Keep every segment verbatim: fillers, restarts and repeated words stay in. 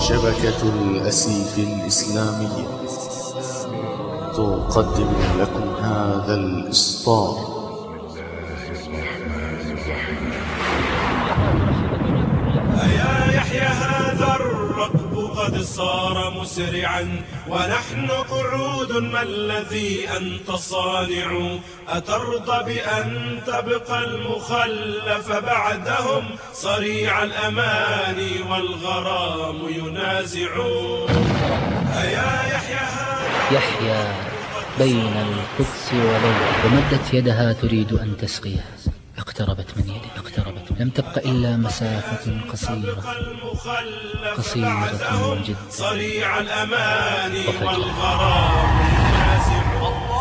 شبكة الأسيف الإسلامية تقدم لكم هذا الإصدار. يا يحيى هذا الركب قد صار مسرعا ونحن قعود، ما الذي أنت صانع؟ أترضى بأن تبقى المخلف بعدهم صريع الأماني والغرام ينازع؟ يا يحيى هذا يحيى بين القدس وليلى، ومدت يدها تريد أن تسقيه، اقتربت من يده اقتربت لم تبق إلا مسافة قصيرة قصيرة جدا. صريع الأماني والغرام ينازع.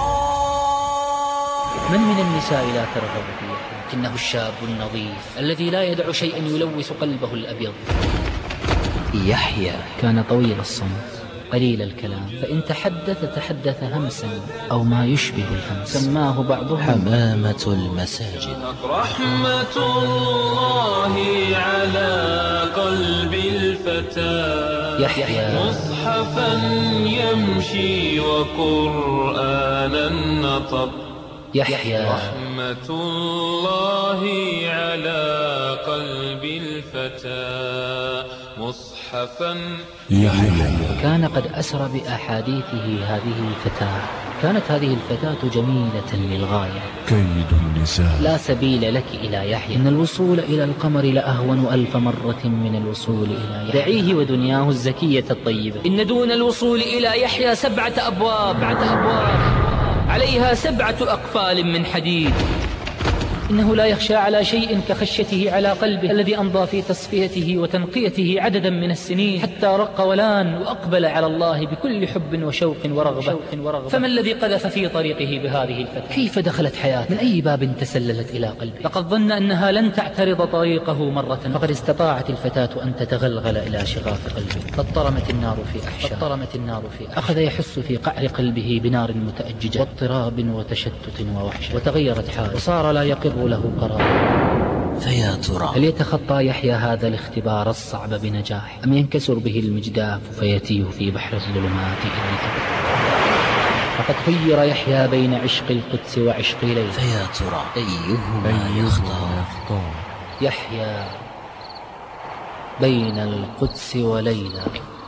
من من النساء لا ترغب في يحيى؟ لكنه الشاب النظيف الذي لا يدع شيئا يلوث قلبه الأبيض. يحيى كان طويل الصمت قليل الكلام، فإن تحدث تحدث همسا أو ما يشبه الهمس. سماه بعضهم حمامة المساجد. رحمة الله على قلب الفتى يحيى مصحفا يمشي وقرآنا نطق. يحيى رحمة الله على قلب الفتى مصحفا يحيى. كان قد أسر بأحاديثه هذه الفتاة. كانت هذه الفتاة جميلة للغاية. كيد النساء. لا سبيل لك إلى يحيى، إن الوصول إلى القمر لأهون ألف مرة من الوصول إلى يحيى. دعيه ودنياه الزكية الطيبة، إن دون الوصول إلى يحيى سبعة أبواب سبعة أبواب عليها سبعة أقفال من حديد. إنه لا يخشى على شيء كخشيته على قلبه الذي أمضى في تصفيته وتنقيته عددا من السنين، حتى رق ولان وأقبل على الله بكل حب وشوق ورغبة. فما الذي قذف في طريقه بهذه الفتاة؟ كيف دخلت حياته؟ من أي باب تسللت إلى قلبه؟ لقد ظن أنها لن تعترض طريقه مرة، فقد استطاعت الفتاة أن تتغلغل إلى شغاف قلبه. فاضطرمت النار في أحشائه. فاضطرمت النار في أحشائه. أخذ يحس في قعر قلبه بنار متأججة واضطراب وتشتت ووحشة، وتغيرت حاله وصار لا يقر له قرار. فيا ترى هل يتخطى يحيى هذا الاختبار الصعب بنجاح، أم ينكسر به المجداف فيتيه في بحر الظلمات إلى الأبد؟ فقد خير يحيى بين عشق القدس وعشق ليلى، فيا ترى أيهما يختار؟ يحيى بين القدس وليلى.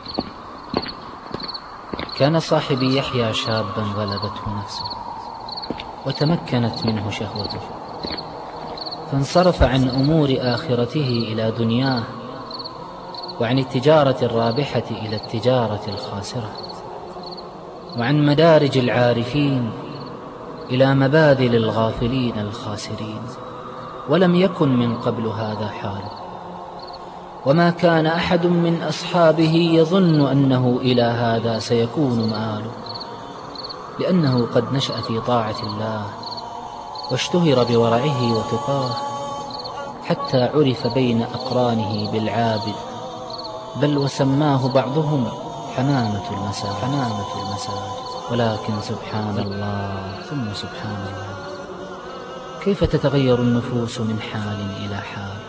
كان صاحبي يحيى شابا غلبته نفسه وتمكنت منه شهوته، فانصرف عن أمور آخرته إلى دنياه، وعن التجارة الرابحة إلى التجارة الخاسرة، وعن مدارج العارفين إلى مباذل الغافلين الخاسرين. ولم يكن من قبل هذا حاله، وما كان أحد من أصحابه يظن أنه إلى هذا سيكون مآله، لأنه قد نشأ في طاعة الله واشتهر بورعه وتقاه، حتى عرف بين أقرانه بالعابد، بل وسماه بعضهم حمامة المساجد. حمامة المساجد. ولكن سبحان الله ثم سبحان الله، كيف تتغير النفوس من حال إلى حال،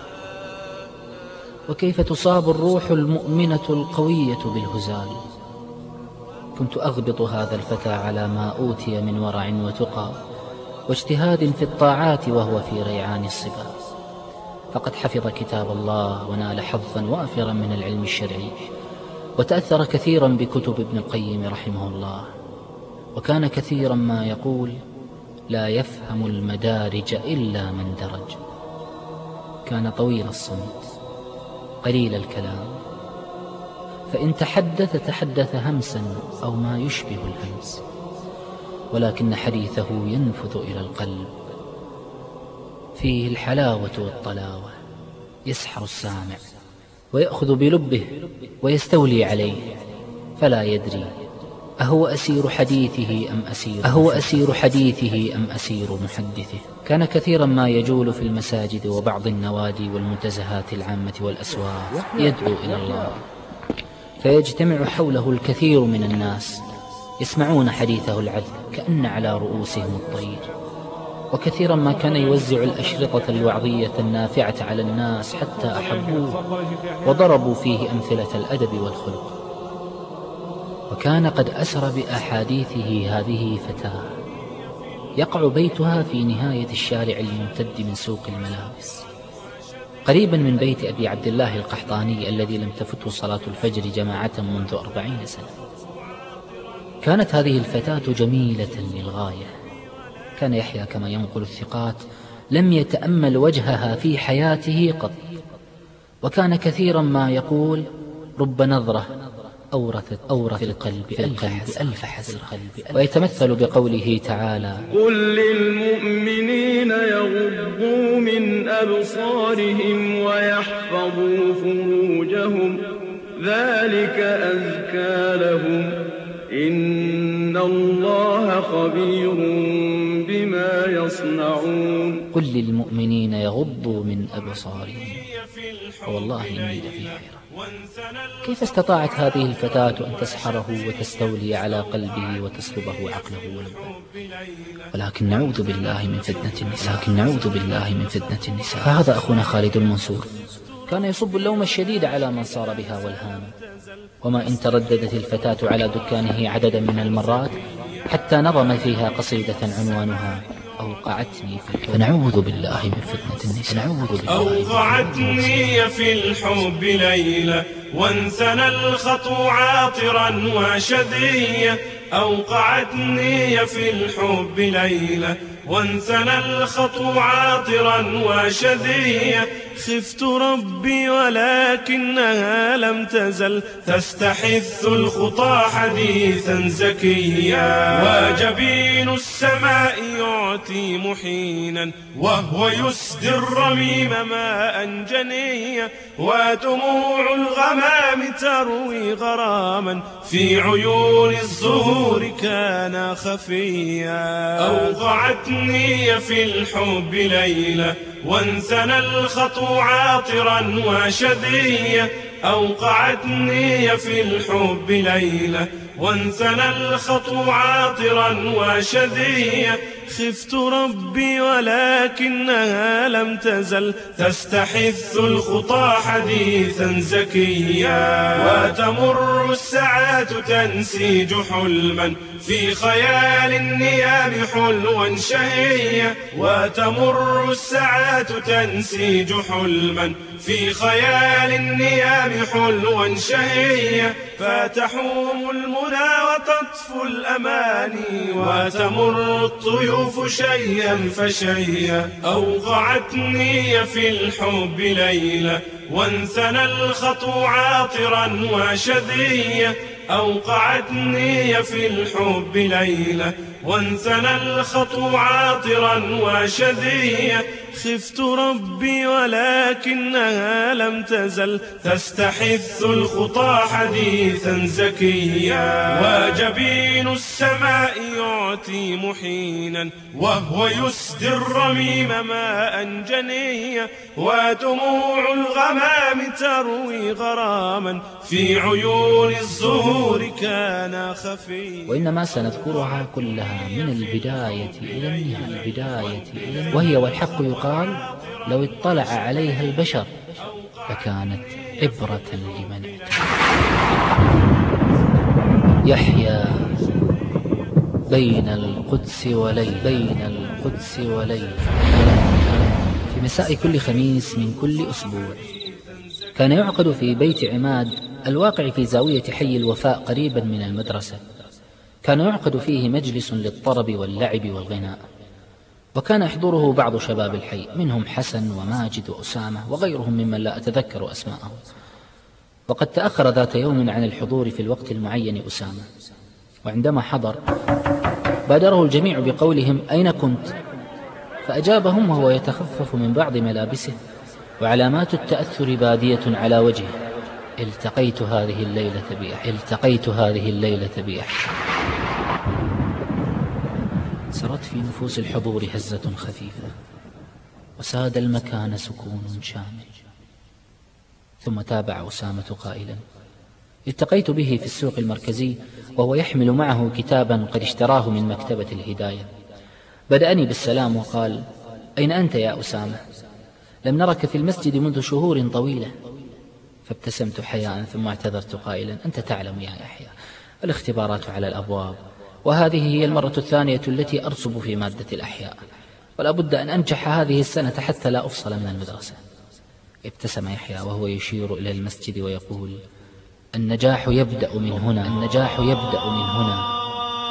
وكيف تصاب الروح المؤمنة القوية بالهزال. كنت أغبط هذا الفتى على ما أوتي من ورع وتقى واجتهاد في الطاعات وهو في ريعان الصبا، فقد حفظ كتاب الله ونال حظا وافرا من العلم الشرعي، وتأثر كثيرا بكتب ابن القيم رحمه الله، وكان كثيرا ما يقول: لا يفهم المدارج إلا من درج. كان طويل الصمت قليل الكلام، فإن تحدث تحدث همسا أو ما يشبه الهمس، ولكن حديثه ينفذ إلى القلب، فيه الحلاوة والطلاوة، يسحر السامع ويأخذ بلبه ويستولي عليه، فلا يدري أهو أسير حديثه أم أسير أهو أسير حديثه أم أسير محدثه. كان كثيرا ما يجول في المساجد وبعض النوادي والمنتزهات العامة والأسواق يدعو إلى الله، فيجتمع حوله الكثير من الناس يسمعون حديثه العذب كأن على رؤوسهم الطير، وكثيرا ما كان يوزع الأشرطة الوعظية النافعة على الناس حتى أحبوه وضربوا فيه أمثلة الأدب والخلق. وكان قد أسر بأحاديثه هذه فتاة يقع بيتها في نهاية الشارع الممتد من سوق الملابس، قريبا من بيت أبي عبد الله القحطاني الذي لم تفته صلاة الفجر جماعة منذ أربعين سنة. كانت هذه الفتاة جميلة للغاية، كان يحيى كما ينقل الثقات لم يتأمل وجهها في حياته قط، وكان كثيرا ما يقول رب نظرة أورثت أورث القلب ألف حسن، ويتمثل بقوله تعالى قل للمؤمنين يغضوا من أبصارهم ويحفظوا فروجهم ذلك أزكى لهم إن الله خبير بما يصنعون. قل للمؤمنين يغضوا من أبصارهم، والله إني لفي حيرة. كيف استطاعت هذه الفتاة أن تسحره وتستولي على قلبه وتسلبه عقله ولبه؟ ولكن نعوذ بالله من فتنة النساء، لكن نعوذ بالله من فتنة النساء. فهذا أخونا خالد المنصور كان يصب اللوم الشديد على من صار بها والهام، وما إن ترددت الفتاة على دكانه عددا من المرات حتى نظم فيها قصيدة عنوانها أوقعتني في الحب. فنعوذ بالله من فتنة النساء. نعوذ بالله. أوقعتني في الحب ليلة وانثنى الخطو عاطرا وشديا. أوقعتني في الحب ليلة وانثنى الخطو عاطرا وشديا. خفت ربي ولكنها لم تزل تستحث الخطى حديثا زكيا. وجبين السماء يعطي محينا وهو يسدي الرميم ماء جنيا. ودموع الغمام تروي غراما في عيون الزهور كان خفيا. أوقعتني في الحب ليلة وانثنى الخطو عاطرا وشديا. أوقعتني في الحب ليلة وانثنى الخطو عاطرا وشديا. خفت ربي ولكنها لم تزل تستحث الخطى حديثا زكيا. وتمر الساعات تنسيج حلما في خيال النيام حلوا شهيا. وتمر الساعات تنسيج حلما في خيال النيام حلوا شهيا. فتحوم المنى وتطفو الأماني وتمر الطيوف شيئا فشيئا. أوقعتني في الحب ليلة وانثنى الخطو عاطرا وشديا. أوقعتني في الحب ليلة وانثنى الخطو عاطرا وشديا. خفت ربي ولكنها لم تزل تستحث الخطى حديثا زكيا. وجبين السماء يعطي محينا وهو يسدي الرميم ماء جنيا. ودموع الغمام تروي غراما في عيون الزهور كان خفيا. وإنما سنذكرها كلها من البداية إلى النهاية، البداية إلى النهاية. وهي والحق يقال لو اطلع عليها البشر لكانت عبرة لمن اعتبر. يحيى بين القدس وليل، بين القدس وليل. في مساء كل خميس من كل أسبوع كان يعقد في بيت عماد الواقع في زاوية حي الوفاء قريبا من المدرسة، كان يعقد فيه مجلس للطرب واللعب والغناء، وكان يحضره بعض شباب الحي منهم حسن وماجد وأسامة وغيرهم ممن لا أتذكر أسماءهم. وقد تأخر ذات يوم عن الحضور في الوقت المعين أسامة، وعندما حضر بادره الجميع بقولهم أين كنت؟ فأجابهم وهو يتخفف من بعض ملابسه وعلامات التأثر بادية على وجهه: التقيت هذه الليلة بأحد، التقيت هذه الليلة بأحد. سرت في نفوس الحضور هزة خفيفة وساد المكان سكون شامل. ثم تابع أسامة قائلا: التقيت به في السوق المركزي وهو يحمل معه كتابا قد اشتراه من مكتبة الهداية. بدأني بالسلام وقال: أين أنت يا أسامة؟ لم نرك في المسجد منذ شهور طويلة. فابتسمت حياء ثم اعتذرت قائلا: أنت تعلم يا يحيى، الاختبارات على الأبواب، وهذه هي المرة الثانية التي أرسب في مادة الأحياء، ولا بد أن أنجح هذه السنة حتى لا أفصل من المدرسة. ابتسم يحيى وهو يشير إلى المسجد ويقول: النجاح يبدأ من هنا، النجاح يبدأ من هنا.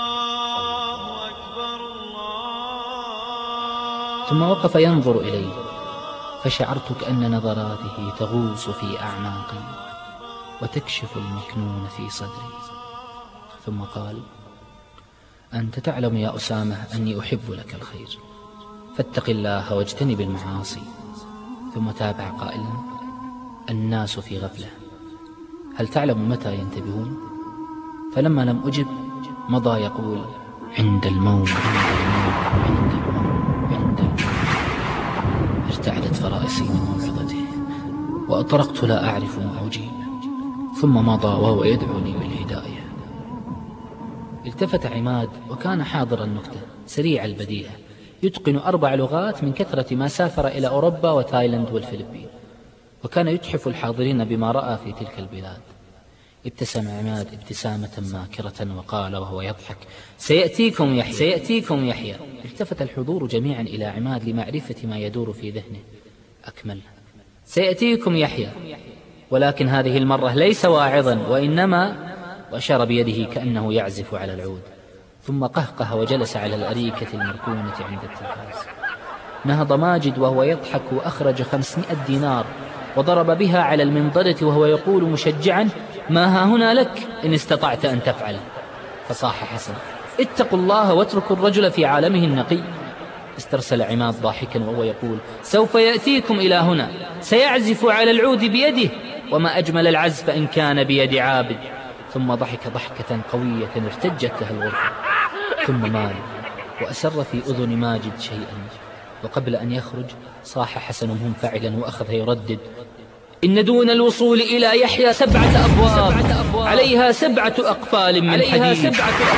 ثم وقف ينظر إلي، فشعرت كأن نظراته تغوص في أعماقي وتكشف المكنون في صدري. ثم قال: أنت تعلم يا أسامة أني أحب لك الخير، فاتق الله واجتنب المعاصي. ثم تابع قائلا: الناس في غفلة، هل تعلم متى ينتبهون؟ فلما لم أجب مضى يقول: عند الموت، عند الموت، عند الموت، عند الموت. ارتعدت فرائصي من موعظته وأطرقت لا أعرف ما أجيب. ثم مضى وهو يدعوني بالهداية. التفت عماد وكان حاضر النكتة، سريع البديهة، يتقن أربع لغات من كثرة ما سافر إلى أوروبا وتايلاند والفلبين، وكان يتحف الحاضرين بما رأى في تلك البلاد. ابتسم عماد ابتسامة ماكرة وقال وهو يضحك: سيأتيكم يحيى، سيأتيكم يحيى. التفت الحضور جميعا إلى عماد لمعرفة ما يدور في ذهنه. أكمل: سيأتيكم يحيى، ولكن هذه المرة ليس واعظا وإنما، وأشار بيده كأنه يعزف على العود. ثم قهقه وجلس على الأريكة المركونة عند التلفاز. نهض ماجد وهو يضحك وأخرج خمسمائة دينار وضرب بها على المنضدة وهو يقول مشجعا: ما ها هنا لك إن استطعت أن تفعل. فصاح حسن: اتقوا الله واتركوا الرجل في عالمه النقي. استرسل عماد ضاحكا وهو يقول: سوف يأتيكم إلى هنا، سيعزف على العود بيده، وما أجمل العزف إن كان بيد عابد. ثم ضحك ضحكة قوية ارتجت له الغرفة، ثم مال وأسر في أذن ماجد شيئا، وقبل أن يخرج صاح حسن منفعلا وأخذ يردد: إن دون الوصول إلى يحيى سبعة أبواب عليها سبعة أقفال من حديد.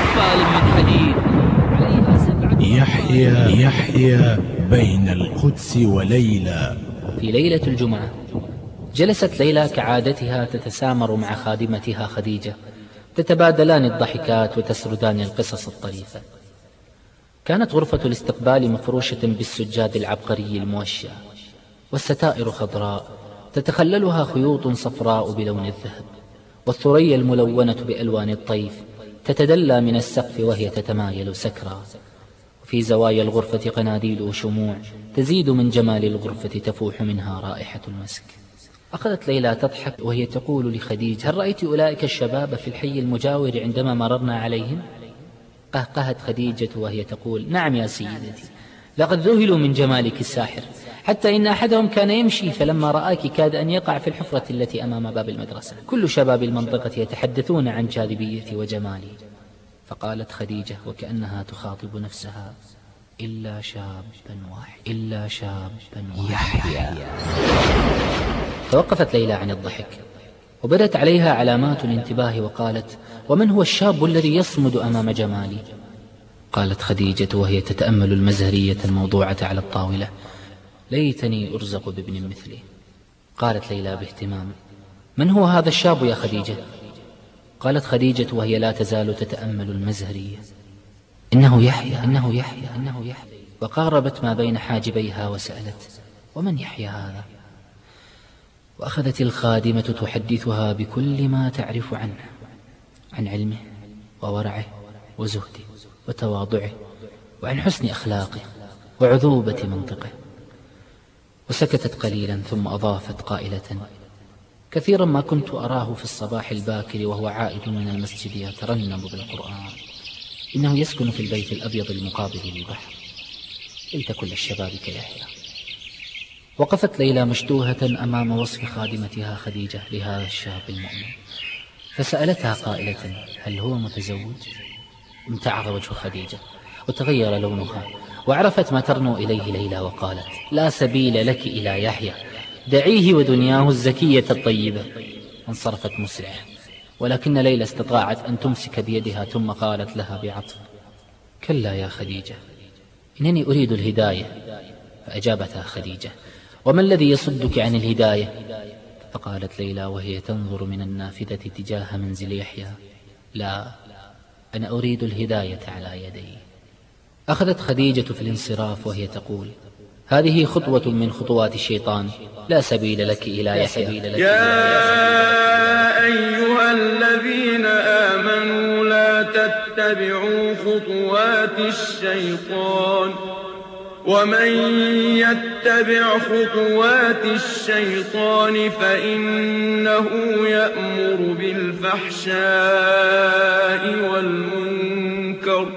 يحيى يحيى بين القدس وليلى. في ليلة الجمعة جلست ليلى كعادتها تتسامر مع خادمتها خديجة، تتبادلان الضحكات وتسردان القصص الطريفة. كانت غرفة الاستقبال مفروشة بالسجاد العبقري الموشى، والستائر خضراء تتخللها خيوط صفراء بلون الذهب، والثريا الملونة بألوان الطيف تتدلى من السقف وهي تتمايل سكرا. في زوايا الغرفة قناديل وشموع تزيد من جمال الغرفة، تفوح منها رائحة المسك. أخذت ليلى تضحك وهي تقول لخديجة: هل رأيت أولئك الشباب في الحي المجاور عندما مررنا عليهم؟ قهقهت خديجة وهي تقول: نعم يا سيدتي، لقد ذهلوا من جمالك الساحر، حتى إن أحدهم كان يمشي فلما رآك كاد أن يقع في الحفرة التي أمام باب المدرسة. كل شباب المنطقة يتحدثون عن جاذبيتي وجمالي. فقالت خديجة وكأنها تخاطب نفسها: إلا شابا واحد، إلا شابا واحد. توقفت ليلى عن الضحك وبدت عليها علامات الانتباه وقالت: ومن هو الشاب الذي يصمد أمام جمالي؟ قالت خديجة وهي تتأمل المزهرية الموضوعة على الطاولة: ليتني أرزق بابن مثلي. قالت ليلى باهتمام: من هو هذا الشاب يا خديجة؟ قالت خديجة وهي لا تزال تتأمل المزهرية: إنه يحيى، إنه يحيى، إنه يحيى. وقاربت ما بين حاجبيها وسألت: ومن يحيى هذا؟ وأخذت الخادمة تحدثها بكل ما تعرف عنه، عن علمه وورعه وزهده وتواضعه، وعن حسن أخلاقه وعذوبة منطقه. وسكتت قليلا ثم أضافت قائلة: كثيرا ما كنت أراه في الصباح الباكر وهو عائد من المسجد يترنم بالقرآن، إنه يسكن في البيت الأبيض المقابل للبحر. ليت كل الشباب كيحيى. وقفت ليلى مشتوهة أمام وصف خادمتها خديجة لهذا الشاب المؤمن، فسألتها قائلة: هل هو متزوج؟ امتعض وجه خديجة وتغير لونها، وعرفت ما ترنو إليه ليلى وقالت: لا سبيل لك إلى يحيى، دعيه ودنياه الزكية الطيبة. انصرفت مسرعة، ولكن ليلى استطاعت أن تمسك بيدها ثم قالت لها بعطف: كلا يا خديجة، إنني أريد الهداية. فأجابتها خديجة: وما الذي يصدك عن الهداية؟ فقالت ليلى وهي تنظر من النافذة تجاه منزل يحيى: لا، أنا أريد الهداية على يدي. أخذت خديجة في الانصراف وهي تقول: هذه خطوة من خطوات الشيطان، لا سبيل لك إلى يحيى. يا أيها الذين آمنوا لا تتبعوا خطوات الشيطان، ومن يتبع خطوات الشيطان فإنه يأمر بالفحشاء والمنكر.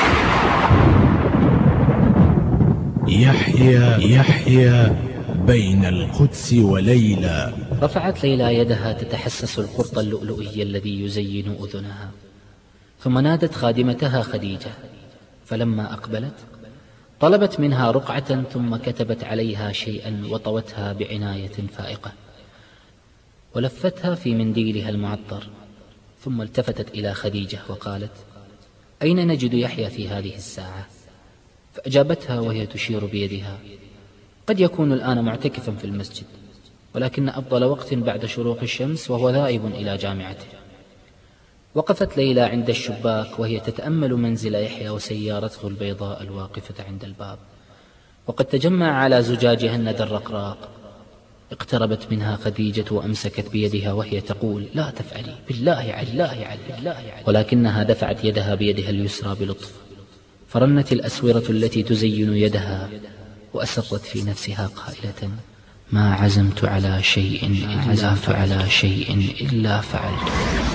يحيى يحيى بين القدس وليلى. رفعت ليلى يدها تتحسس القرط اللؤلؤي الذي يزين أذنها، ثم نادت خادمتها خديجة، فلما أقبلت طلبت منها رقعة ثم كتبت عليها شيئا وطوتها بعناية فائقة ولفتها في منديلها المعطر، ثم التفتت إلى خديجة وقالت: أين نجد يحيى في هذه الساعة؟ فأجابتها وهي تشير بيدها: قد يكون الآن معتكفا في المسجد، ولكن أفضل وقت بعد شروق الشمس وهو ذاهب إلى جامعته. وقفت ليلى عند الشباك وهي تتأمل منزل يحيى وسيارته البيضاء الواقفة عند الباب، وقد تجمع على زجاجها الندى الرقراق. اقتربت منها خديجة وأمسكت بيدها وهي تقول: لا تفعلي، بالله علي بالله علي بالله علي. ولكنها دفعت يدها بيدها اليسرى بلطف، فرنت الأسورة التي تزين يدها، وأسرت في نفسها قائلة: ما عزمت على شيء إلا على شيء إلا فعلت.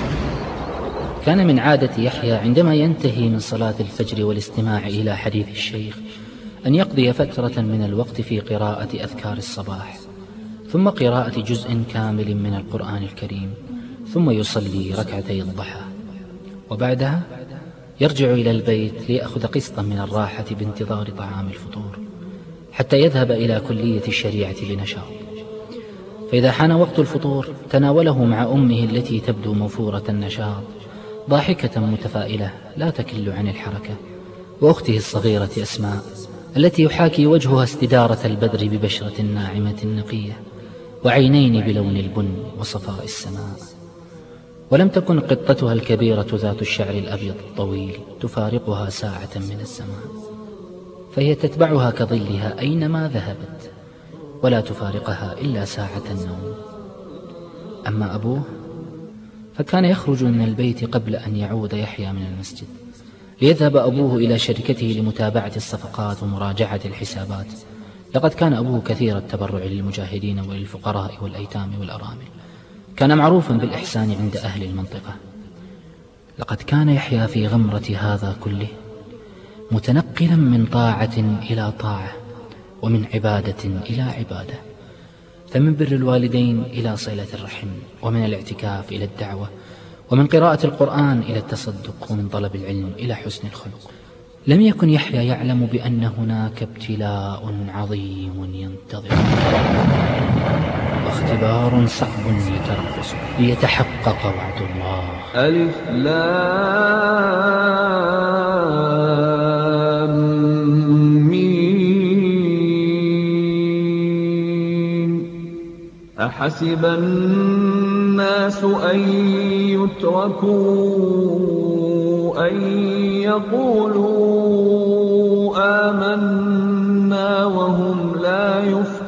كان من عادة يحيى عندما ينتهي من صلاة الفجر والاستماع إلى حديث الشيخ أن يقضي فترة من الوقت في قراءة أذكار الصباح، ثم قراءة جزء كامل من القرآن الكريم، ثم يصلي ركعتي الضحى، وبعدها يرجع إلى البيت ليأخذ قسطا من الراحة بانتظار طعام الفطور، حتى يذهب إلى كلية الشريعة بنشاط. فإذا حان وقت الفطور تناوله مع أمه التي تبدو موفورة النشاط، ضاحكة متفائلة لا تكل عن الحركة، وأخته الصغيرة أسماء التي يحاكي وجهها استدارة البدر ببشرة ناعمة نقية، وعينين بلون البن وصفاء السماء. ولم تكن قطتها الكبيرة ذات الشعر الأبيض الطويل تفارقها ساعة من الزمان، فهي تتبعها كظلها أينما ذهبت، ولا تفارقها إلا ساعة النوم. أما أبوه فكان يخرج من البيت قبل أن يعود يحيى من المسجد، ليذهب أبوه إلى شركته لمتابعة الصفقات ومراجعة الحسابات. لقد كان أبوه كثير التبرع للمجاهدين وللفقراء والأيتام والأرامل، كان معروفا بالإحسان عند أهل المنطقة. لقد كان يحيى في غمرة هذا كله متنقلا من طاعة إلى طاعة، ومن عبادة إلى عبادة، فمن بر الوالدين إلى صلة الرحم، ومن الاعتكاف إلى الدعوة، ومن قراءة القرآن إلى التصدق، ومن طلب العلم إلى حسن الخلق. لم يكن يحيى يعلم بأن هناك ابتلاء عظيم ينتظر، واختبار صعب يترقص ليتحقق وعد الله. ألف لام ميم. أحسب الناس أن يتركوا أن يقولوا آمنا وهم لا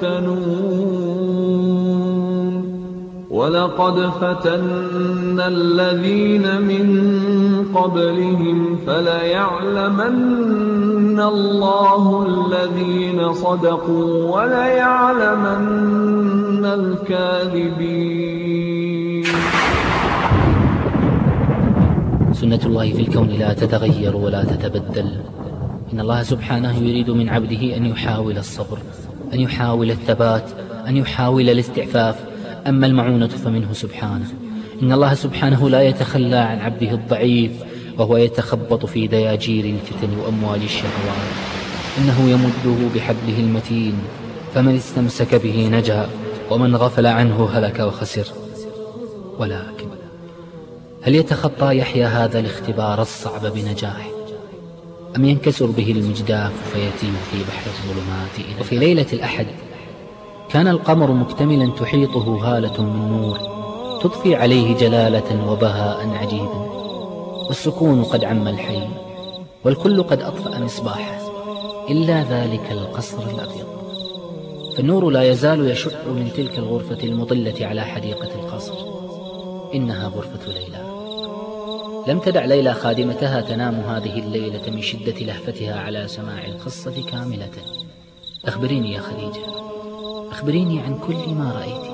يفتنون. ولقد فتنا الذين من قبلهم فليعلمن الله الذين صدقوا وليعلمن الكاذبين. سنة الله في الكون لا تتغير ولا تتبدل. إن الله سبحانه يريد من عبده أن يحاول الصبر، أن يحاول الثبات، أن يحاول الاستعفاف. أما المعونة فمنه سبحانه. إن الله سبحانه لا يتخلى عن عبده الضعيف وهو يتخبط في دياجير الفتن وأموال الشهوات. إنه يمده بحبله المتين، فمن استمسك به نجا، ومن غفل عنه هلك وخسر. ولكن هل يتخطى يحيى هذا الاختبار الصعب بنجاح؟ أم ينكسر به المجداف فيتيه في بحر الظلمات. وفي ليلة الأحد كان القمر مكتملا تحيطه هالة من نور تضفي عليه جلالة وبهاء عجيبا، والسكون قد عم الحي، والكل قد أطفأ مصباحه إلا ذلك القصر الأبيض، فالنور لا يزال يشع من تلك الغرفة المطلة على حديقة القصر. إنها غرفة ليلى. لم تدع ليلى خادمتها تنام هذه الليلة من شدة لهفتها على سماع القصة كاملة. أخبريني يا خديجة، أخبريني عن كل ما رأيت.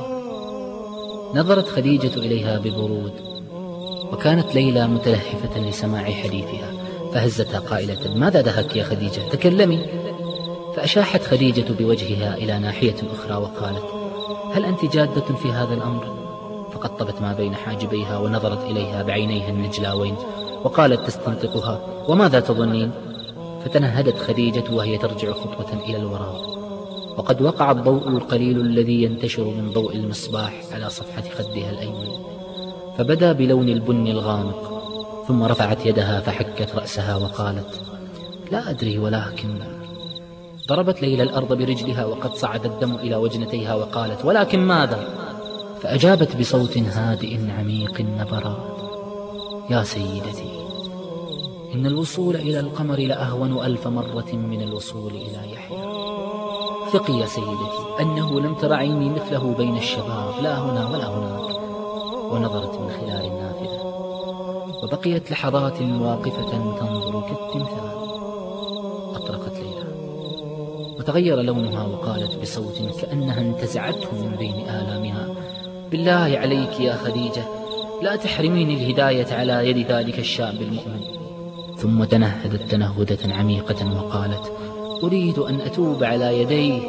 نظرت خديجة إليها ببرود، وكانت ليلى متلهفة لسماع حديثها، فهزتها قائلة: ماذا دهك يا خديجة؟ تكلمي. فأشاحت خديجة بوجهها إلى ناحية أخرى وقالت: هل أنت جادة في هذا الأمر؟ فقطبت ما بين حاجبيها ونظرت إليها بعينيها النجلاوين وقالت تستنطقها: وماذا تظنين؟ فتنهدت خديجة وهي ترجع خطوة إلى الوراء، وقد وقع الضوء القليل الذي ينتشر من ضوء المصباح على صفحة خدها الأيمن، فبدا بلون البني الغامق، ثم رفعت يدها فحكت رأسها وقالت: لا أدري، ولكن. ضربت ليلى الأرض برجلها وقد صعد الدم إلى وجنتيها وقالت: ولكن ماذا؟ فأجابت بصوت هادئ عميق نبرات: يا سيدتي، إن الوصول إلى القمر لأهون ألف مرة من الوصول إلى يحيى. ثقي يا سيدتي أنه لم تر عيني مثله بين الشباب، لا هنا ولا هناك. ونظرت من خلال النافذة، وبقيت لحظات واقفة تنظر كالتمثال. أطرقت ليلى وتغير لونها وقالت بصوت كأنها انتزعته من بين آلامها: بالله عليك يا خديجة، لا تحرميني الهداية على يد ذلك الشاب المؤمن. ثم تنهدت تنهدة عميقة وقالت: أريد أن أتوب على يديه.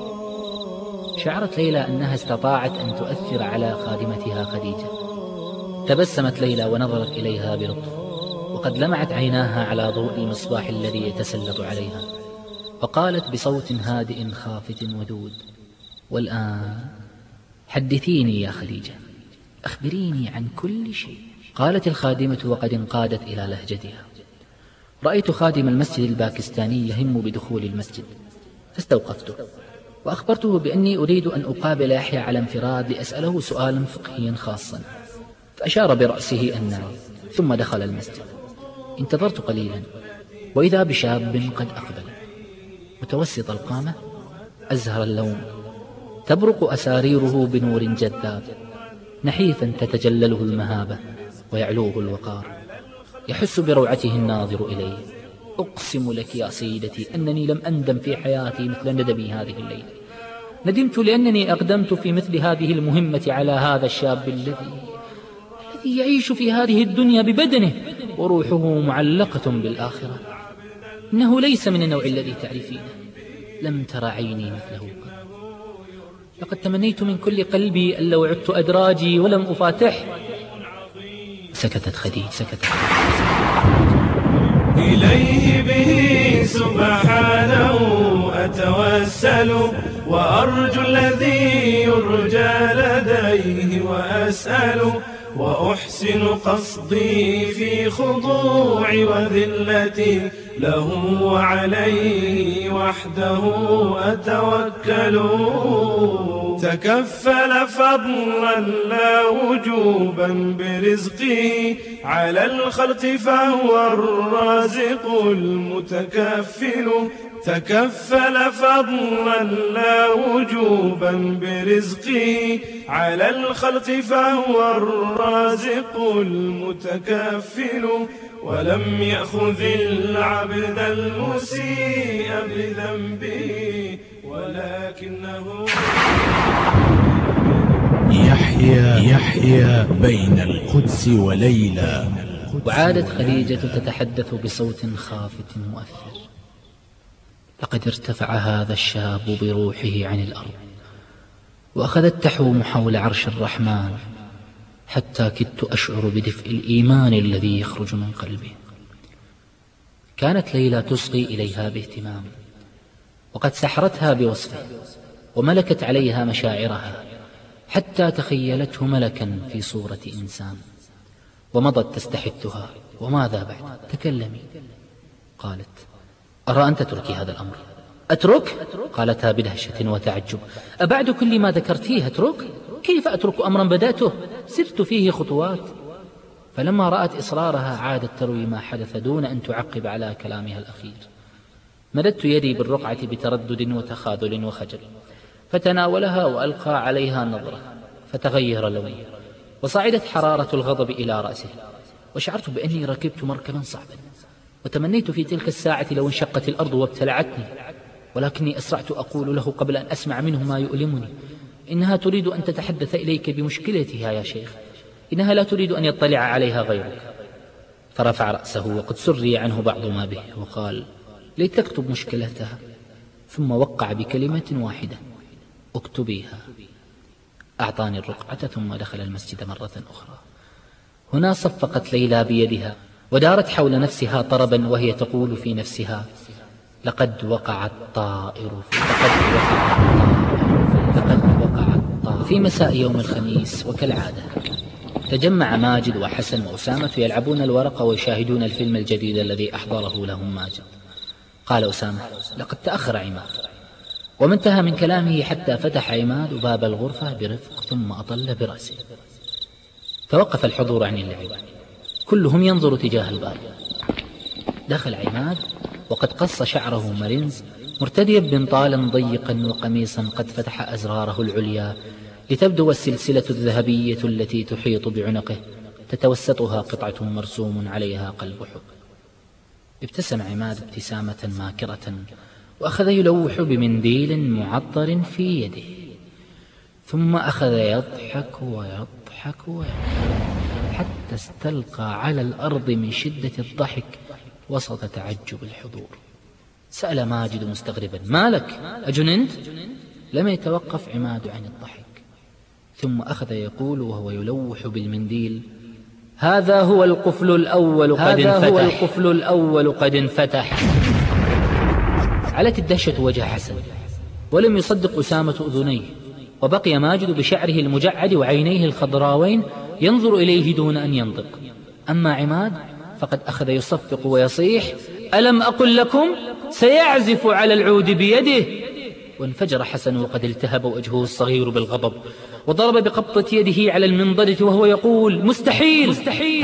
شعرت ليلى أنها استطاعت أن تؤثر على خادمتها خديجة. تبسمت ليلى ونظرت إليها بلطف، وقد لمعت عيناها على ضوء المصباح الذي يتسلط عليها، فقالت بصوت هادئ خافت ودود: والآن حدثيني يا خديجة، أخبريني عن كل شيء. قالت الخادمة وقد انقادت إلى لهجتها: رأيت خادم المسجد الباكستاني يهم بدخول المسجد، فاستوقفته وأخبرته بأني أريد أن أقابل يحيى على انفراد لأسأله سؤالا فقهيا خاصا، فأشار برأسه أن نعم، ثم دخل المسجد. انتظرت قليلا، وإذا بشاب قد أقبل، متوسط القامة، أزهر اللون، تبرق أساريره بنور جذاب، نحيفا تتجلله المهابة ويعلوه الوقار، يحس بروعته الناظر إليه. أقسم لك يا سيدتي أنني لم أندم في حياتي مثل ندمي هذه الليلة. ندمت لأنني أقدمت في مثل هذه المهمة على هذا الشاب الذي الذي يعيش في هذه الدنيا ببدنه وروحه معلقة بالآخرة. إنه ليس من النوع الذي تعرفينه، لم تر عيني مثله قط. لقد تمنيت من كل قلبي أن لو عدت أدراجي ولم أفاتح. سكتت خديجة سكتت إليه به سبحانه أتوسل، وأرجو الذي يرجى لديه وأسأل، وأحسن قصدي في خضوع وذلتي له وعليه وحده أتوكل. تكفل فضلا لا وجوبا برزقه على الخلق فهو الرازق المتكفل. تكفل فضلا لا وجوبا برزقه على الخلق فهو الرازق المتكفل. ولم يأخذ العبد المسيء بذنبه ولكنه يحيى يحيى بين القدس وليلى. وعادت خديجة تتحدث بصوت خافت مؤثر: لقد ارتفع هذا الشاب بروحه عن الأرض، وأخذت تحوم حول عرش الرحمن، حتى كدت أشعر بدفء الإيمان الذي يخرج من قلبه. كانت ليلى تصغي إليها باهتمام، وقد سحرتها بوصفه وملكت عليها مشاعرها، حتى تخيلته ملكا في صورة إنسان، ومضت تستحثها: وماذا بعد؟ تكلمي. قالت: أرى أن تتركي هذا الأمر. أترك؟ قالتها بدهشة وتعجب: أبعد كل ما ذكرتيه أترك؟ كيف أترك أمرا بدأته؟ سرت فيه خطوات. فلما رأت إصرارها عادت تروي ما حدث دون أن تعقب على كلامها الأخير. مددت يدي بالرقعة بتردد وتخاذل وخجل، فتناولها وألقى عليها نظرة، فتغير لوني وصعدت حرارة الغضب إلى رأسه، وشعرت بأني ركبت مركبا صعبا، وتمنيت في تلك الساعة لو انشقت الأرض وابتلعتني، ولكني أسرعت أقول له قبل أن أسمع منه ما يؤلمني: إنها تريد أن تتحدث إليك بمشكلتها يا شيخ، إنها لا تريد أن يطلع عليها غيرك. فرفع رأسه وقد سري عنه بعض ما به وقال: لتكتب مشكلتها. ثم وقع بكلمة واحدة: اكتبيها. أعطاني الرقعة ثم دخل المسجد مرة أخرى. هنا صفقت ليلى بيدها ودارت حول نفسها طربا وهي تقول في نفسها: لقد وقع الطائر لقد وقع لقد وقع الطائر. في مساء يوم الخميس وكالعادة تجمع ماجد وحسن وأسامة يلعبون الورقة ويشاهدون الفيلم الجديد الذي أحضره لهم ماجد. قال أسامة: لقد تأخر عماد. وما انتهى من كلامه حتى فتح عماد باب الغرفة برفق ثم أطل برأسه. توقف الحضور عن اللعب، كلهم ينظر تجاه الباب. دخل عماد وقد قص شعره مرنز، مرتديا بنطالا ضيقا وقميصا قد فتح أزراره العليا لتبدو السلسلة الذهبية التي تحيط بعنقه تتوسطها قطعة مرسوم عليها قلب حب. ابتسم عماد ابتسامة ماكرة وأخذ يلوح بمنديل معطر في يده، ثم أخذ يضحك ويضحك ويضحك حتى استلقى على الأرض من شدة الضحك وسط تعجب الحضور. سأل ماجد مستغربا: ما لك؟ أجننت؟ لم يتوقف عماد عن الضحك، ثم أخذ يقول وهو يلوح بالمنديل: هذا هو القفل الأول قد انفتح. هذا هو القفل الأول قد انفتح. علت الدهشة وجه حسن ولم يصدق أسامة أذنيه، وبقي ماجد بشعره المجعد وعينيه الخضراوين ينظر إليه دون أن ينطق. أما عماد فقد أخذ يصفق ويصيح: ألم أقل لكم سيعزف على العود بيده؟ وانفجر حسن وقد التهب وجهه الصغير بالغضب، وضرب بقبضة يده على المنضدة وهو يقول: مستحيل مستحيل.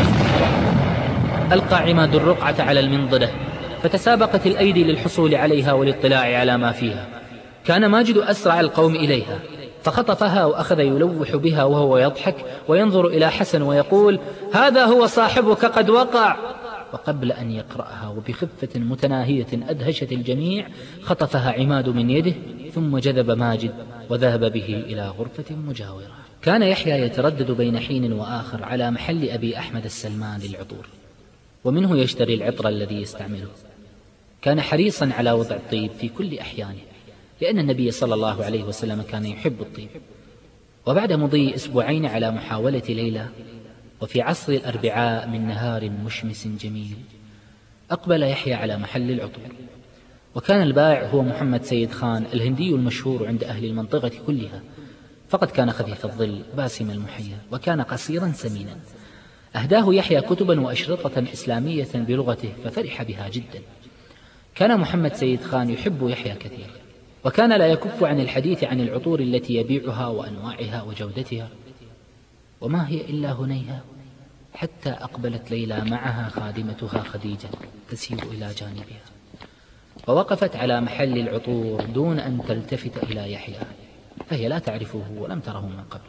ألقى عماد الرقعة على المنضدة فتسابقت الأيدي للحصول عليها والاطلاع على ما فيها. كان ماجد أسرع القوم إليها فخطفها وأخذ يلوح بها وهو يضحك وينظر إلى حسن ويقول: هذا هو صاحبك قد وقع. وقبل أن يقرأها وبخفة متناهية أدهشت الجميع خطفها عماد من يده ثم جذب ماجد وذهب به إلى غرفة مجاورة. كان يحيى يتردد بين حين وآخر على محل أبي أحمد السلمان للعطور، ومنه يشتري العطر الذي يستعمله. كان حريصا على وضع الطيب في كل أحيانه، لأن النبي صلى الله عليه وسلم كان يحب الطيب. وبعد مضي أسبوعين على محاولة ليلى، وفي عصر الأربعاء من نهار مشمس جميل، أقبل يحيى على محل العطور، وكان البائع هو محمد سيد خان الهندي المشهور عند أهل المنطقة كلها، فقد كان خفيف الظل باسم المحيا وكان قصيرا سمينا. أهداه يحيى كتبا وأشرطة إسلامية بلغته ففرح بها جدا. كان محمد سيد خان يحب يحيى كثيرا، وكان لا يكف عن الحديث عن العطور التي يبيعها وأنواعها وجودتها. وما هي إلا هنيها حتى أقبلت ليلى معها خادمتها خديجة تسير إلى جانبها، ووقفت على محل العطور دون أن تلتفت إلى يحيى، فهي لا تعرفه ولم تره من قبل.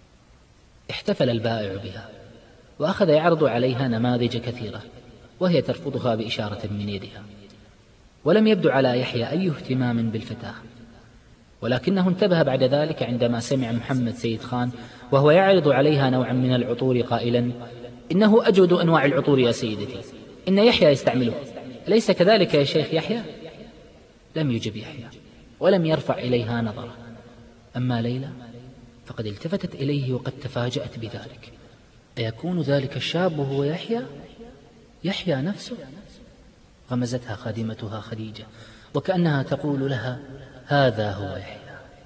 احتفل البائع بها وأخذ يعرض عليها نماذج كثيرة وهي ترفضها بإشارة من يدها، ولم يبدو على يحيى أي اهتمام بالفتاة، ولكنه انتبه بعد ذلك عندما سمع محمد سيد خان وهو يعرض عليها نوعا من العطور قائلا: إنه أجود أنواع العطور يا سيدتي، إن يحيى يستعمله، أليس كذلك يا شيخ يحيى؟ لم يجب يحيى ولم يرفع إليها نظره. أما ليلى فقد التفتت إليه وقد تفاجأت بذلك. أيكون ذلك الشاب هو يحيى؟ يحيى نفسه؟ غمزتها خادمتها خديجة وكأنها تقول لها: هذا هو يحيى.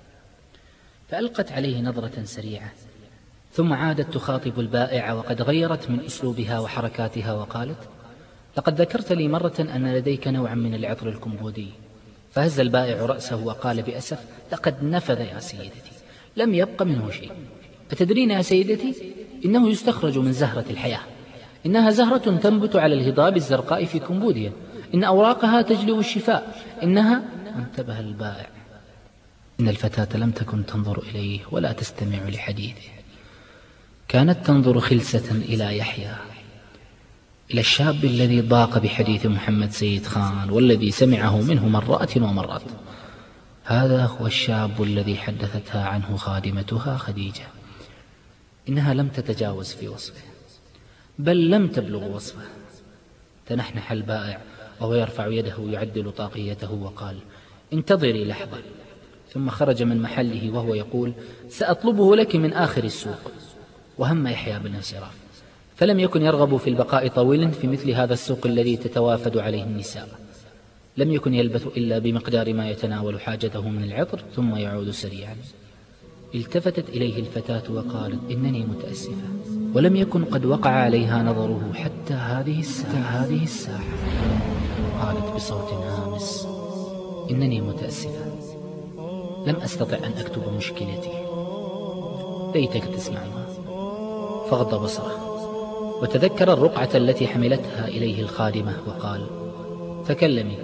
فألقت عليه نظرة سريعة ثم عادت تخاطب البائع وقد غيرت من أسلوبها وحركاتها وقالت: لقد ذكرت لي مرة أن لديك نوعا من العطر الكمبودي. فهز البائع رأسه وقال بأسف: لقد نفذ يا سيدتي، لم يبق منه شيء. أتدرين يا سيدتي، إنه يستخرج من زهرة الحياة، إنها زهرة تنبت على الهضاب الزرقاء في كمبوديا، إن أوراقها تجلب الشفاء، إنها... انتبه البائع. إن الفتاة لم تكن تنظر إليه ولا تستمع لحديثه، كانت تنظر خلسة إلى يحيى، إلى الشاب الذي ضاق بحديث محمد سيد خان والذي سمعه منه مرات ومرات. هذا هو الشاب الذي حدثتها عنه خادمتها خديجة. إنها لم تتجاوز في وصفه، بل لم تبلغ وصفه. تنحنح البائع وهو يرفع يده يعدل طاقيته وقال: انتظري لحظة. ثم خرج من محله وهو يقول: سأطلبه لك من آخر السوق. وهم يحيى بالانصراف، فلم يكن يرغب في البقاء طويلا في مثل هذا السوق الذي تتوافد عليه النساء. لم يكن يلبث إلا بمقدار ما يتناول حاجته من العطر ثم يعود سريعا. التفتت إليه الفتاة وقالت: إنني متأسفة. ولم يكن قد وقع عليها نظره حتى هذه الساعة, هذه الساعة. قالت بصوت هامس: إنني متأسفة، لم أستطع أن أكتب مشكلتي، ليتك تسمعها. فغض بصره وتذكر الرقعة التي حملتها إليه الخادمة وقال: تكلمي.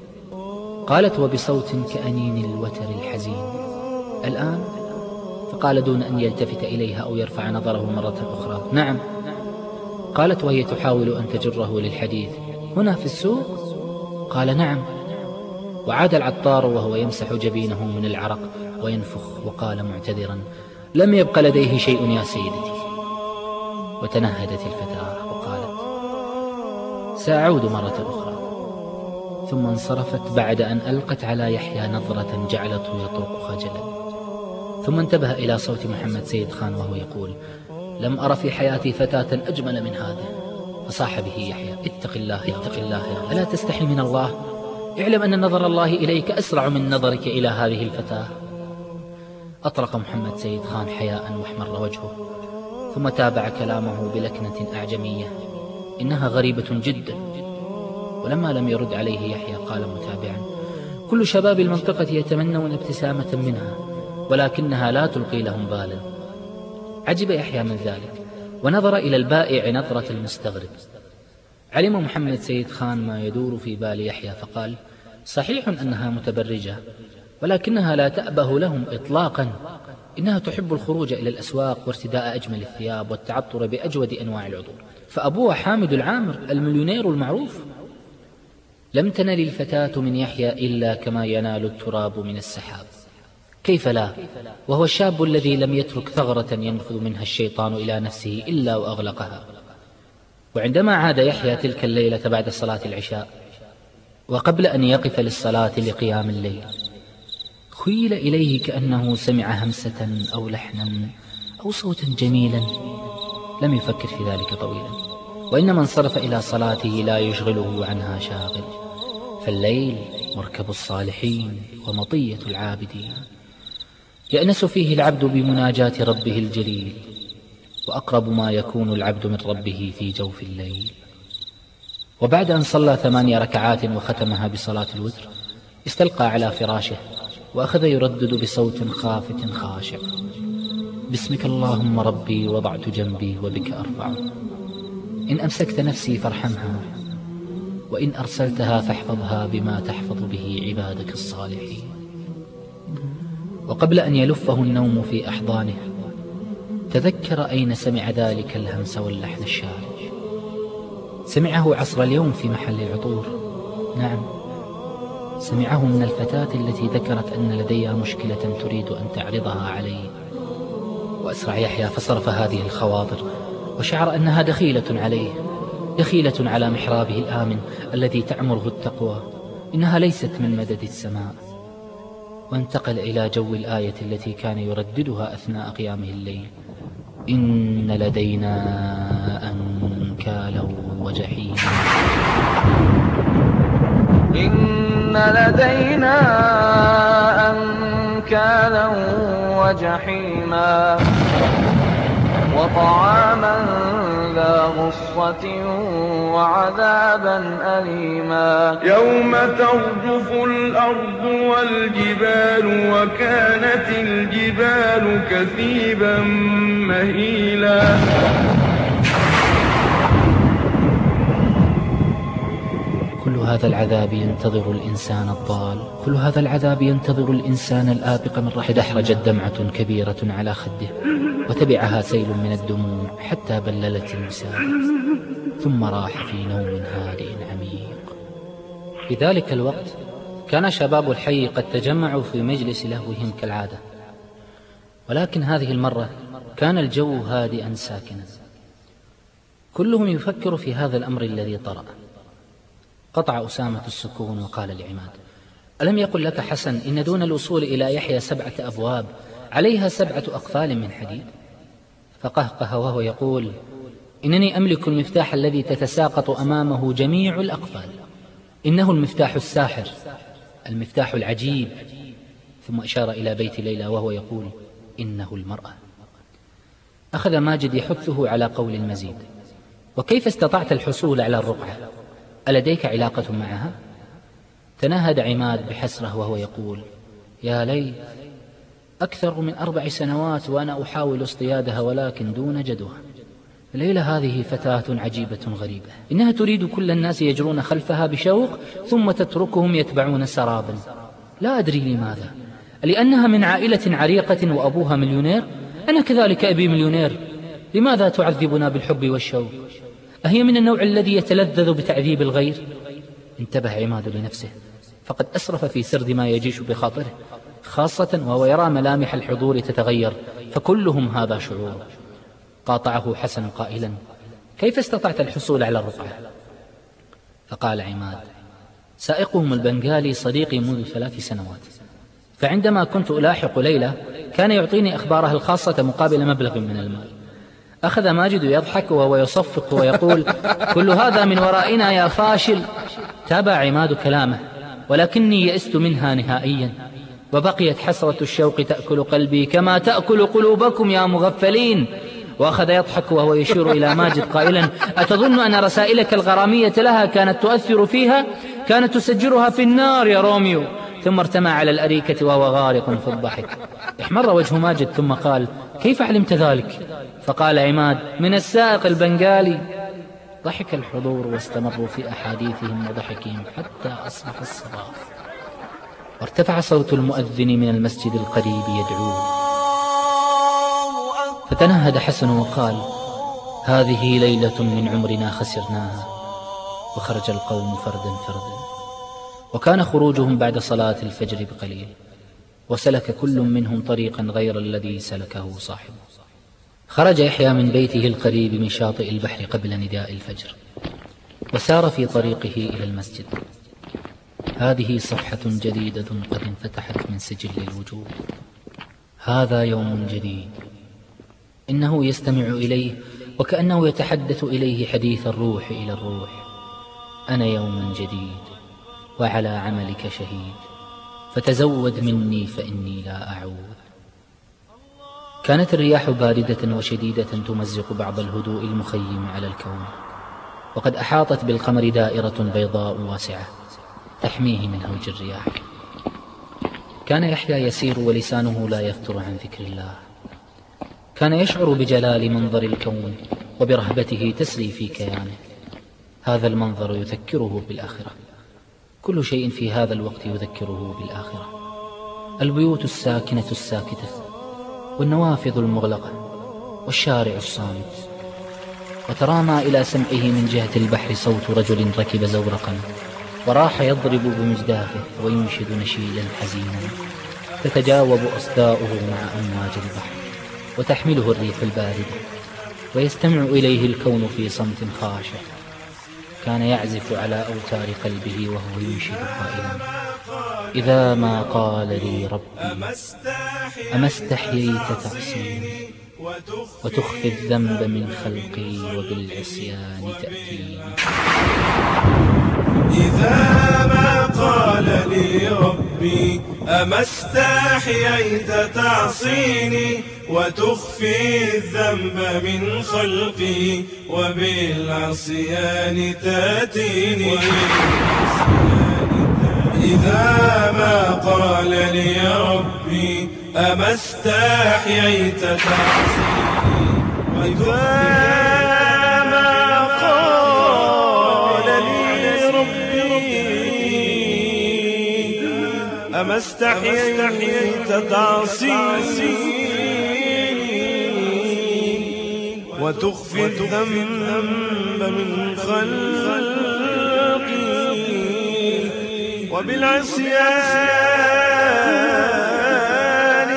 قالت وبصوت كأنين الوتر الحزين: الآن؟ فقال دون أن يلتفت إليها أو يرفع نظره مرة أخرى: نعم. قالت وهي تحاول أن تجره للحديث: هنا في السوق؟ قال: نعم. وعاد العطار وهو يمسح جبينه من العرق وينفخ وقال معتذرا: لم يبق لديه شيء يا سيدتي. وتنهدت الفتاة وقالت: سأعود مرة أخرى. ثم انصرفت بعد أن ألقت على يحيى نظرة جعلته يطوق خجلا. ثم انتبه إلى صوت محمد سيد خان وهو يقول: لم أرى في حياتي فتاة أجمل من هذه. فصاح به يحيى: اتق الله اتق الله يا ألا تستحي من الله؟ اعلم أن نظر الله إليك أسرع من نظرك إلى هذه الفتاة. أطرق محمد سيد خان حياء واحمر وجهه، ثم تابع كلامه بلكنة أعجمية: إنها غريبة جدا. ولما لم يرد عليه يحيى قال متابعا: كل شباب المنطقة يتمنون ابتسامة منها، ولكنها لا تلقي لهم بالا. عجب يحيى من ذلك ونظر إلى البائع نظرة المستغرب. علم محمد سيد خان ما يدور في بال يحيى فقال: صحيح أنها متبرجة، ولكنها لا تأبه لهم إطلاقا. إنها تحب الخروج إلى الأسواق وارتداء أجمل الثياب والتعطر بأجود أنواع العطور، فأبوها حامد العامر المليونير المعروف. لم تنل الفتاة من يحيى إلا كما ينال التراب من السحاب. كيف لا، وهو الشاب الذي لم يترك ثغرة ينفذ منها الشيطان إلى نفسه إلا وأغلقها. وعندما عاد يحيى تلك الليلة بعد صلاة العشاء وقبل أن يقف للصلاة لقيام الليل، خيل إليه كأنه سمع همسة أو لحنا أو صوتا جميلا. لم يفكر في ذلك طويلا، وإنما انصرف إلى صلاته لا يشغله عنها شاغل. فالليل مركب الصالحين ومطية العابدين، يأنس فيه العبد بمناجاة ربه الجليل، وأقرب ما يكون العبد من ربه في جوف الليل. وبعد أن صلى ثماني ركعات وختمها بصلاة الوتر، استلقى على فراشه وأخذ يردد بصوت خافت خاشع: باسمك اللهم ربي وضعت جنبي وبك أرفع، إن أمسكت نفسي فارحمها، وإن أرسلتها فاحفظها بما تحفظ به عبادك الصالحين. وقبل أن يلفه النوم في أحضانه تذكر أين سمع ذلك الهمس واللحن الشارد. سمعه عصر اليوم في محل العطور. نعم، سمعه من الفتاة التي ذكرت أن لديها مشكلة تريد أن تعرضها عليه. وأسرع يحيى فصرف هذه الخواطر، وشعر أنها دخيلة عليه، دخيلة على محرابه الآمن الذي تعمره التقوى. إنها ليست من مدد السماء. وانتقل إلى جو الآية التي كان يرددها أثناء قيامه الليل: إن لدينا أنكالا وجحيما، إن لدينا أنكالا وجحيما، وطعاما ذا غصة وعذابا أليما. يوم ترجف الأرض والجبال وكانت الجبال كثيبا مهيلا. كل هذا العذاب ينتظر الإنسان الضال، كل هذا العذاب ينتظر الإنسان الآبق من رحمه. دحرجت دمعة كبيرة على خده وتبعها سيل من الدموع حتى بللت المساء، ثم راح في نوم هادئ عميق. في ذلك الوقت كان شباب الحي قد تجمعوا في مجلس لهوهم كالعادة، ولكن هذه المرة كان الجو هادئا ساكنا، كلهم يفكر في هذا الأمر الذي طرأ. قطع أسامة السكون وقال لعماد: ألم يقل لك حسن إن دون الوصول إلى يحيى سبعة أبواب عليها سبعة أقفال من حديد؟ فقهقه وهو يقول: إنني أملك المفتاح الذي تتساقط أمامه جميع الأقفال، إنه المفتاح الساحر، المفتاح العجيب. ثم أشار إلى بيت ليلى وهو يقول: إنه المرأة. أخذ ماجد يحثه على قول المزيد: وكيف استطعت الحصول على الرقعة؟ ألديك علاقة معها؟ تنهد عماد بحسرة وهو يقول: يا ليت، أكثر من أربع سنوات وأنا أحاول اصطيادها ولكن دون جدوى. ليلى هذه فتاة عجيبة غريبة، إنها تريد كل الناس يجرون خلفها بشوق ثم تتركهم يتبعون سرابا، لا أدري لماذا. لأنها من عائلة عريقة وأبوها مليونير؟ أنا كذلك أبي مليونير، لماذا تعذبنا بالحب والشوق؟ أهي من النوع الذي يتلذذ بتعذيب الغير؟ انتبه عماد لنفسه، فقد أسرف في سرد ما يجيش بخاطره، خاصة وهو يرى ملامح الحضور تتغير، فكلهم هذا شعور. قاطعه حسن قائلا: كيف استطعت الحصول على الرقعة؟ فقال عماد: سائقهم البنغالي صديقي منذ ثلاث سنوات، فعندما كنت ألاحق ليلى كان يعطيني أخبارها الخاصة مقابل مبلغ من المال. أخذ ماجد يضحك وهو يصفق ويقول: كل هذا من ورائنا يا فاشل. تابع عماد كلامه: ولكني يئست منها نهائيا، وبقيت حسرة الشوق تأكل قلبي كما تأكل قلوبكم يا مغفلين. وأخذ يضحك وهو يشير إلى ماجد قائلا: أتظن أن رسائلك الغرامية لها كانت تؤثر فيها؟ كانت تسجرها في النار يا روميو. ثم ارتمى على الأريكة وهو غارق في الضحك. احمر وجه ماجد ثم قال: كيف علمت ذلك؟ فقال عماد: من السائق البنغالي. ضحك الحضور واستمروا في أحاديثهم وضحكهم حتى أصبح الصباح، وارتفع صوت المؤذن من المسجد القريب يدعوه، فتنهد حسن وقال: هذه ليلة من عمرنا خسرناها. وخرج القوم فردا فردا، وكان خروجهم بعد صلاة الفجر بقليل، وسلك كل منهم طريقا غير الذي سلكه صاحبه. خرج يحيى من بيته القريب من شاطئ البحر قبل نداء الفجر، وسار في طريقه إلى المسجد. هذه صفحة جديدة قد انفتحت من سجل الوجود. هذا يوم جديد، إنه يستمع إليه وكأنه يتحدث إليه حديث الروح إلى الروح. أنا يوم جديد وعلى عملك شهيد، فتزود مني فإني لا أعود. كانت الرياح باردة وشديدة تمزق بعض الهدوء المخيم على الكون، وقد أحاطت بالقمر دائرة بيضاء واسعة تحميه من هوج الرياح. كان يحيى يسير ولسانه لا يفتر عن ذكر الله. كان يشعر بجلال منظر الكون وبرهبته تسري في كيانه. هذا المنظر يذكره بالآخرة، كل شيء في هذا الوقت يذكره بالآخرة. البيوت الساكنة الساكتة، والنوافذ المغلقة، والشارع الصامت. وترامى إلى سمعه من جهة البحر صوت رجل ركب زورقا وراح يضرب بمجدافه وينشد نشيدا حزينا، تتجاوب أصداؤه مع أمواج البحر وتحمله الريح الباردة، ويستمع إليه الكون في صمت خاشع. كان يعزف على أوتار قلبه وهو ينشد قائلا: إذا ما قال لي ربي أما استحييت تعصيني وتخفي الذنب من خلقي وبالعصيان تأتيني. إذا ما قال لي ربي أما استحييت تعصيني وتخفي الذنب من خلقي وبالعصيان تأتيني إذا ما قال لي ربي أما استحييت تعصيني وإذا ما قال لي ربي أما استحييت تعصيني وتخفي الذنب من خلقي وبالعصيان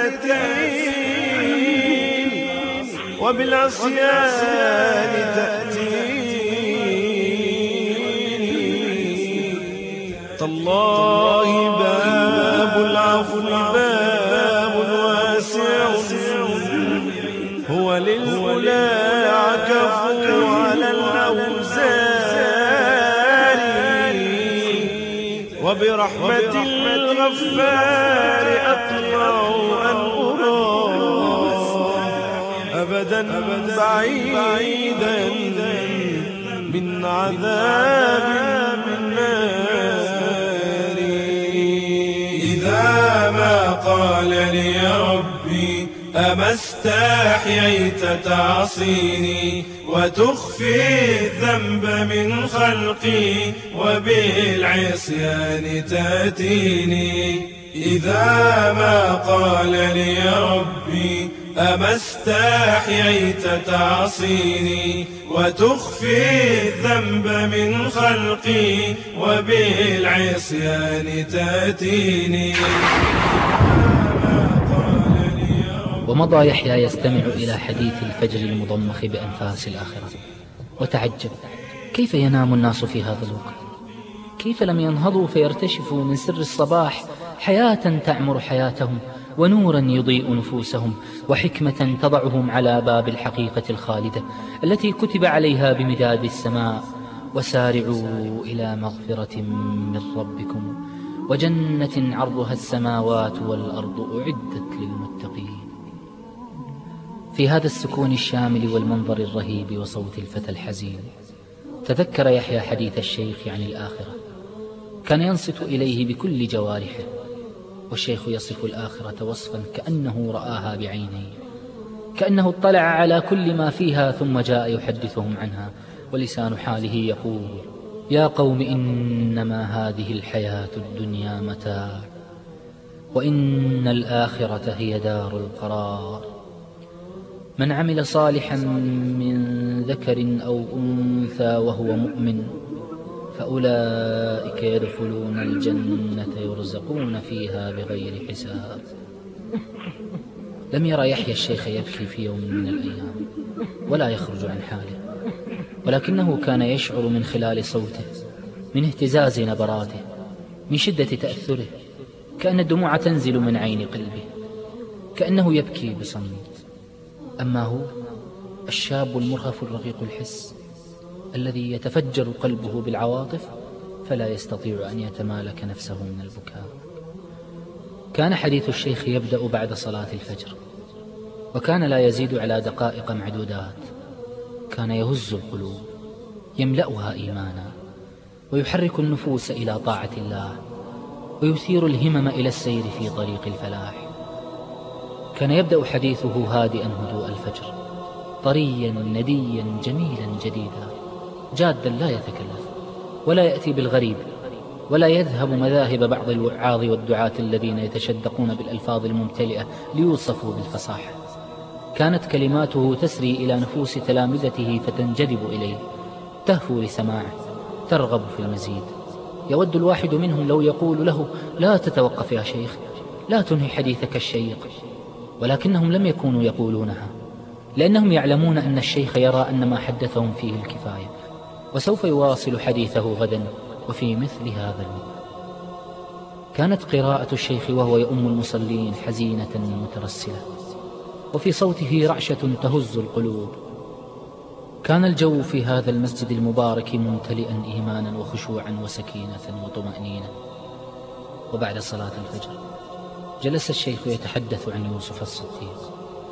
تأتيني وبالعصيان تأتيني تالله باب العفو باب واسع هو للأولى عكفوا على الأوزار وبرحمة الغفار أطمع أن أرى أبدا بعيدا من عذاب النار إذا ما قال لي ربي أما استحييت تعصيني وتخفي الذنب من خلقي وبالعصيان تأتيني إذا ما قال لي ربي أما استحييت تعصيني وتخفي الذنب من خلقي وبالعصيان تأتيني ومضى يحيى يستمع إلى حديث الفجر المضمخ بأنفاس الآخرة وتعجب كيف ينام الناس في هذا الوقت؟ كيف لم ينهضوا فيرتشفوا من سر الصباح حياة تعمر حياتهم ونورا يضيء نفوسهم وحكمة تضعهم على باب الحقيقة الخالدة التي كتب عليها بمداد السماء وسارعوا إلى مغفرة من ربكم وجنة عرضها السماوات والأرض أعدت للمتقين. في هذا السكون الشامل والمنظر الرهيب وصوت الفتى الحزين تذكر يحيى حديث الشيخ عن الآخرة. كان ينصت إليه بكل جوارحه، والشيخ يصف الآخرة وصفا كأنه رآها بعينيه، كأنه اطلع على كل ما فيها ثم جاء يحدثهم عنها، ولسان حاله يقول: يا قوم إنما هذه الحياة الدنيا متاع وإن الآخرة هي دار القرار. من عمل صالحا من ذكر أو أنثى وهو مؤمن فأولئك يدخلون الجنة يرزقون فيها بغير حساب. لم يرى يحيى الشيخ يبكي في يوم من الأيام ولا يخرج عن حاله، ولكنه كان يشعر من خلال صوته، من اهتزاز نبراته، من شدة تأثره، كأن الدموع تنزل من عين قلبه، كأنه يبكي بصمت. أما هو الشاب المرهف الرقيق الحس الذي يتفجر قلبه بالعواطف فلا يستطيع أن يتمالك نفسه من البكاء. كان حديث الشيخ يبدأ بعد صلاة الفجر، وكان لا يزيد على دقائق معدودات. كان يهز القلوب، يملأها إيمانا، ويحرك النفوس إلى طاعة الله، ويثير الهمم إلى السير في طريق الفلاح. كان يبدأ حديثه هادئا هدوء الفجر، طريا نديا جميلا جديدا، جادا لا يتكلف ولا يأتي بالغريب، ولا يذهب مذاهب بعض الوعاظ والدعاة الذين يتشدقون بالألفاظ الممتلئة ليوصفوا بالفصاحة. كانت كلماته تسري إلى نفوس تلامذته فتنجذب إليه، تهفو لسماعه، ترغب في المزيد. يود الواحد منهم لو يقول له: لا تتوقف يا شيخ، لا تنهي حديثك الشيق، ولكنهم لم يكونوا يقولونها، لأنهم يعلمون أن الشيخ يرى أن ما حدثهم فيه الكفاية، وسوف يواصل حديثه غدا وفي مثل هذا الوقت. كانت قراءة الشيخ وهو يؤم المصلين حزينة مترسلة، وفي صوته رعشة تهز القلوب. كان الجو في هذا المسجد المبارك ممتلئا إيمانا وخشوعا وسكينة وطمأنينة. وبعد صلاة الفجر جلس الشيخ يتحدث عن يوسف الصديق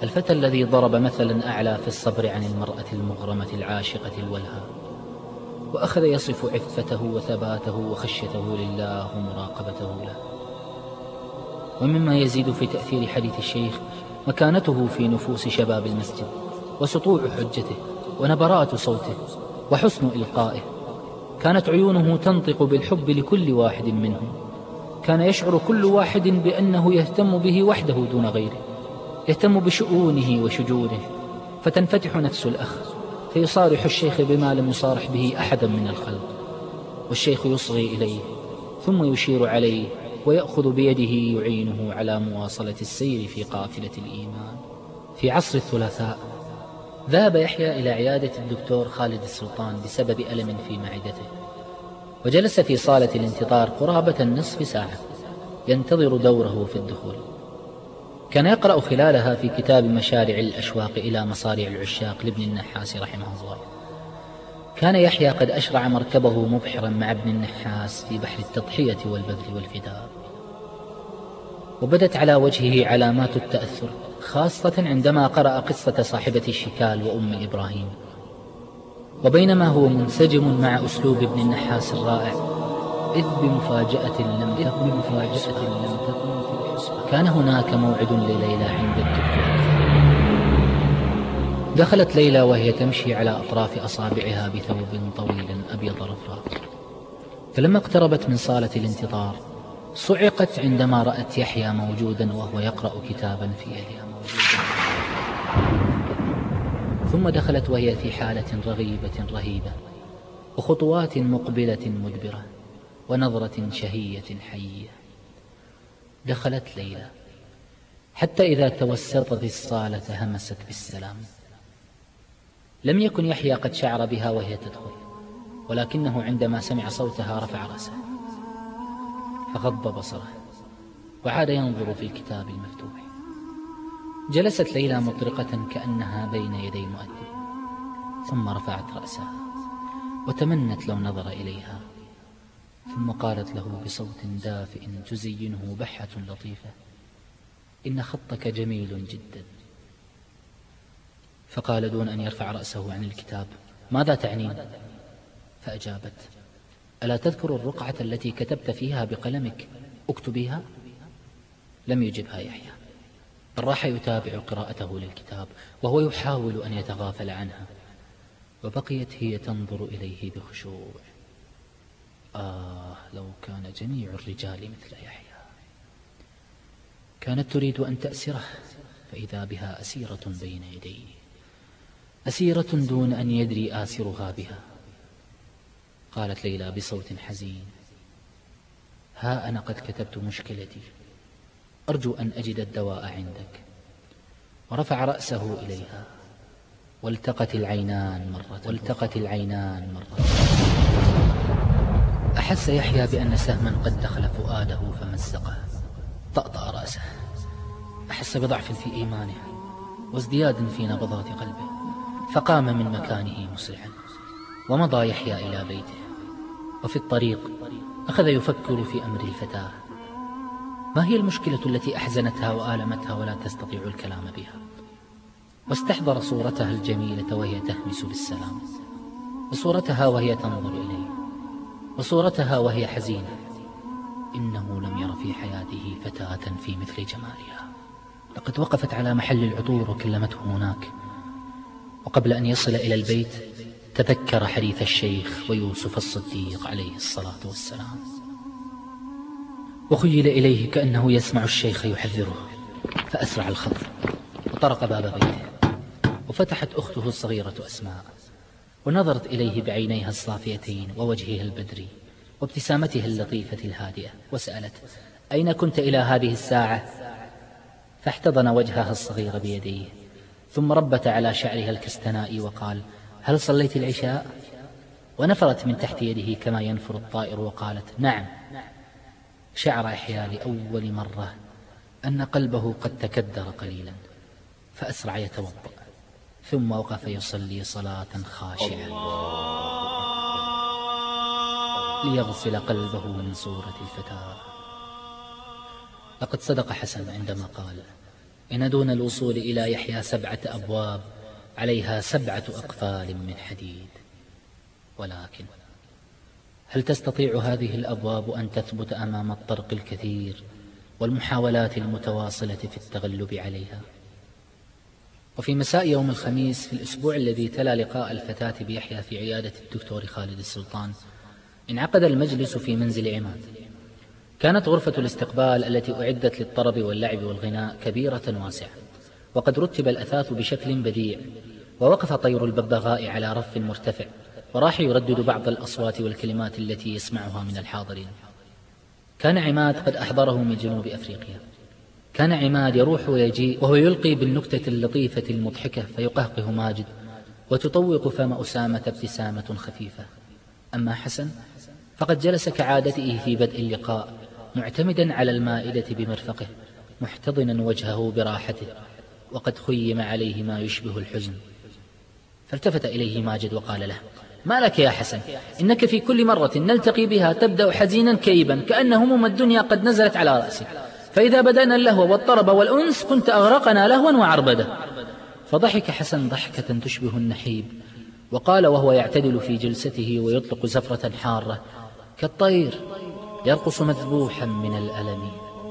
الفتى الذي ضرب مثلا أعلى في الصبر عن المرأة المغرمة العاشقة الولهى، وأخذ يصف عفته وثباته وخشيته لله ومراقبته له. ومما يزيد في تأثير حديث الشيخ مكانته في نفوس شباب المسجد، وسطوع حجته، ونبرات صوته، وحسن إلقائه. كانت عيونه تنطق بالحب لكل واحد منهم، كان يشعر كل واحد بأنه يهتم به وحده دون غيره، يهتم بشؤونه وشجونه، فتنفتح نفس الأخ فيصارح الشيخ بما لم يصارح به أحدا من الخلق، والشيخ يصغي إليه ثم يشير عليه ويأخذ بيده يعينه على مواصلة السير في قافلة الإيمان. في عصر الثلاثاء ذهب يحيى إلى عيادة الدكتور خالد السلطان بسبب ألم في معدته، وجلس في صالة الانتظار قرابة نصف ساعة ينتظر دوره في الدخول. كان يقرأ خلالها في كتاب مشارع الأشواق إلى مصارع العشاق لابن النحاس رحمه الله. كان يحيى قد أشرع مركبه مبحرا مع ابن النحاس في بحر التضحية والبذل والفداء، وبدت على وجهه علامات التأثر، خاصة عندما قرأ قصة صاحبة الشكال وأم إبراهيم. وبينما هو منسجم مع أسلوب ابن النحاس الرائع، إذ بمفاجأة لم تكن بمفاجأة لم تكن في الحسبان، كان هناك موعد لليلى عند الدكتور. دخلت ليلى وهي تمشي على أطراف أصابعها بثوب طويل أبيض رفراف، فلما اقتربت من صالة الانتظار صعقت عندما رأت يحيى موجودا وهو يقرأ كتابا في يدها موجودا. ثم دخلت وهي في حالة رغيبة رهيبة، وخطوات مقبلة مدبرة، ونظرة شهية حية. دخلت ليلى حتى إذا توسطت الصالة همست بالسلام. لم يكن يحيى قد شعر بها وهي تدخل، ولكنه عندما سمع صوتها رفع رأسه فغض بصره وعاد ينظر في الكتاب المفتوح. جلست ليلى مطرقة كأنها بين يدي مؤدب، ثم رفعت رأسها وتمنت لو نظر إليها، ثم قالت له بصوت دافئ تزينه بحة لطيفة: إن خطك جميل جدا. فقال دون أن يرفع رأسه عن الكتاب: ماذا تعنين؟ فأجابت: ألا تذكر الرقعة التي كتبت فيها بقلمك؟ اكتبيها. لم يجبها يحيى، بل راح يتابع قراءته للكتاب وهو يحاول أن يتغافل عنها، وبقيت هي تنظر إليه بخشوع. آه لو كان جميع الرجال مثل يحيى. كانت تريد أن تأسره، فإذا بها أسيرة بين يديه، أسيرة دون أن يدري آسرها بها. قالت ليلى بصوت حزين: ها أنا قد كتبت مشكلتي، أرجو أن أجد الدواء عندك. ورفع رأسه إليها، والتقت العينان مرة والتقت العينان مرة. أحس يحيى بأن سهما قد دخل فؤاده فمزقه، طأطأ رأسه، أحس بضعف في إيمانه وازدياد في نبضات قلبه، فقام من مكانه مسرعا ومضى يحيى إلى بيته. وفي الطريق أخذ يفكر في أمر الفتاة، ما هي المشكلة التي أحزنتها وآلمتها ولا تستطيع الكلام بها؟ واستحضر صورتها الجميلة وهي تهمس بالسلام، وصورتها وهي تنظر إليه، وصورتها وهي حزينة. إنه لم ير في حياته فتاة في مثل جمالها. لقد وقفت على محل العطور وكلمته هناك. وقبل أن يصل إلى البيت تذكر حديث الشيخ ويوسف الصديق عليه الصلاة والسلام، وخيل إليه كأنه يسمع الشيخ يحذره، فأسرع الخط وطرق باب بيته. وفتحت أخته الصغيرة أسماء ونظرت إليه بعينيها الصافيتين ووجهها البدري وابتسامتها اللطيفة الهادئة، وسألت: أين كنت إلى هذه الساعة؟ فاحتضن وجهها الصغير بيديه، ثم ربت على شعرها الكستناء وقال: هل صليت العشاء؟ ونفرت من تحت يده كما ينفر الطائر وقالت: نعم. شعر يحيى لأول مرة أن قلبه قد تكدر قليلا، فأسرع يتوضأ، ثم وقف يصلي صلاة خاشعة ليغسل قلبه من صورة الفتاة. لقد صدق حسن عندما قال: إن دون الوصول إلى يحيى سبعة أبواب عليها سبعة أقفال من حديد، ولكن هل تستطيع هذه الأبواب أن تثبت أمام الطرق الكثير والمحاولات المتواصلة في التغلب عليها؟ وفي مساء يوم الخميس في الأسبوع الذي تلا لقاء الفتاة بيحيى في عيادة الدكتور خالد السلطان، انعقد المجلس في منزل عماد. كانت غرفة الاستقبال التي أعدت للطرب واللعب والغناء كبيرة واسعة، وقد رتب الأثاث بشكل بديع، ووقف طير الببغاء على رف مرتفع، وراح يردد بعض الأصوات والكلمات التي يسمعها من الحاضرين. كان عماد قد أحضره من جنوب أفريقيا. كان عماد يروح ويجيء وهو يلقي بالنكتة اللطيفة المضحكة فيقهقه ماجد، وتطوق فم أسامة ابتسامة خفيفة. أما حسن فقد جلس كعادته في بدء اللقاء معتمدا على المائدة بمرفقه، محتضنا وجهه براحته، وقد خيم عليه ما يشبه الحزن. فالتفت إليه ماجد وقال له: ما لك يا حسن؟ إنك في كل مرة نلتقي بها تبدأ حزينا كئيبا، كأن هموم الدنيا قد نزلت على رأسك، فإذا بدأنا اللهو والطرب والأنس كنت أغرقنا لهوا وعربدة. فضحك حسن ضحكة تشبه النحيب، وقال وهو يعتدل في جلسته ويطلق زفرة حارة كالطير يرقص مذبوحا من الألم.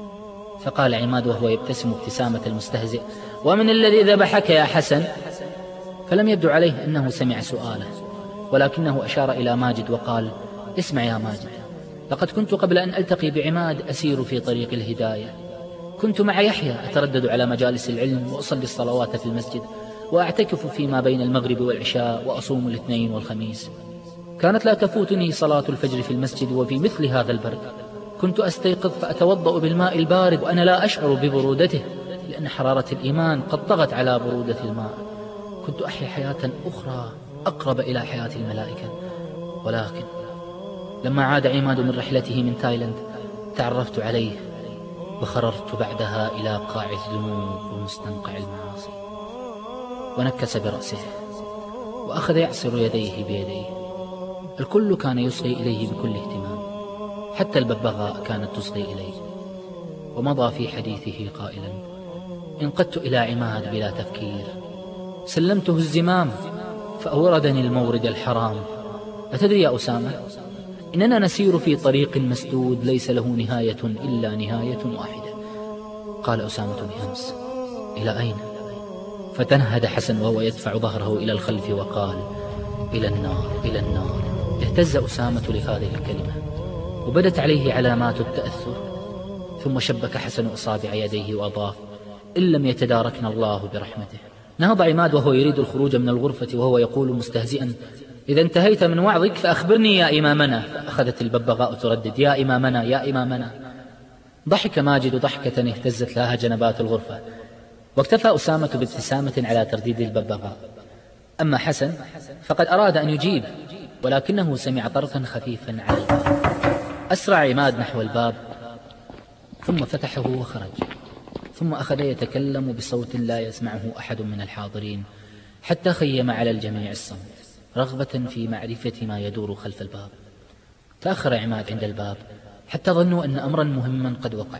فقال عماد وهو يبتسم ابتسامة المستهزئ: ومن الذي ذبحك يا حسن؟ فلم يبدو عليه أنه سمع سؤاله، ولكنه أشار إلى ماجد وقال: اسمع يا ماجد، لقد كنت قبل أن ألتقي بعماد أسير في طريق الهداية. كنت مع يحيى أتردد على مجالس العلم وأصلي الصلوات في المسجد، وأعتكف فيما بين المغرب والعشاء، وأصوم الاثنين والخميس. كانت لا تفوتني صلاة الفجر في المسجد وفي مثل هذا البرد. كنت أستيقظ فأتوضأ بالماء البارد وأنا لا أشعر ببرودته، لأن حرارة الإيمان قد طغت على برودة الماء. كنت أحيا حياة أخرى أقرب إلى حياة الملائكة. ولكن لما عاد عماد من رحلته من تايلاند تعرفت عليه، وخررت بعدها إلى قاع الذنوب ومستنقع المعاصي. ونكس برأسه وأخذ يعصر يديه بيديه. الكل كان يصغي إليه بكل اهتمام، حتى الببغاء كانت تصغي إليه. ومضى في حديثه قائلا: انقدت إلى عماد بلا تفكير، سلمته الزمام فأوردني المورد الحرام. أتدري يا أسامة، إننا نسير في طريق مسدود ليس له نهاية إلا نهاية واحدة. قال أسامة بأمس: إلى أين؟ فتنهد حسن وهو يدفع ظهره إلى الخلف وقال: إلى النار، إلى النار. اهتز أسامة لهذه الكلمة وبدت عليه علامات التأثر، ثم شبك حسن أصابع يديه وأضاف: إن لم يتداركنا الله برحمته. نهض عماد وهو يريد الخروج من الغرفة وهو يقول مستهزئا: إذا انتهيت من وعظك فأخبرني يا إمامنا. فأخذت الببغاء تردد: يا إمامنا، يا إمامنا. ضحك ماجد ضحكة اهتزت لها جنبات الغرفة، واكتفى أسامة بابتسامة على ترديد الببغاء. أما حسن فقد أراد أن يجيب، ولكنه سمع طرقا خفيفا على الباب. أسرع عماد نحو الباب، ثم فتحه وخرج، ثم أخذ يتكلم بصوت لا يسمعه أحد من الحاضرين، حتى خيم على الجميع الصمت رغبة في معرفة ما يدور خلف الباب. تأخر عماد عند الباب حتى ظنوا أن أمرا مهما قد وقع.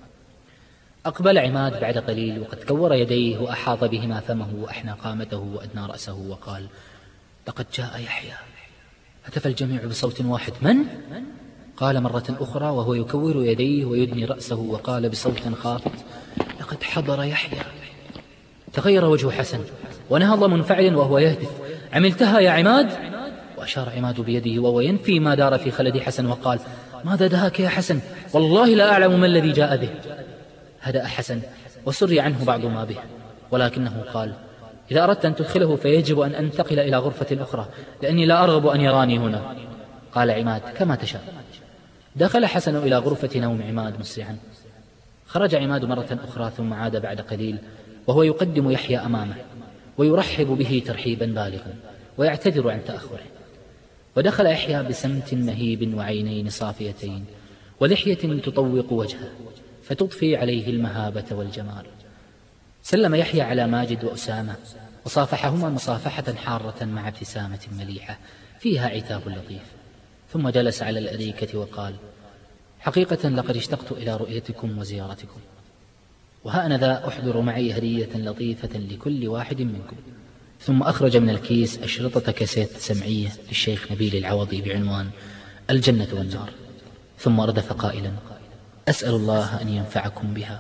أقبل عماد بعد قليل وقد كور يديه وأحاط بهما فمه وأحنى قامته وأدنى رأسه وقال: لقد جاء يحيى. هتف الجميع بصوت واحد: من؟ قال مرة أخرى وهو يكور يديه ويدني رأسه وقال بصوت خافت: لقد حضر يحيى. تغير وجه حسن ونهض منفعل وهو يهتف: عملتها يا عماد؟ وأشار عماد بيده وهو ينفي ما دار في خلد حسن وقال: ماذا دهاك يا حسن؟ والله لا أعلم ما الذي جاء به. هدأ حسن وسري عنه بعض ما به، ولكنه قال: إذا أردت أن تدخله فيجب أن أنتقل إلى غرفة أخرى، لأني لا أرغب أن يراني هنا. قال عماد: كما تشاء. دخل حسن إلى غرفة نوم عماد مسرعا. خرج عماد مرة أخرى ثم عاد بعد قليل وهو يقدم يحيى أمامه ويرحب به ترحيبا بالغا ويعتذر عن تأخره. ودخل يحيى بسمت مهيب وعينين صافيتين ولحية تطوق وجهه فتضفي عليه المهابة والجمال. سلم يحيى على ماجد وأسامة وصافحهما مصافحة حارة مع ابتسامة مليحة فيها عتاب لطيف، ثم جلس على الأريكة وقال: حقيقة لقد اشتقت إلى رؤيتكم وزيارتكم. وها أنا ذا أحضر معي هدية لطيفة لكل واحد منكم. ثم أخرج من الكيس أشرطة كاسيت سمعية للشيخ نبيل العوضي بعنوان الجنة والنار، ثم أردف قائلا: أسأل الله أن ينفعكم بها.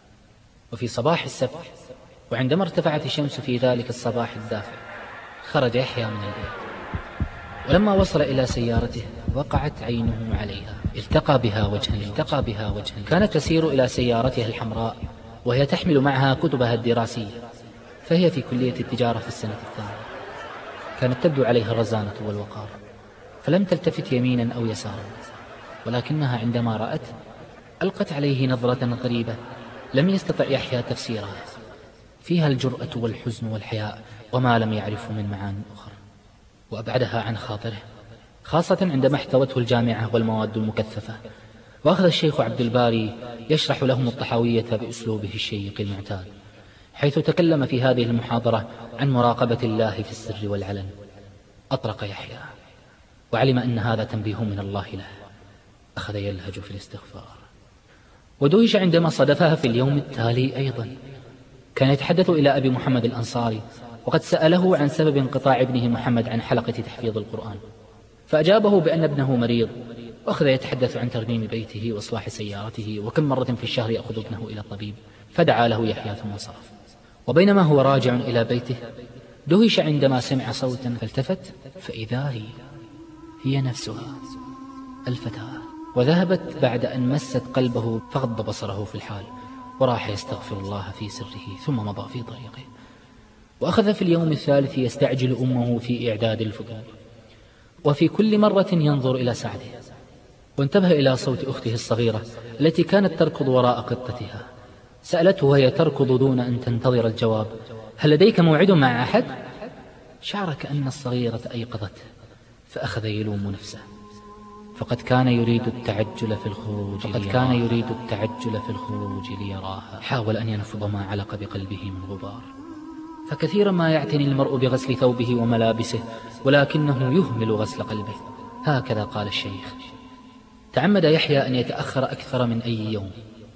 وفي صباح السبت، وعندما ارتفعت الشمس في ذلك الصباح الدافئ، خرج يحيى من البيت، ولما وصل إلى سيارته وقعت عينه عليها، التقى بها وجها التقى بها وجها كانت تسير إلى سيارتها الحمراء وهي تحمل معها كتبها الدراسية، فهي في كلية التجارة في السنة الثانية. كانت تبدو عليها الرزانة والوقار، فلم تلتفت يمينا أو يسارا، ولكنها عندما رأت ألقت عليه نظرة غريبة لم يستطع يحيى تفسيرها، فيها الجرأة والحزن والحياء وما لم يعرفه من معان أخرى، وأبعدها عن خاطره، خاصة عندما احتوته الجامعة والمواد المكثفة. وأخذ الشيخ عبد الباري يشرح لهم الطحاوية بأسلوبه الشيق المعتاد، حيث تكلم في هذه المحاضرة عن مراقبة الله في السر والعلن. أطرق يحيى وعلم أن هذا تنبيه من الله له، أخذ يلهج في الاستغفار، ودهش عندما صدفها في اليوم التالي أيضا. كان يتحدث إلى أبي محمد الأنصاري، وقد سأله عن سبب انقطاع ابنه محمد عن حلقة تحفيظ القرآن، فأجابه بأن ابنه مريض، وأخذ يتحدث عن ترميم بيته وإصلاح سيارته وكم مرة في الشهر يأخذ ابنه إلى الطبيب. فدعا له يحيى ثم صرف. وبينما هو راجع إلى بيته دهش عندما سمع صوتا، فالتفت فإذا هي هي نفسها الفتاة، وذهبت بعد أن مست قلبه فغض بصره في الحال، وراح يستغفر الله في سره، ثم مضى في طريقه. وأخذ في اليوم الثالث يستعجل أمه في إعداد الفطور، وفي كل مرة ينظر إلى سعده، وانتبه إلى صوت أخته الصغيرة التي كانت تركض وراء قطتها. سألته وهي تركض دون أن تنتظر الجواب: هل لديك موعد مع أحد؟ شعر كأن الصغيرة أيقظته، فأخذ يلوم نفسه، فقد كان يريد التعجل في الخروج فقد كان يريد التعجل في الخروج ليراها. حاول أن ينفض ما علق بقلبه من غبار، فكثيرا ما يعتني المرء بغسل ثوبه وملابسه ولكنه يهمل غسل قلبه. هكذا قال الشيخ. تعمد يحيى أن يتأخر أكثر من أي يوم،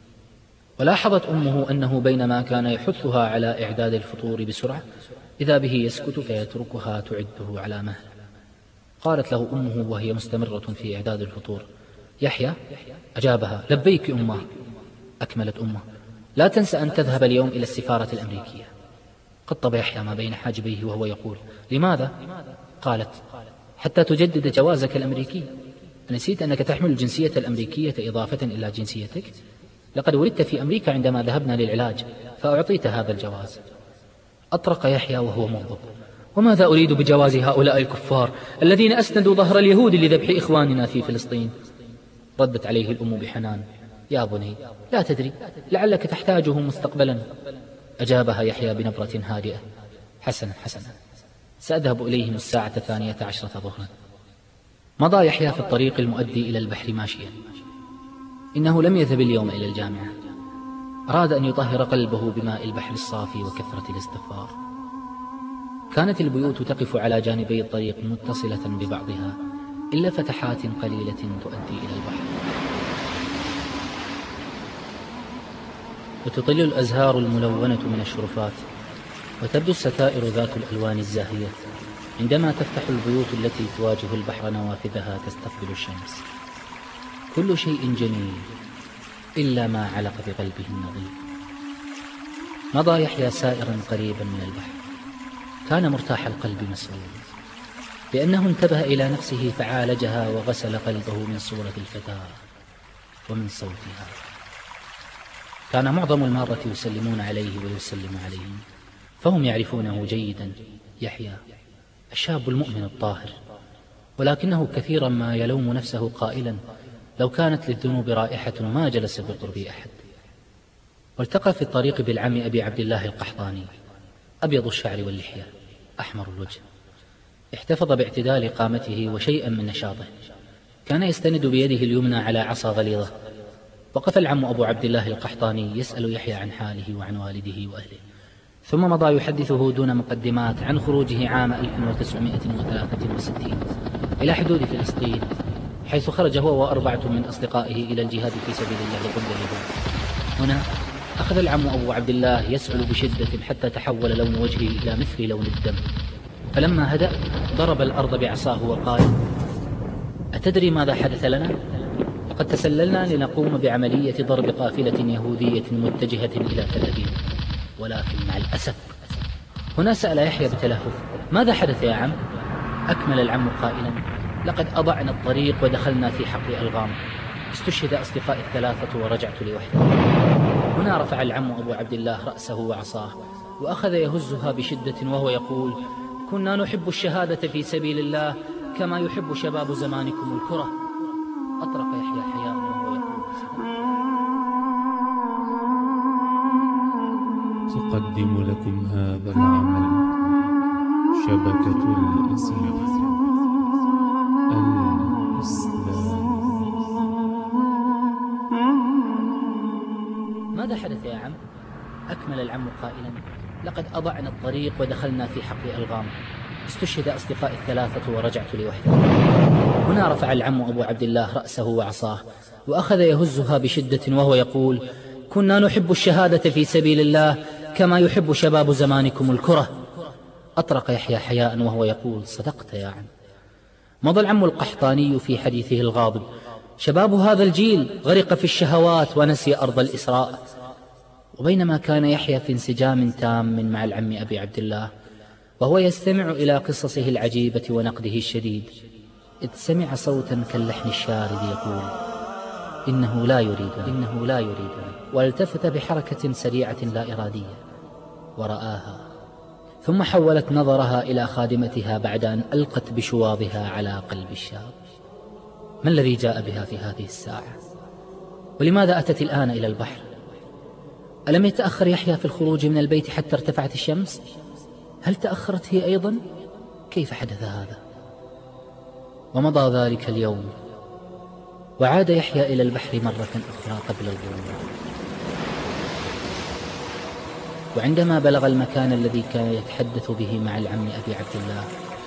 ولاحظت أمه أنه بينما كان يحثها على إعداد الفطور بسرعة إذا به يسكت فيتركها تعده على مهل. قالت له أمه وهي مستمرة في إعداد الفطور: يحيى؟ أجابها: لبيك أمه. أكملت أمه: لا تنسى أن تذهب اليوم إلى السفارة الأمريكية. قطب يحيى ما بين حاجبيه وهو يقول: لماذا؟ قالت: حتى تجدد جوازك الأمريكي. نسيت أنك تحمل الجنسية الأمريكية إضافة إلى جنسيتك؟ لقد ولدت في أمريكا عندما ذهبنا للعلاج، فأعطيت هذا الجواز. أطرق يحيى وهو مغضب: وماذا أريد بجواز هؤلاء الكفار الذين أسندوا ظهر اليهود لذبح إخواننا في فلسطين؟ ردت عليه الأم بحنان: يا بني، لا تدري، لعلك تحتاجه مستقبلا. أجابها يحيى بنبرة هادئة: حسنا حسنا، سأذهب إليهم الساعة الثانية عشرة ظهرا. مضى يحيى في الطريق المؤدي إلى البحر ماشيا. إنه لم يذهب اليوم إلى الجامعة، أراد أن يطهر قلبه بماء البحر الصافي وكثرة الاستغفار. كانت البيوت تقف على جانبي الطريق متصلة ببعضها إلا فتحات قليلة تؤدي إلى البحر، وتطل الأزهار الملونة من الشرفات، وتبدو الستائر ذات الألوان الزاهية عندما تفتح البيوت التي تواجه البحر نوافذها تستقبل الشمس. كل شيء جميل إلا ما علق بقلبه النظيف. مضى يحيى سائرا قريبا من البحر، كان مرتاح القلب مسرورا لأنه انتبه إلى نفسه فعالجها وغسل قلبه من صورة الفتاة ومن صوتها. كان معظم المارة يسلمون عليه ويسلم عليهم، فهم يعرفونه جيدا. يحيى الشاب المؤمن الطاهر، ولكنه كثيرا ما يلوم نفسه قائلا: لو كانت للذنوب رائحة ما جلس بقرب أحد. والتقى في الطريق بالعم أبي عبد الله القحطاني، أبيض الشعر واللحية، أحمر الوجه، احتفظ باعتدال قامته وشيئا من نشاطه. كان يستند بيده اليمنى على عصا غليظة. وقف العم أبو عبد الله القحطاني يسأل يحيى عن حاله وعن والده وأهله، ثم مضى يحدثه دون مقدمات عن خروجه عام ألف وتسعمائة وثلاثة وستين إلى حدود فلسطين، حيث خرج هو وأربعة من أصدقائه إلى الجهاد في سبيل الله ضد اليهود. هنا أخذ العم أبو عبد الله يسأل بشدة حتى تحول لون وجهه إلى مثل لون الدم، فلما هدأ ضرب الأرض بعصاه وقال: أتدري ماذا حدث لنا؟ لقد تسللنا لنقوم بعملية ضرب قافلة يهودية متجهة إلى تل أبيب، ولكن مع الأسف. هنا سأل يحيى بتلهف: ماذا حدث يا عم؟ أكمل العم قائلا: لقد أضعنا الطريق ودخلنا في حقل ألغام، استشهد أصدقائي الثلاثة ورجعت لوحدي. هنا رفع العم أبو عبد الله رأسه وعصاه وأخذ يهزها بشدة وهو يقول: كنا نحب الشهادة في سبيل الله كما يحب شباب زمانكم الكرة. أطرق يحيى حياء وهو يقول: تقدم لكم هذا العمل شبكة الأسير الإسلام. ماذا حدث يا عم؟ أكمل العم قائلا: لقد أضعنا الطريق ودخلنا في حقل ألغام، استشهد أصدقائي الثلاثة ورجعت لوحدي. هنا رفع العم أبو عبد الله رأسه وعصاه وأخذ يهزها بشدة وهو يقول: كنا نحب الشهادة في سبيل الله كما يحب شباب زمانكم الكرة. أطرق يحيى حياء وهو يقول: صدقت يا عم. مضى العم القحطاني في حديثه الغاضب: شباب هذا الجيل غرق في الشهوات ونسي أرض الإسراء. وبينما كان يحيى في انسجام تام مع العم أبي عبد الله وهو يستمع إلى قصصه العجيبة ونقده الشديد، إذ سمع صوتا كاللحن الشارد يقول: إنه لا يريدنا، إنه لا يريدنا، والتفت بحركة سريعة لا إرادية ورآها، ثم حولت نظرها إلى خادمتها بعد أن ألقت بشواظها على قلب الشاب. ما الذي جاء بها في هذه الساعة؟ ولماذا أتت الآن إلى البحر؟ ألم يتأخر يحيى في الخروج من البيت حتى ارتفعت الشمس؟ هل تأخرت هي أيضا؟ كيف حدث هذا؟ ومضى ذلك اليوم وعاد يحيى إلى البحر مرة أخرى قبل الغروب. وعندما بلغ المكان الذي كان يتحدث به مع العم أبي عبد الله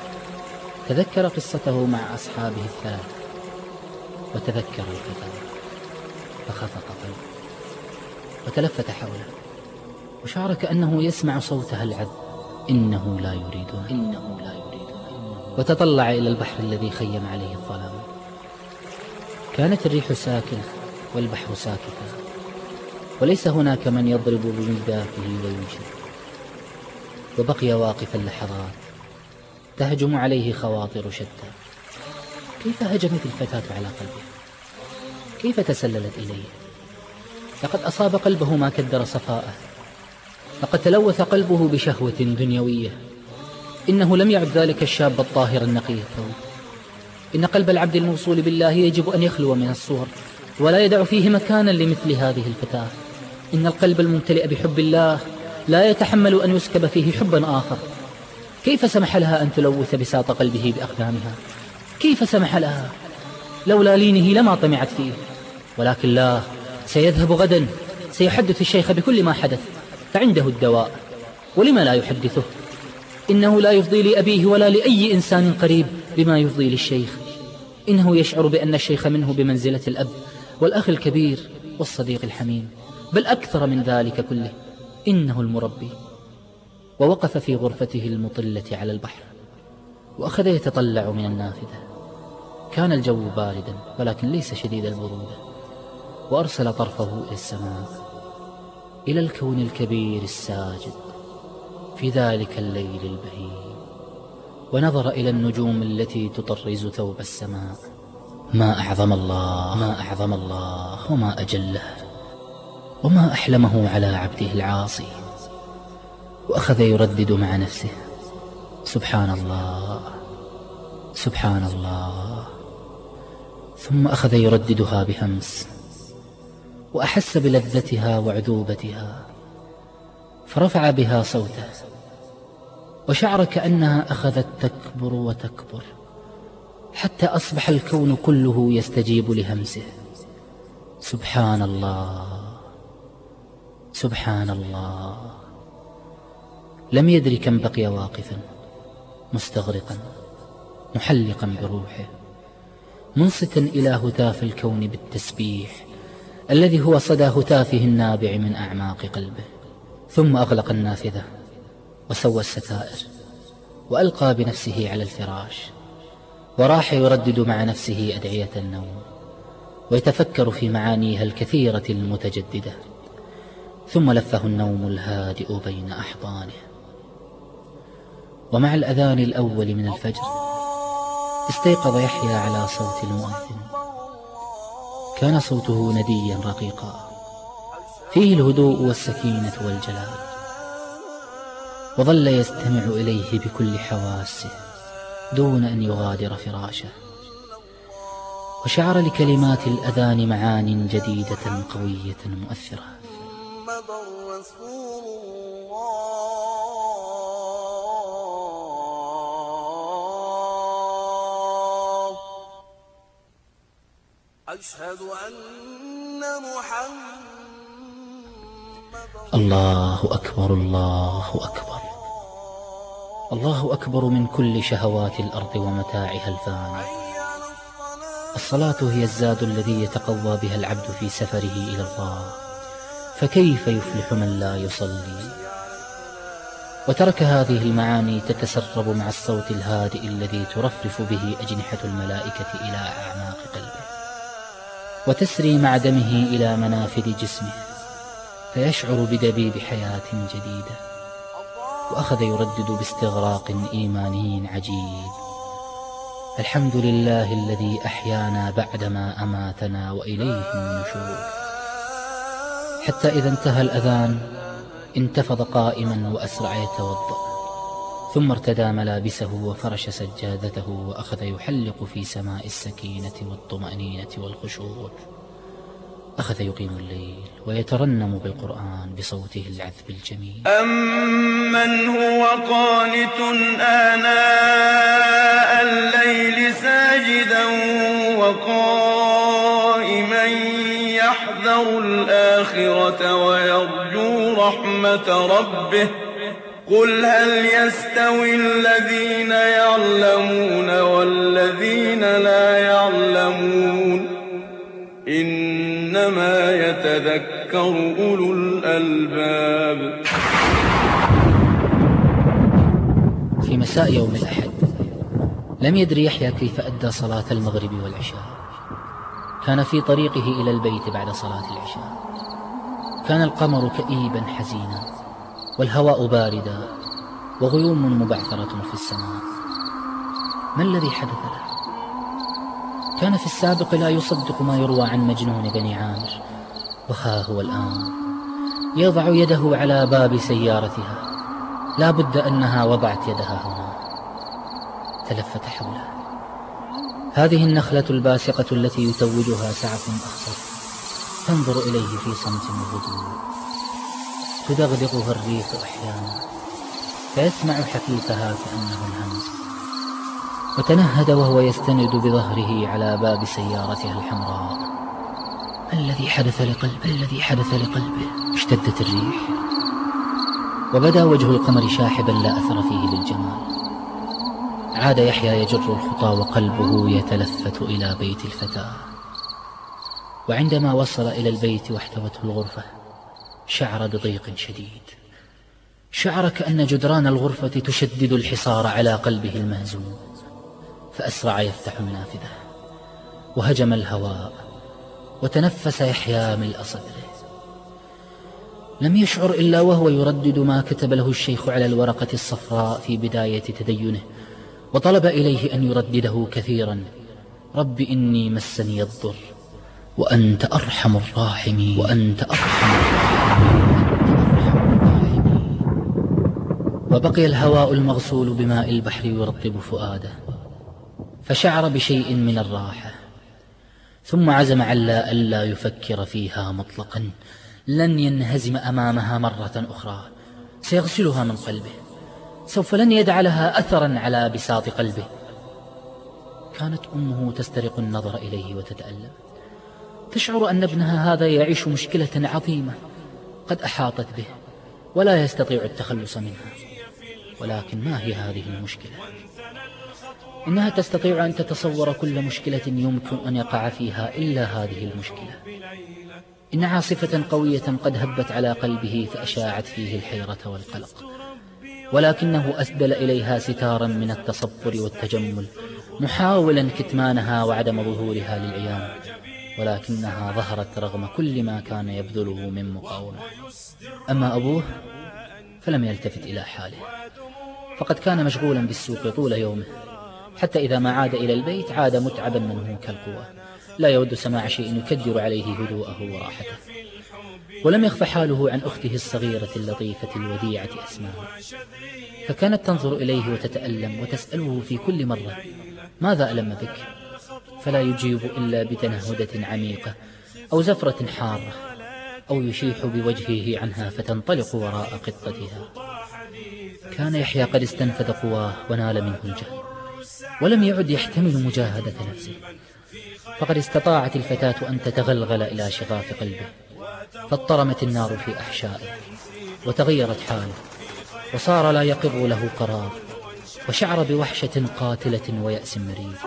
تذكر قصته مع أصحابه الثلاثة وتذكر الفتاة فخفق قلبه وتلفت حوله وشعر كأنه يسمع صوتها العذب: إنه لا يريدنا، إنه لا يريدنا. وتطلع إلى البحر الذي خيم عليه الظلام. كانت الريح ساكنة والبحر ساكتا، وليس هناك من يضرب بمدافه وينشد. وبقي واقفا لحظات تهجم عليه خواطر شتى. كيف هجمت الفتاة على قلبه؟ كيف تسللت إليه؟ لقد أصاب قلبه ما كدر صفاءه، لقد تلوث قلبه بشهوة دنيوية. إنه لم يعد ذلك الشاب الطاهر النقي الثوب. إن قلب العبد الموصول بالله يجب أن يخلو من الصور ولا يدع فيه مكانا لمثل هذه الفتاة. إن القلب الممتلئ بحب الله لا يتحمل أن يسكب فيه حبا آخر. كيف سمح لها أن تلوث بساط قلبه بأقدامها؟ كيف سمح لها؟ لولا لينه لما طمعت فيه. ولكن لا، سيذهب غدا، سيحدث الشيخ بكل ما حدث، فعنده الدواء. ولما لا يحدثه؟ إنه لا يفضي لأبيه ولا لأي إنسان قريب بما يفضي للشيخ. إنه يشعر بأن الشيخ منه بمنزلة الأب والأخ الكبير والصديق الحميم، بل أكثر من ذلك كله، إنه المربي. ووقف في غرفته المطلة على البحر وأخذ يتطلع من النافذة. كان الجو باردا ولكن ليس شديد البرودة، وأرسل طرفه إلى السماء، إلى الكون الكبير الساجد في ذلك الليل البهيم، ونظر إلى النجوم التي تطرز ثوب السماء. ما أعظم الله، ما أعظم الله، وما أجله، وما أحلمه على عبده العاصي. وأخذ يردد مع نفسه: سبحان الله، سبحان الله. ثم أخذ يرددها بهمس، وأحس بلذتها وعذوبتها، فرفع بها صوته، وشعر كأنها أخذت تكبر وتكبر حتى أصبح الكون كله يستجيب لهمسه. سبحان الله، سبحان الله. لم يدر كم بقي واقفا مستغرقا محلقا بروحه، منصتا إلى هتاف الكون بالتسبيح الذي هو صدى هتافه النابع من أعماق قلبه. ثم أغلق النافذة وسوى الستائر وألقى بنفسه على الفراش، وراح يردد مع نفسه أدعية النوم ويتفكر في معانيها الكثيرة المتجددة. ثم لفه النوم الهادئ بين أحضانه. ومع الأذان الأول من الفجر استيقظ يحيى على صوت المؤذن. كان صوته نديا رقيقا فيه الهدوء والسكينة والجلال، وظل يستمع إليه بكل حواسه دون أن يغادر فراشه. وشعر لكلمات الأذان معان جديدة قوية مؤثرة. أشهد أن محمد الله أكبر الله أكبر الله أكبر من كل شهوات الأرض ومتاعها الفاني. الصلاة هي الزاد الذي يتقوى بها العبد في سفره إلى الله، فكيف يفلح من لا يصلي؟ وترك هذه المعاني تتسرب مع الصوت الهادئ الذي ترفرف به أجنحة الملائكة إلى أعماق قلبه، وتسري مع دمه إلى منافذ جسمه، فيشعر بدبيب حياة جديدة. وأخذ يردد باستغراق إيماني عجيب: الحمد لله الذي أحيانا بعدما أماتنا وإليه النشور. حتى إذا انتهى الأذان انتفض قائما وأسرع يتوضأ، ثم ارتدى ملابسه وفرش سجادته وأخذ يحلق في سماء السكينة والطمأنينة والخشوع. أخذ يقيم الليل ويترنم بالقرآن بصوته العذب الجميل. أمن هو قانت آناء الليل ساجدا وقائما يحذر الآخرة ويرجو رحمة ربه قل هل يستوي الذين يعلمون والذين لا يعلمون إنما يتذكر أولو الألباب. في مساء يوم الأحد لم يدري يحيى كيف أدى صلاة المغرب والعشاء. كان في طريقه إلى البيت بعد صلاة العشاء. كان القمر كئيبا حزينا والهواء باردا وغيوم مبعثرة في السماء. ما الذي حدث له؟ كان في السابق لا يصدق ما يروى عن مجنون بني عامر، وها هو الآن يضع يده على باب سيارتها، لا بد أنها وضعت يدها هنا. تلفت حوله. هذه النخلة الباسقة التي يتوجها سعف أخضر تنظر إليه في صمت وهدوء، تدغدغها الريح أحيانا فيسمع حفيفها كأنه الهمس. وتنهد وهو يستند بظهره على باب سيارتها الحمراء. ما الذي حدث لقلبه؟ الذي حدث لقلبه؟ اشتدت الريح وبدا وجه القمر شاحبا لا أثر فيه للجمال. عاد يحيى يجر الخطى وقلبه يتلفت إلى بيت الفتاة. وعندما وصل إلى البيت واحتوته الغرفة شعر بضيق شديد. شعر كأن جدران الغرفة تشدد الحصار على قلبه المهزوم، فأسرع يفتح النافذة وهجم الهواء وتنفس يحيى ملء صدره. لم يشعر إلا وهو يردد ما كتب له الشيخ على الورقة الصفراء في بداية تدينه، وطلب إليه أن يردده كثيرا: رب إني مسني الضر وأنت أرحم الراحمين وأنت أرحم الراحمين. وبقي الهواء المغسول بماء البحر يرطب فؤاده، فشعر بشيء من الراحة، ثم عزم على ألا يفكر فيها مطلقا. لن ينهزم أمامها مرة أخرى، سيغسلها من قلبه، سوف لن يدع لها أثرا على بساط قلبه. كانت أمه تسترق النظر إليه وتتألم، تشعر أن ابنها هذا يعيش مشكلة عظيمة قد أحاطت به ولا يستطيع التخلص منها. ولكن ما هي هذه المشكلة؟ إنها تستطيع أن تتصور كل مشكلة يمكن أن يقع فيها إلا هذه المشكلة. إن عاصفة قوية قد هبت على قلبه فأشاعت فيه الحيرة والقلق، ولكنه أسدل إليها ستارا من التصبر والتجمل، محاولا كتمانها وعدم ظهورها للعيان، ولكنها ظهرت رغم كل ما كان يبذله من مقاومة. أما أبوه فلم يلتفت إلى حاله، فقد كان مشغولا بالسوق طول يومه، حتى إذا ما عاد إلى البيت عاد متعبا منهوك القوى، لا يود سماع شيء يكدر عليه هدوءه وراحته. ولم يخف حاله عن أخته الصغيرة اللطيفة الوديعة أسماء، فكانت تنظر إليه وتتألم وتسأله في كل مرة: ماذا ألم بك؟ فلا يجيب إلا بتنهدة عميقة أو زفرة حارة، أو يشيح بوجهه عنها فتنطلق وراء قطتها. كان يحيى قد استنفذ قواه ونال منه الجهل، ولم يعد يحتمل مجاهدة نفسه، فقد استطاعت الفتاة أن تتغلغل إلى شغاف قلبه، فاضطرمت النار في أحشائه، وتغيرت حاله، وصار لا يقر له قرار، وشعر بوحشة قاتلة ويأس مريض،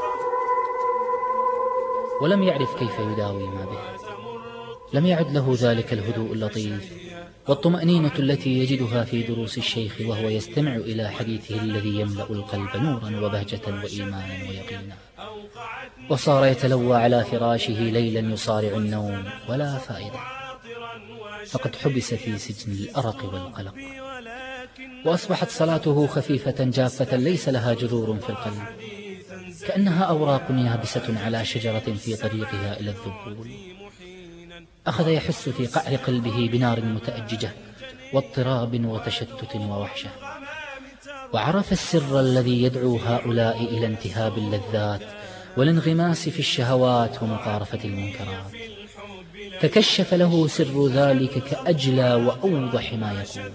ولم يعرف كيف يداوي ما به. لم يعد له ذلك الهدوء اللطيف والطمأنينة التي يجدها في دروس الشيخ وهو يستمع إلى حديثه الذي يملأ القلب نورا وبهجة وإيمانا ويقينا. وصار يتلوى على فراشه ليلا يصارع النوم، ولا فائدة، فقد حبس في سجن الأرق والقلق. وأصبحت صلاته خفيفة جافة ليس لها جذور في القلب، كأنها أوراق يابسة على شجرة في طريقها إلى الذبول. أخذ يحس في قعر قلبه بنار متأججة واضطراب وتشتت ووحشة، وعرف السر الذي يدعو هؤلاء إلى انتهاب اللذات والانغماس في الشهوات ومقارفة المنكرات. تكشف له سر ذلك كأجلى وأوضح ما يكون.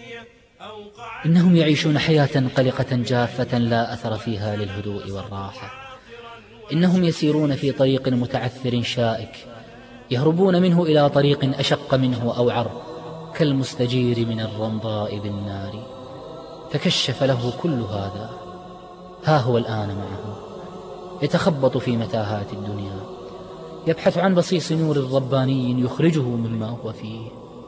إنهم يعيشون حياة قلقة جافة لا أثر فيها للهدوء والراحة. إنهم يسيرون في طريق متعثر شائك، يهربون منه إلى طريق أشق منه أوعر، كالمستجير من الرمضاء بالنار. تكشف له كل هذا، ها هو الآن معه يتخبط في متاهات الدنيا، يبحث عن بصيص نور رباني يخرجه مما هو فيه.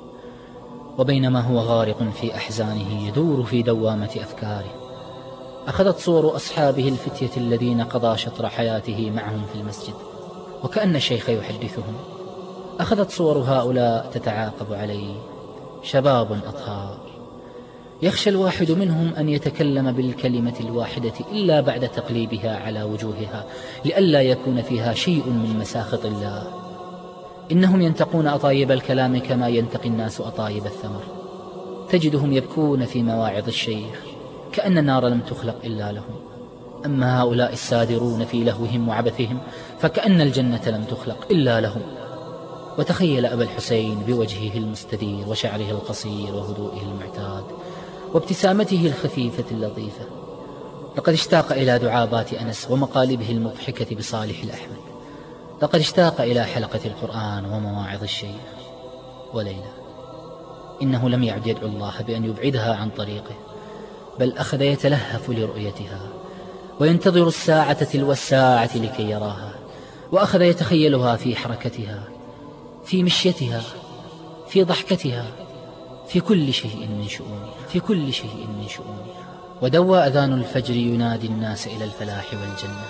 وبينما هو غارق في أحزانه يدور في دوامة أفكاره، أخذت صور أصحابه الفتية الذين قضى شطر حياته معهم في المسجد، وكأن الشيخ يحدثهم. أخذت صور هؤلاء تتعاقب عليه، شباب أطهار، يخشى الواحد منهم أن يتكلم بالكلمة الواحدة إلا بعد تقليبها على وجوهها، لئلا يكون فيها شيء من مساخط الله. إنهم ينتقون أطايب الكلام كما ينتقي الناس أطايب الثمر. تجدهم يبكون في مواعظ الشيخ كأن النار لم تخلق إلا لهم. أما هؤلاء السادرون في لهوهم وعبثهم فكأن الجنة لم تخلق إلا لهم. وتخيل أبا الحسين بوجهه المستدير وشعره القصير وهدوئه المعتاد وابتسامته الخفيفة اللطيفة. لقد اشتاق إلى دعابات أنس ومقالبه المضحكة بصالح الأحمد. لقد اشتاق إلى حلقة القرآن ومواعظ الشيخ. وليلى إنه لم يعد يدعو الله بأن يبعدها عن طريقه، بل أخذ يتلهف لرؤيتها وينتظر الساعة تلو الساعة لكي يراها، وأخذ يتخيلها في حركتها، في مشيتها، في ضحكتها، في كل شيء من شؤونها، في كل شيء من شؤونها. ودوى أذان الفجر ينادي الناس إلى الفلاح والجنة.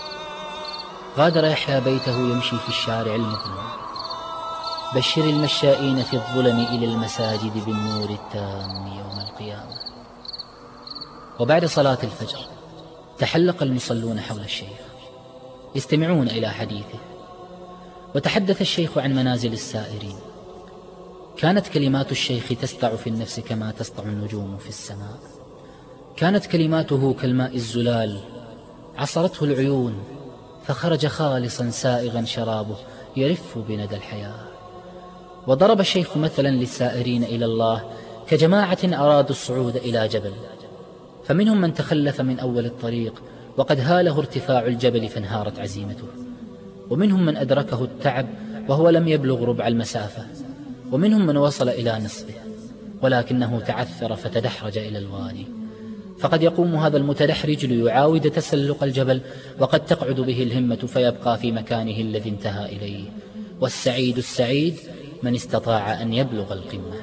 غادر يحيى بيته يمشي في الشارع المظلم. بشر المشائين في الظلم إلى المساجد بالنور التام يوم القيامة. وبعد صلاة الفجر تحلق المصلون حول الشيخ يستمعون إلى حديثه. وتحدث الشيخ عن منازل السائرين. كانت كلمات الشيخ تسطع في النفس كما تسطع النجوم في السماء. كانت كلماته كالماء الزلال عصرته العيون فخرج خالصا سائغا شرابه يرف بندى الحياة. وضرب الشيخ مثلا للسائرين إلى الله كجماعة أرادوا الصعود إلى جبل، فمنهم من تخلف من أول الطريق وقد هاله ارتفاع الجبل فانهارت عزيمته، ومنهم من أدركه التعب وهو لم يبلغ ربع المسافة، ومنهم من وصل إلى نصفه ولكنه تعثر فتدحرج إلى الوادي. فقد يقوم هذا المتدحرج ليعاود تسلق الجبل، وقد تقعد به الهمة فيبقى في مكانه الذي انتهى إليه، والسعيد السعيد من استطاع أن يبلغ القمة.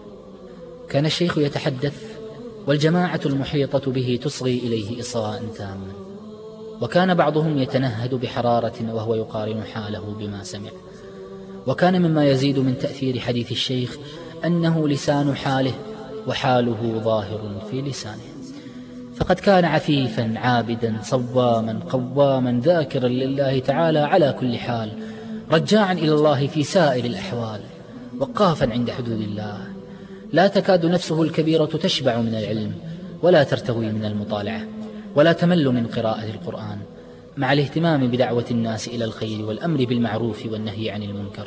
كان الشيخ يتحدث والجماعة المحيطة به تصغي إليه إصغاء تاما، وكان بعضهم يتنهد بحرارة وهو يقارن حاله بما سمع. وكان مما يزيد من تأثير حديث الشيخ أنه لسان حاله وحاله ظاهر في لسانه، فقد كان عفيفا عابدا صواما قواما ذاكرا لله تعالى على كل حال، رجاعا إلى الله في سائر الأحوال، وقافا عند حدود الله، لا تكاد نفسه الكبيرة تشبع من العلم ولا ترتوي من المطالعة ولا تمل من قراءة القرآن، مع الاهتمام بدعوة الناس إلى الخير والأمر بالمعروف والنهي عن المنكر.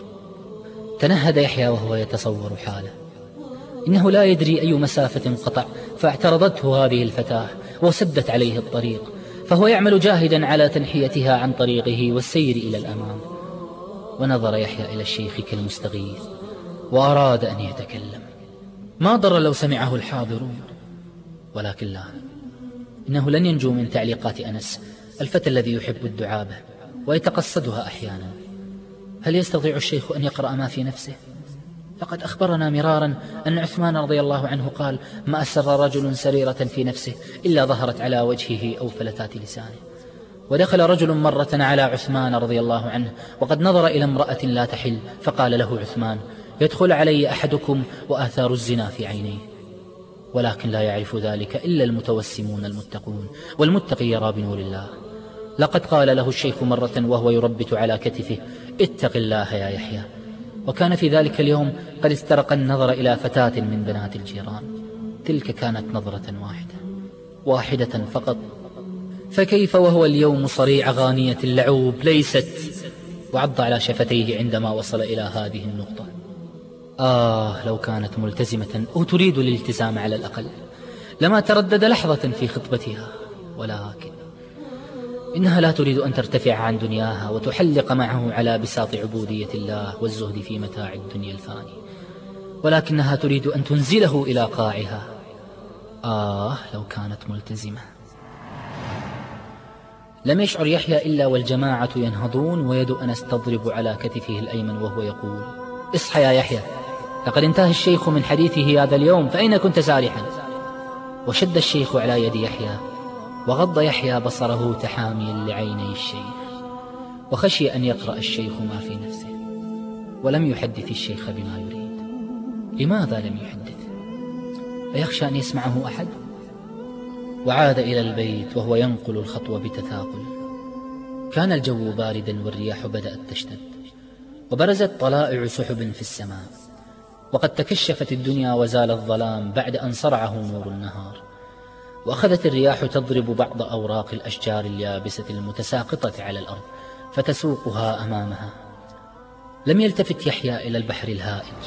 تنهد يحيى وهو يتصور حاله، إنه لا يدري أي مسافة قطع، فاعترضته هذه الفتاة وسدت عليه الطريق، فهو يعمل جاهدا على تنحيتها عن طريقه والسير إلى الأمام. ونظر يحيى إلى الشيخ كالمستغيث وأراد أن يتكلم، ما ضر لو سمعه الحاضرون، ولكن لا، إنه لن ينجو من تعليقات أنس الفتى الذي يحب الدعابة ويتقصدها أحيانا. هل يستطيع الشيخ أن يقرأ ما في نفسه؟ فقد أخبرنا مرارا أن عثمان رضي الله عنه قال: ما أسر رجل سريرة في نفسه إلا ظهرت على وجهه أو فلتات لسانه. ودخل رجل مرة على عثمان رضي الله عنه وقد نظر إلى امرأة لا تحل، فقال له عثمان: يدخل علي أحدكم وآثار الزنا في عينيه، ولكن لا يعرف ذلك إلا المتوسمون المتقون، والمتقي يرى بنور الله. لقد قال له الشيخ مرة وهو يربت على كتفه: اتق الله يا يحيى. وكان في ذلك اليوم قد استرق النظر إلى فتاة من بنات الجيران، تلك كانت نظرة واحدة واحدة فقط، فكيف وهو اليوم صريع غانية اللعوب ليست؟ وعض على شفتيه عندما وصل إلى هذه النقطة. آه لو كانت ملتزمة أو تريد الالتزام على الأقل لما تردد لحظة في خطبتها، ولكن إنها لا تريد أن ترتفع عن دنياها وتحلق معه على بساط عبودية الله والزهد في متاع الدنيا الفاني، ولكنها تريد أن تنزله إلى قاعها. آه لو كانت ملتزمة. لم يشعر يحيى إلا والجماعة ينهضون ويد أنس تضرب على كتفه الأيمن وهو يقول: اصحى يا يحيى، لقد انتهى الشيخ من حديثه هذا اليوم، فأين كنت سارحا؟ وشد الشيخ على يد يحيى، وغض يحيى بصره تحاميا لعيني الشيخ، وخشي أن يقرأ الشيخ ما في نفسه، ولم يحدث الشيخ بما يريد. لماذا لم يحدث؟ أيخشى أن يسمعه أحد؟ وعاد إلى البيت وهو ينقل الخطوة بتثاقل. كان الجو باردا والرياح بدأت تشتد، وبرزت طلائع سحب في السماء، وقد تكشفت الدنيا وزال الظلام بعد أن صرعه نور النهار، وأخذت الرياح تضرب بعض أوراق الأشجار اليابسة المتساقطة على الأرض فتسوقها أمامها. لم يلتفت يحيى إلى البحر الهائج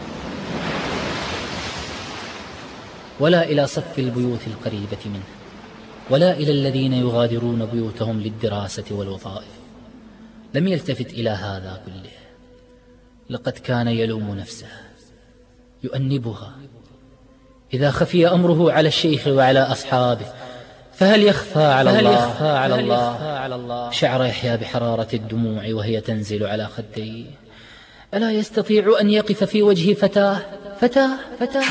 ولا إلى صف البيوت القريبة منه ولا إلى الذين يغادرون بيوتهم للدراسة والوظائف. لم يلتفت إلى هذا كله. لقد كان يلوم نفسه يؤنبها. إذا خفي أمره على الشيخ وعلى أصحابه فهل يخفى على فهل الله, يخفى على الله. على الله شعر يحيى بحرارة الدموع وهي تنزل على خديه. ألا يستطيع أن يقف في وجه فتاة فتاة فتاة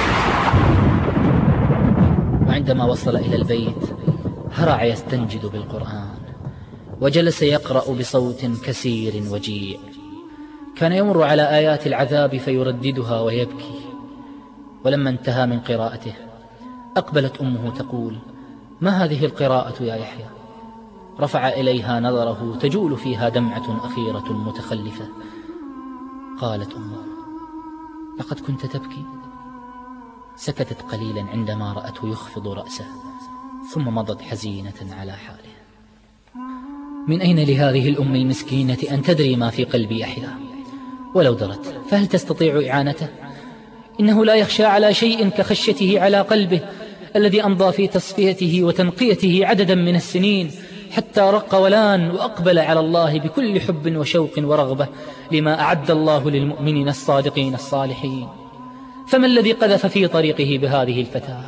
وعندما وصل إلى البيت هرع يستنجد بالقرآن، وجلس يقرأ بصوت كسير وجيع. كان يمر على آيات العذاب فيرددها ويبكي. ولما انتهى من قراءته أقبلت أمه تقول: ما هذه القراءة يا يحيى؟ رفع إليها نظره تجول فيها دمعة أخيرة متخلفة. قالت أمه: لقد كنت تبكي. سكتت قليلا عندما رأته يخفض رأسه، ثم مضت حزينة على حاله. من أين لهذه الأم المسكينة أن تدري ما في قلب يحيى؟ ولو درت فهل تستطيع إعانته؟ إنه لا يخشى على شيء كخشيته على قلبه الذي أمضى في تصفيته وتنقيته عددا من السنين، حتى رق ولان وأقبل على الله بكل حب وشوق ورغبة لما أعد الله للمؤمنين الصادقين الصالحين. فما الذي قذف في طريقه بهذه الفتاة؟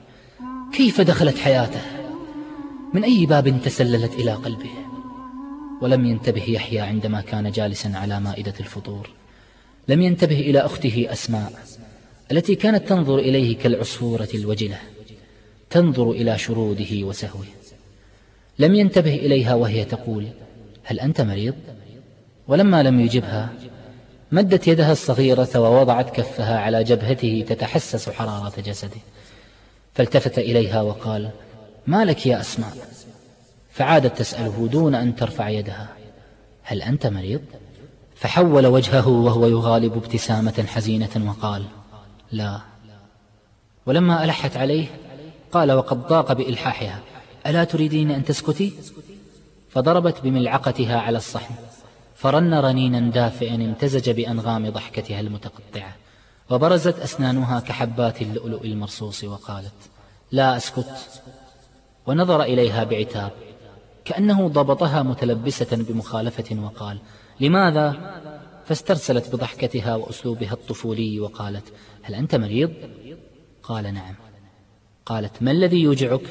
كيف دخلت حياته؟ من أي باب تسللت إلى قلبه؟ ولم ينتبه يحيى عندما كان جالسا على مائدة الفطور، لم ينتبه إلى أخته أسماء التي كانت تنظر إليه كالعصفورة الوجلة تنظر إلى شروده وسهوه. لم ينتبه إليها وهي تقول: هل أنت مريض؟ ولما لم يجبها مدت يدها الصغيرة ووضعت كفها على جبهته تتحسس حرارة جسده، فالتفت إليها وقال: ما لك يا أسماء؟ فعادت تسأله دون أن ترفع يدها: هل أنت مريض؟ فحول وجهه وهو يغالب ابتسامة حزينة وقال: لا. ولما ألحت عليه قال وقد ضاق بإلحاحها: ألا تريدين أن تسكتي؟ فضربت بملعقتها على الصحن فرن رنينا دافئا امتزج بأنغام ضحكتها المتقطعة، وبرزت أسنانها كحبات اللؤلؤ المرصوص وقالت: لا أسكت. ونظر إليها بعتاب كأنه ضبطها متلبسة بمخالفة وقال: لماذا؟ فاسترسلت بضحكتها وأسلوبها الطفولي وقالت: هل أنت مريض؟ قال: نعم. قالت: ما الذي يوجعك؟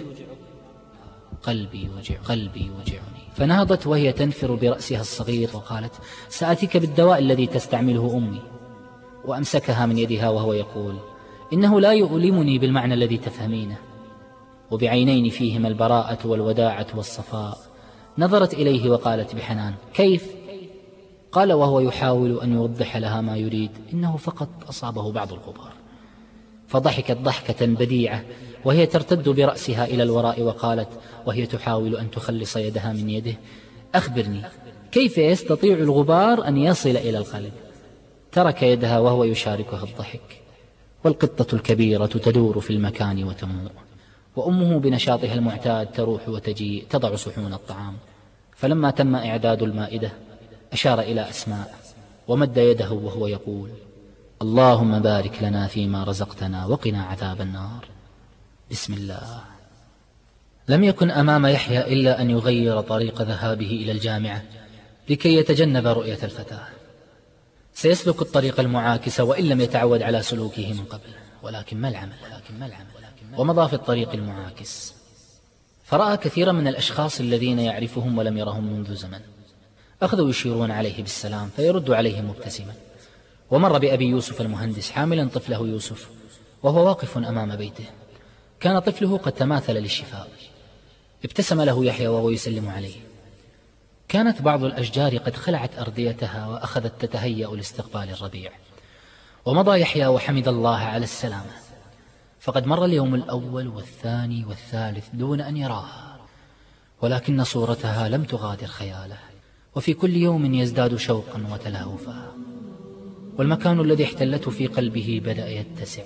قلبي يوجع قلبي يوجعني. فنهضت وهي تنفر برأسها الصغير وقالت: سأتيك بالدواء الذي تستعمله أمي. وأمسكها من يدها وهو يقول: إنه لا يؤلمني بالمعنى الذي تفهمينه. وبعينين فيهما البراءة والوداعة والصفاء نظرت إليه وقالت بحنان: كيف؟ قال وهو يحاول أن يوضح لها ما يريد: إنه فقط أصابه بعض الغبار. فضحكت ضحكة بديعة وهي ترتد برأسها إلى الوراء وقالت وهي تحاول أن تخلص يدها من يده: أخبرني، كيف يستطيع الغبار أن يصل إلى القلب؟ ترك يدها وهو يشاركها الضحك. والقطة الكبيرة تدور في المكان وتموء، وأمه بنشاطها المعتاد تروح وتجيء تضع صحون الطعام. فلما تم إعداد المائدة أشار إلى أسماء ومد يده وهو يقول: اللهم بارك لنا فيما رزقتنا وقنا عذاب النار. بسم الله. لم يكن أمام يحيى إلا أن يغير طريق ذهابه إلى الجامعة لكي يتجنب رؤية الفتاة. سيسلك الطريق المعاكس وإن لم يتعود على سلوكه من قبل، ولكن ما العمل؟ ولكن ما العمل؟ ومضى في الطريق المعاكس فرأى كثيرا من الأشخاص الذين يعرفهم ولم يرهم منذ زمن. أخذوا يشيرون عليه بالسلام فيرد عليهم مبتسما. ومر بأبي يوسف المهندس حاملا طفله يوسف وهو واقف أمام بيته. كان طفله قد تماثل للشفاء. ابتسم له يحيى وهو يسلم عليه. كانت بعض الأشجار قد خلعت أرديتها وأخذت تتهيأ لاستقبال الربيع. ومضى يحيى وحمد الله على السلامة، فقد مر اليوم الأول والثاني والثالث دون أن يراها، ولكن صورتها لم تغادر خياله، وفي كل يوم يزداد شوقا وتلهفا. والمكان الذي احتلته في قلبه بدأ يتسع،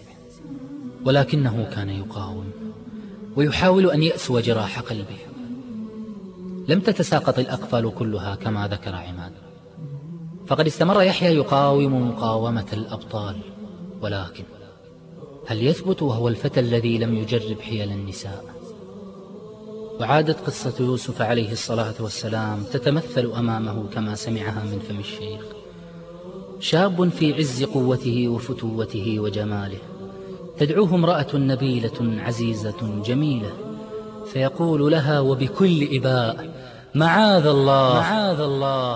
ولكنه كان يقاوم ويحاول أن يأسو جراح قلبه. لم تتساقط الأقفال كلها كما ذكر عماد، فقد استمر يحيى يقاوم مقاومة الأبطال. ولكن هل يثبت وهو الفتى الذي لم يجرب حيل النساء؟ وعادت قصة يوسف عليه الصلاة والسلام تتمثل أمامه كما سمعها من فم الشيخ: شاب في عز قوته وفتوته وجماله، تدعوه امرأة نبيلة عزيزة جميلة، فيقول لها وبكل إباء: معاذ الله معاذ الله.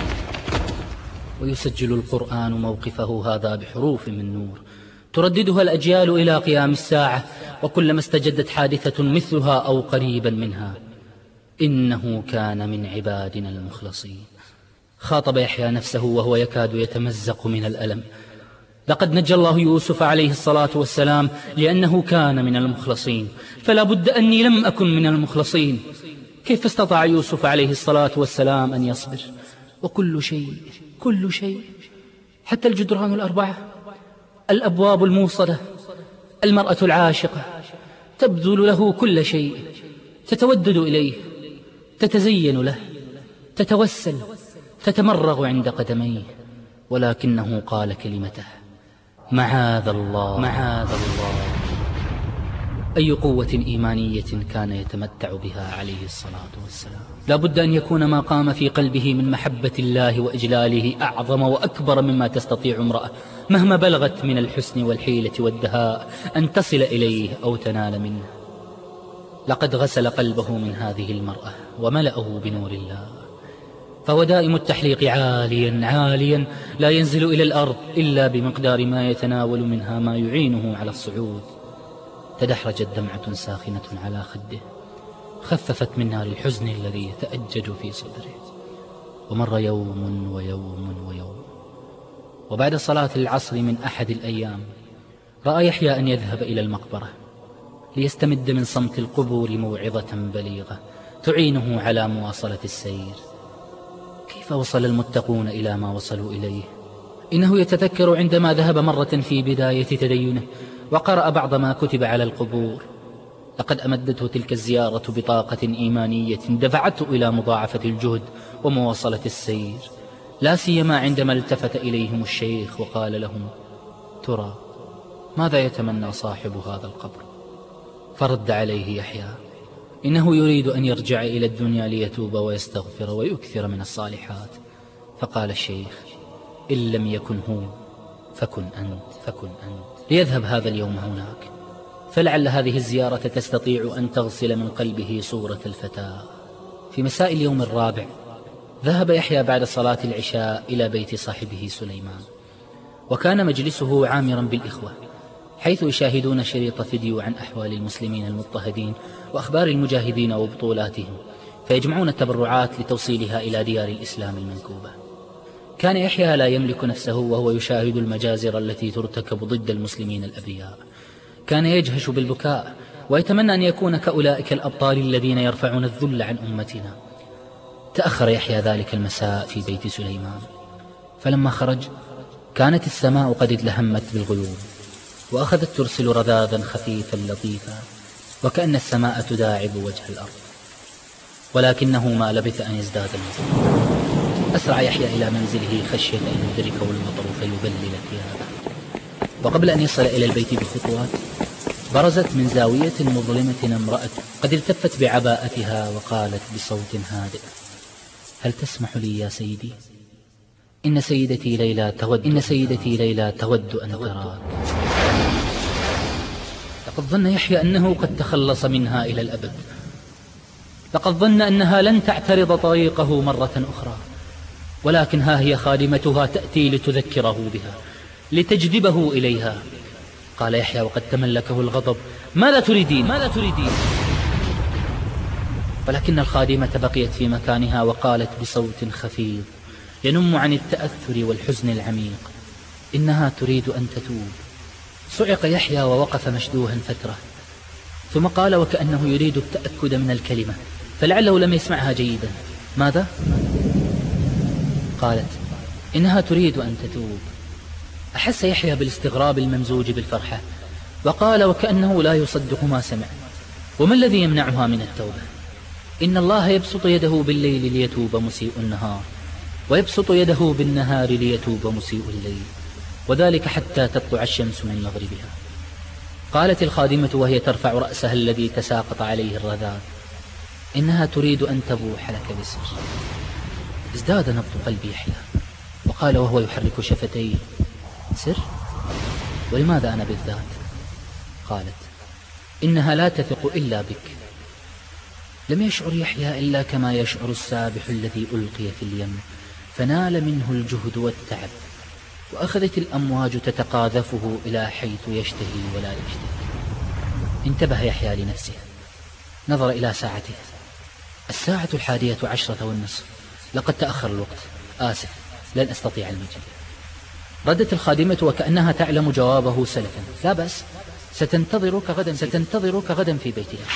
ويسجل القرآن موقفه هذا بحروف من نور ترددها الأجيال إلى قيام الساعة، وكلما استجدت حادثة مثلها أو قريبا منها: إنه كان من عبادنا المخلصين. خاطب يحيى نفسه وهو يكاد يتمزق من الألم. لقد نجى الله يوسف عليه الصلاة والسلام لأنه كان من المخلصين، فلا بد أني لم أكن من المخلصين. كيف استطاع يوسف عليه الصلاة والسلام أن يصبر؟ وكل شيء كل شيء حتى الجدران الأربعة، الأبواب الموصلة، المرأة العاشقة تبذل له كل شيء، تتودد إليه، تتزين له، تتوسل، تتمرغ عند قدميه، ولكنه قال كلمته: معاذ الله معاذ الله. أي قوة إيمانية كان يتمتع بها عليه الصلاة والسلام! لا بد أن يكون ما قام في قلبه من محبة الله وإجلاله أعظم وأكبر مما تستطيع امرأة مهما بلغت من الحسن والحيلة والدهاء أن تصل إليه أو تنال منه. لقد غسل قلبه من هذه المرأة وملأه بنور الله، فهو دائم التحليق عاليا عاليا لا ينزل إلى الأرض إلا بمقدار ما يتناول منها ما يعينه على الصعود. تدحرجت دمعة ساخنة على خده، خففت من نار الحزن الذي يتأجج في صدره. ومر يوم ويوم ويوم، وبعد صلاة العصر من أحد الأيام رأى يحيى أن يذهب إلى المقبرة ليستمد من صمت القبور موعظة بليغة تعينه على مواصلة السير. كيف وصل المتقون إلى ما وصلوا إليه؟ إنه يتذكر عندما ذهب مرة في بداية تدينه وقرأ بعض ما كتب على القبور. لقد أمدته تلك الزيارة بطاقة إيمانية دفعته إلى مضاعفة الجهد ومواصلة السير، لا سيما عندما التفت إليهم الشيخ وقال لهم: ترى ماذا يتمنى صاحب هذا القبر؟ فرد عليه يحيى: إنه يريد أن يرجع إلى الدنيا ليتوب ويستغفر ويكثر من الصالحات. فقال الشيخ: إن لم يكن هو فكن أنت فكن أنت ليذهب هذا اليوم هناك، فلعل هذه الزيارة تستطيع أن تغسل من قلبه صورة الفتاة. في مساء اليوم الرابع ذهب يحيى بعد صلاة العشاء إلى بيت صاحبه سليمان، وكان مجلسه عامرا بالإخوة، حيث يشاهدون شريط فيديو عن أحوال المسلمين المضطهدين وأخبار المجاهدين وبطولاتهم، فيجمعون التبرعات لتوصيلها إلى ديار الإسلام المنكوبة. كان يحيى لا يملك نفسه وهو يشاهد المجازر التي ترتكب ضد المسلمين الأبرياء. كان يجهش بالبكاء ويتمنى أن يكون كأولئك الأبطال الذين يرفعون الذل عن أمتنا. تأخر يحيى ذلك المساء في بيت سليمان، فلما خرج كانت السماء قد ادلهمت بالغيوم، وأخذت ترسل رذاذا خفيفا لطيفا وكأن السماء تداعب وجه الأرض. ولكنه ما لبث أن يزداد المطر. أسرع يحيى إلى منزله خشية أن يدركه المطر فيبلل ثيابه، وقبل أن يصل إلى البيت بخطوات برزت من زاوية مظلمة امرأة قد التفت بعباءتها وقالت بصوت هادئ: هل تسمح لي يا سيدي؟ إن سيدتي ليلى تود إن سيدتي ليلى تود أن تراك. لقد ظن يحيى أنه قد تخلص منها إلى الأبد، لقد ظن أنها لن تعترض طريقه مرة أخرى، ولكن ها هي خادمتها تأتي لتذكره بها، لتجذبه إليها. قال يحيى وقد تملكه الغضب: ماذا تريدين؟ ماذا تريدين؟ ولكن الخادمة بقيت في مكانها وقالت بصوت خفيض ينم عن التأثر والحزن العميق: إنها تريد أن تتوب. صعق يحيى ووقف مشدوها فترة، ثم قال وكأنه يريد التأكد من الكلمة فلعله لم يسمعها جيدا: ماذا؟ قالت: إنها تريد أن تتوب. أحس يحيى بالاستغراب الممزوج بالفرحة، وقال وكأنه لا يصدق ما سمع: وما الذي يمنعها من التوبة؟ إن الله يبسط يده بالليل ليتوب مسيء النهار، ويبسط يده بالنهار ليتوب مسيء الليل، وذلك حتى تطلع الشمس من مغربها. قالت الخادمة وهي ترفع رأسها الذي تساقط عليه الرذاذ: إنها تريد أن تبوح لك بسر. ازداد نبض قلب يحيى، وقال وهو يحرك شفتيه: سر؟ ولماذا أنا بالذات؟ قالت: إنها لا تثق إلا بك. لم يشعر يحيى إلا كما يشعر السابح الذي ألقي في اليم فنال منه الجهد والتعب، وأخذت الأمواج تتقاذفه إلى حيث يشتهي ولا يشتهي. انتبه يحيى لنفسه، نظر إلى ساعته: الساعة الحادية عشرة والنصف، لقد تأخر الوقت، آسف لن أستطيع المجيء. ردت الخادمة وكأنها تعلم جوابه سلفا: لا بأس، ستنتظرك غدا ستنتظرك غدا في بيتها.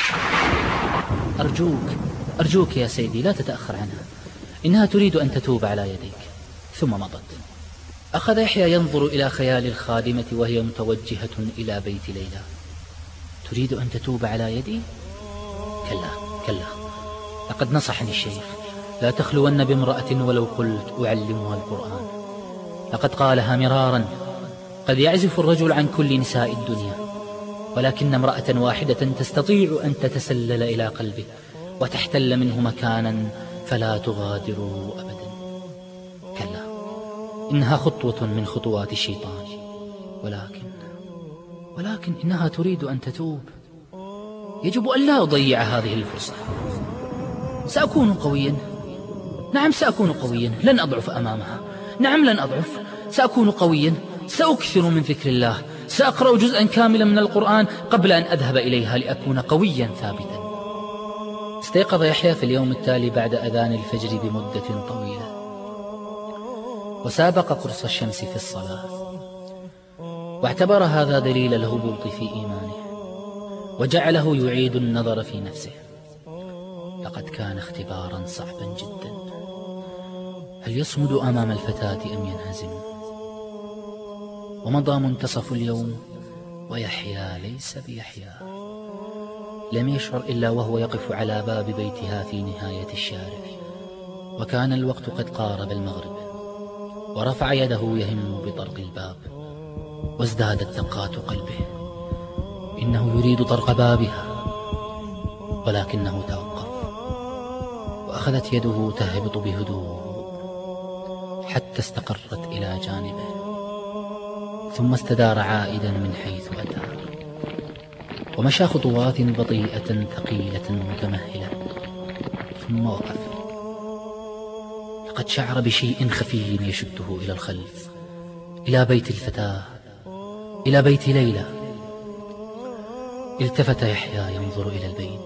أرجوك أرجوك يا سيدي لا تتأخر عنها، إنها تريد أن تتوب على يديك. ثم مضت. أخذ يحيى ينظر إلى خيال الخادمة وهي متوجهة إلى بيت ليلى. تريد أن تتوب على يدي؟ كلا كلا، لقد نصحني الشيخ: لا تخلون بامرأة ولو قلت أعلمها القرآن. لقد قالها مرارا: قد يعزف الرجل عن كل نساء الدنيا، ولكن امرأة واحدة تستطيع أن تتسلل إلى قلبه وتحتل منه مكانا فلا تغادره أبدا. كلا، إنها خطوة من خطوات الشيطان، ولكن ولكن إنها تريد أن تتوب. يجب أن لا أضيع هذه الفرصة. سأكون قويا، نعم سأكون قويا، لن أضعف أمامها. نعم لن أضعف، سأكون قويا، سأكثر من ذكر الله، سأقرأ جزءا كاملا من القرآن قبل أن أذهب إليها لأكون قويا ثابتا. استيقظ يحيى في اليوم التالي بعد أذان الفجر بمدة طويلة، وسابق قرص الشمس في الصلاة، واعتبر هذا دليل الهبوط في إيمانه، وجعله يعيد النظر في نفسه. لقد كان اختبارا صعبا جدا. هل يصمد أمام الفتاة أم ينهزم؟ ومضى منتصف اليوم ويحيى ليس بيحيى. لم يشعر إلا وهو يقف على باب بيتها في نهاية الشارع، وكان الوقت قد قارب المغرب، ورفع يده يهم بطرق الباب، وازدادت دقات قلبه. إنه يريد طرق بابها، ولكنه توقف، وأخذت يده تهبط بهدوء حتى استقرت إلى جانبه، ثم استدار عائدا من حيث أتى، ومشى خطوات بطيئة ثقيلة متمهلة، ثم وقف. لقد شعر بشيء خفي يشده إلى الخلف، إلى بيت الفتاة، إلى بيت ليلى. التفت يحيى ينظر إلى البيت.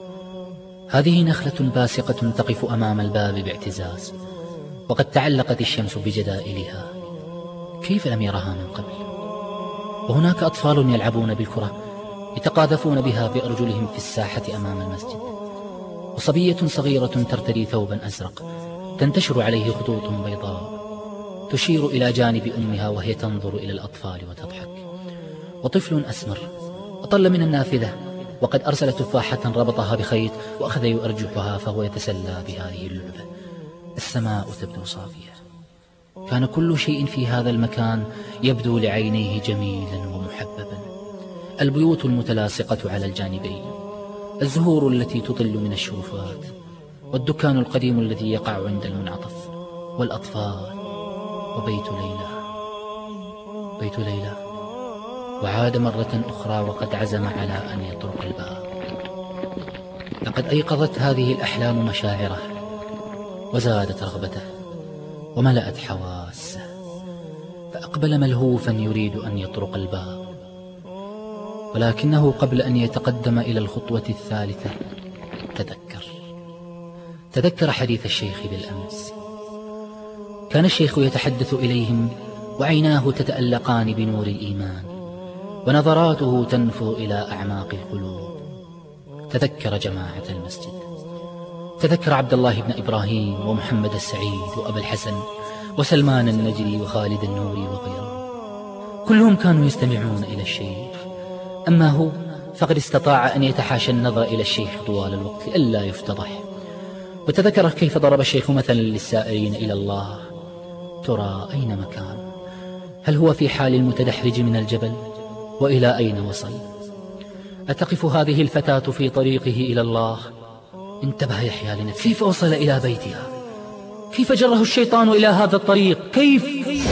هذه نخلة باسقة تقف أمام الباب باعتزاز، وقد تعلقت الشمس بجدائلها. كيف لم يرها من قبل؟ وهناك أطفال يلعبون بالكرة، يتقاذفون بها بأرجلهم في الساحة أمام المسجد، وصبية صغيرة ترتدي ثوبا أزرق تنتشر عليه خطوط بيضاء تشير إلى جانب أمها وهي تنظر إلى الأطفال وتضحك، وطفل أسمر أطل من النافذة وقد أرسل تفاحة ربطها بخيط وأخذ يؤرجحها فهو يتسلى بهذه اللعبة. السماء تبدو صافية. كان كل شيء في هذا المكان يبدو لعينيه جميلا ومحببا. البيوت المتلاصقة على الجانبين، الزهور التي تطل من الشرفات، والدكان القديم الذي يقع عند المنعطف، والأطفال، وبيت ليلى. بيت ليلى. وعاد مرة أخرى وقد عزم على أن يطرق الباب. لقد أيقظت هذه الأحلام مشاعره، وزادت رغبته، وملأت حواسه، فأقبل ملهوفا يريد أن يطرق الباب. ولكنه قبل أن يتقدم إلى الخطوة الثالثة تذكر تذكر حديث الشيخ بالأمس. كان الشيخ يتحدث إليهم وعيناه تتألقان بنور الإيمان، ونظراته تنفو إلى أعماق القلوب. تذكر جماعة المسجد، تذكر عبد الله بن إبراهيم ومحمد السعيد وأبا الحسن وسلمان النجري وخالد النوري وغيرهم. كلهم كانوا يستمعون إلى الشيخ، أما هو فقد استطاع أن يتحاشى النظر إلى الشيخ طوال الوقت لئلا يفتضح. وتذكر كيف ضرب الشيخ مثلا للسائرين إلى الله. ترى أين مكان؟ هل هو في حال المتدحرج من الجبل؟ وإلى أين وصل؟ أتقف هذه الفتاة في طريقه إلى الله؟ انتبه يحيى لنفسه. كيف وصل إلى بيتها؟ كيف جره الشيطان إلى هذا الطريق؟ كيف؟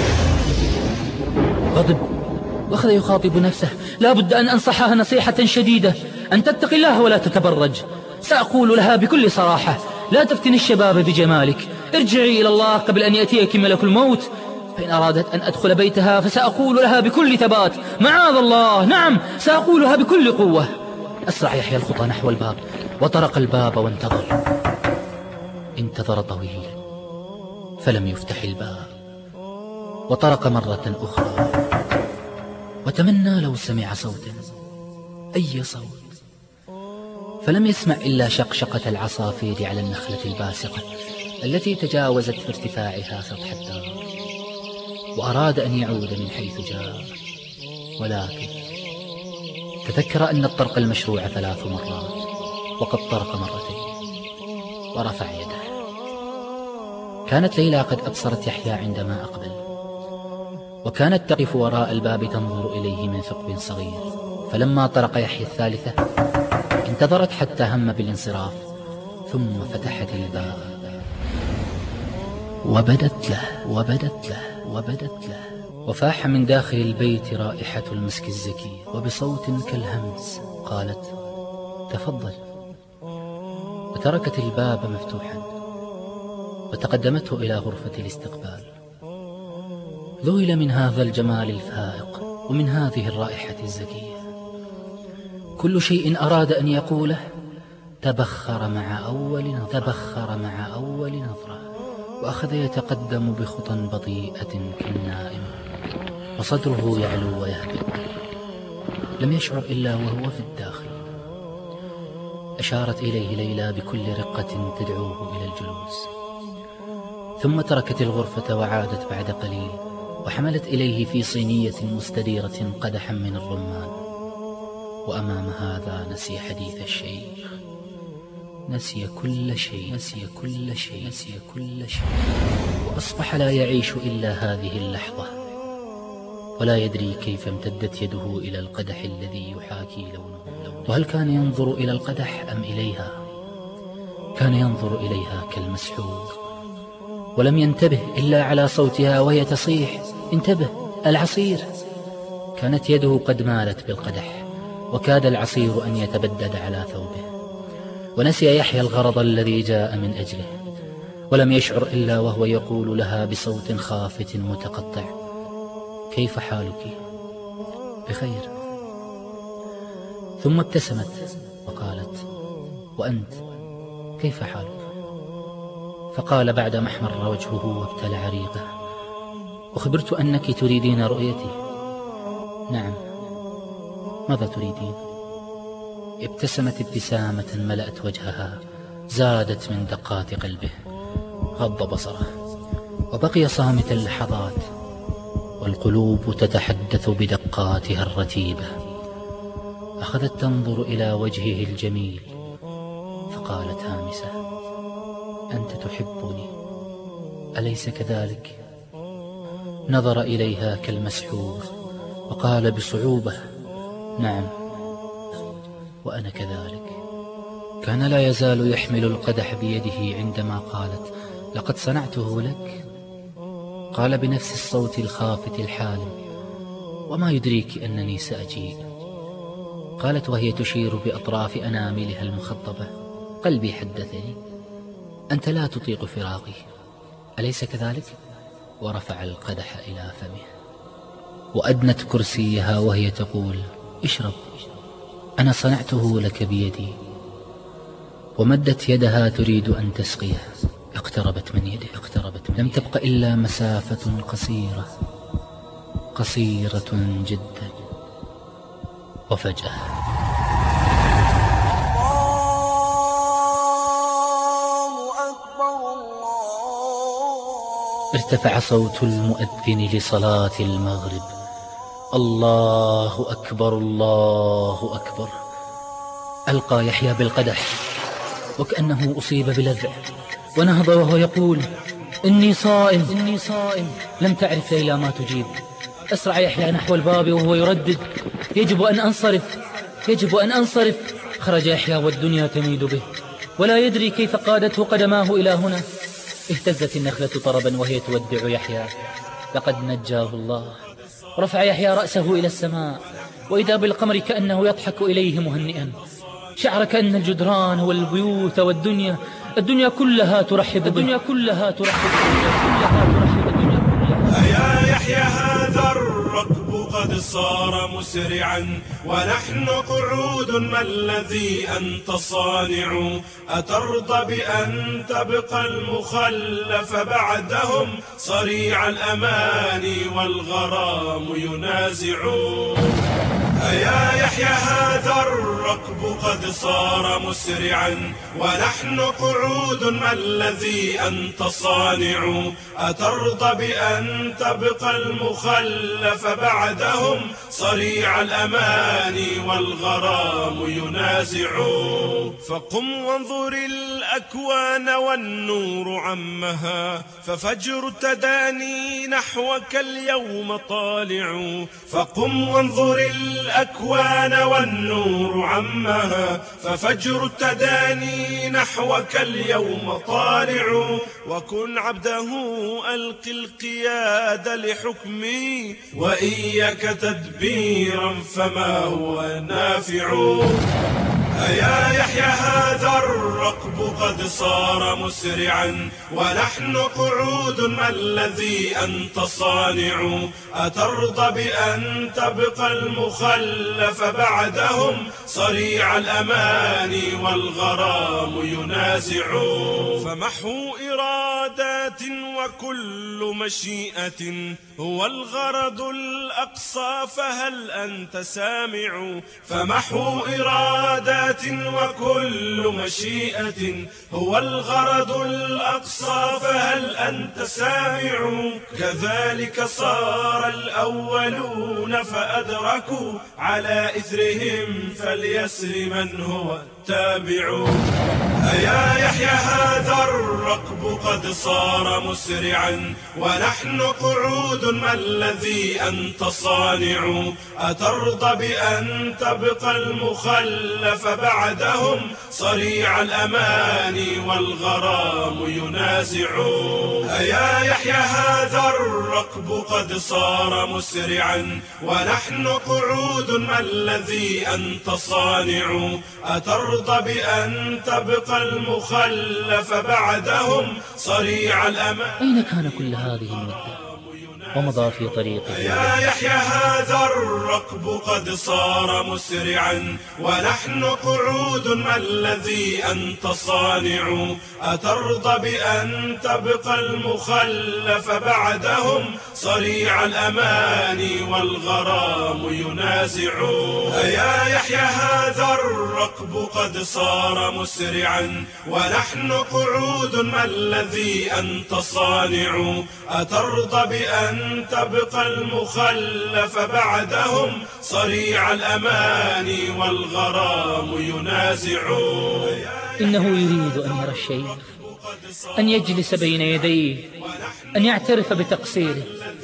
غضب وأخذ يخاطب نفسه. لا بد أن أنصحها نصيحة شديدة، أن تتقي الله ولا تتبرج. سأقول لها بكل صراحة: لا تفتن الشباب بجمالك، ارجعي إلى الله قبل أن يأتيك ملك الموت. فإن أرادت أن أدخل بيتها فسأقول لها بكل ثبات: معاذ الله. نعم، سأقولها بكل قوة. أسرع يحيى الخطى نحو الباب، وطرق الباب وانتظر. انتظر طويلا فلم يفتح الباب، وطرق مرة أخرى، وتمنى لو سمع صوتا، أي صوت، فلم يسمع إلا شقشقة العصافير على النخلة الباسقة التي تجاوزت في ارتفاعها سطح الدار. وأراد أن يعود من حيث جاء، ولكن تذكر أن الطرق المشروع ثلاث مرات، وقد طرق مرتين، ورفع يده. كانت ليلى قد أبصرت يحيى عندما أقبل، وكانت تقف وراء الباب تنظر إليه من ثقب صغير. فلما طرق يحيى الثالثة انتظرت حتى هم بالانصراف، ثم فتحت الباب وبدت له وبدت له وبدت له وفاح من داخل البيت رائحة المسك الزكي، وبصوت كالهمس قالت: تفضل. وتركت الباب مفتوحا، وتقدمته إلى غرفة الاستقبال. ذهل من هذا الجمال الفائق ومن هذه الرائحة الزكية. كل شيء أراد أن يقوله تبخر مع أول نظرة تبخر مع أول نظرة وأخذ يتقدم بخطى بطيئة كالنائم، وصدره يعلو ويهبط. لم يشعر إلا وهو في الداخل. أشارت إليه ليلى بكل رقة تدعوه إلى الجلوس، ثم تركت الغرفة وعادت بعد قليل، وحملت إليه في صينية مستديرة قدحا من الرمان. وأمام هذا نسي حديث الشيخ، نسي كل شيء نسي كل شيء نسي كل شيء وأصبح لا يعيش إلا هذه اللحظة، ولا يدري كيف امتدت يده إلى القدح الذي يحاكي لونه. وهل كان ينظر إلى القدح أم إليها؟ كان ينظر إليها كالمسحور، ولم ينتبه إلا على صوتها وهي تصيح: انتبه، العصير. كانت يده قد مالت بالقدح، وكاد العصير أن يتبدد على ثوبه. ونسي يحيى الغرض الذي جاء من أجله، ولم يشعر إلا وهو يقول لها بصوت خافت متقطع: كيف حالك؟ بخير. ثم ابتسمت وقالت: وأنت كيف حالك؟ فقال بعدما احمر وجهه وابتلع ريقه: أخبرت أنك تريدين رؤيتي. نعم، ماذا تريدين؟ ابتسمت ابتسامة ملأت وجهها زادت من دقات قلبه. غض بصره وبقي صامتا لحظات، والقلوب تتحدث بدقاتها الرتيبة. أخذت تنظر إلى وجهه الجميل، فقالت هامسة: أنت تحبني، أليس كذلك؟ نظر إليها كالمسحور وقال بصعوبة: نعم، وأنا كذلك. كان لا يزال يحمل القدح بيده عندما قالت: لقد صنعته لك. قال بنفس الصوت الخافت الحالم: وما يدريك أنني سأجيء؟ قالت وهي تشير بأطراف أناملها المخضبة: قلبي حدثني أنت لا تطيق فراقي، أليس كذلك؟ ورفع القدح إلى فمه، وأدنت كرسيها وهي تقول: اشرب، أنا صنعته لك بيدي. ومدت يدها تريد أن تسقيه، اقتربت من يده اقتربت من لم تبق إلا مسافة قصيرة قصيرة جدا. وفجأة ارتفع صوت المؤذن لصلاة المغرب: الله أكبر الله أكبر. ألقى يحيى بالقدح وكأنه أصيب بلذع، ونهض وهو يقول: إني صائم إني صائم. لم تعرف ليلى ما تجيب. أسرع يحيى نحو الباب وهو يردد: يجب أن أنصرف يجب أن أنصرف. خرج يحيى والدنيا تميد به، ولا يدري كيف قادته قدماه إلى هنا. اهتزت النخلة طربا وهي تودع يحيى: لقد نجاه الله. رفع يحيى رأسه إلى السماء، وإذا بالقمر كأنه يضحك إليه مهنئا. شعر كأن الجدران والبيوت والدنيا الدنيا كلها ترحب الدنيا كلها ترحب الدنيا كلها ترحب الدنيا كلها. يا يحيى هذا الركب قد صار مسرعا، ونحن قعود، ما الذي أنت صانع؟ أترضى بأن تبقى المخلف بعدهم صريع الأمان والغرام ينازع؟ يا يحيى هذا الركب قد صار مسرعا، ونحن قعود، ما الذي أنت صانع؟ أترضى بأن تبقى المخلف بعدهم صريع الأمان والغرام ينازع؟ فقم وانظر الأكوان والنور عمها، ففجر التداني نحوك اليوم طالع. فقم وانظر الأكوان والنور عمها، ففجر التداني نحوك اليوم طالع. وكن عبده ألق القياد لحكمي، وإياك تدبيرا فما هو نافع. أيا يحيى هذا الركب قد صار مسرعا ونحن قعود، ما الذي أنت صانع؟ أترضى بأن تبقى المخلف بعدهم صريع الأمان والغرام ينازع؟ فمحو إرادات وكل مشيئة هو الغرض الأقصى، فهل أنت سامع؟ فمحو إرادات وكل مشيئة هو الغرض الأقصى، فهل أنت سامع؟ كذلك صار الأولون فأدركوا على إثرهم، فليسر من هو التابع. أيا يحيى هذا الركب قد صار مسرعا ونحن قعود، ما الذي أنت صانع؟ أترضى بأن تبقى المخلف بعدهم صريع الأمان والغرام ينازع؟ أيا يحيى هذا الركب قد صار مسرعا ونحن قعود، ما الذي أنت صانع؟ أترضى بأن تبقى المخلف بعدهم صريع الأمان؟ أين كان كل هذه المدة ومضى في طريقه؟ يا يحيى هذا الركب قد صار مسرعا ونحن قعود، ما الذي أنت صانع؟ أترضى بأن تبقى المخلف بعدهم صريع الأمان والغرام ينازع؟ يا يحيى هذا الركب قد صار مسرعا ونحن قعود، ما الذي أنت صانع؟ أترضى بأن تبقى المخلف بعدهم صريع الأمان والغرام ينازع؟ إنه يريد أن يرى الشيخ، أن يجلس بين يديه، أن يعترف بتقصيره.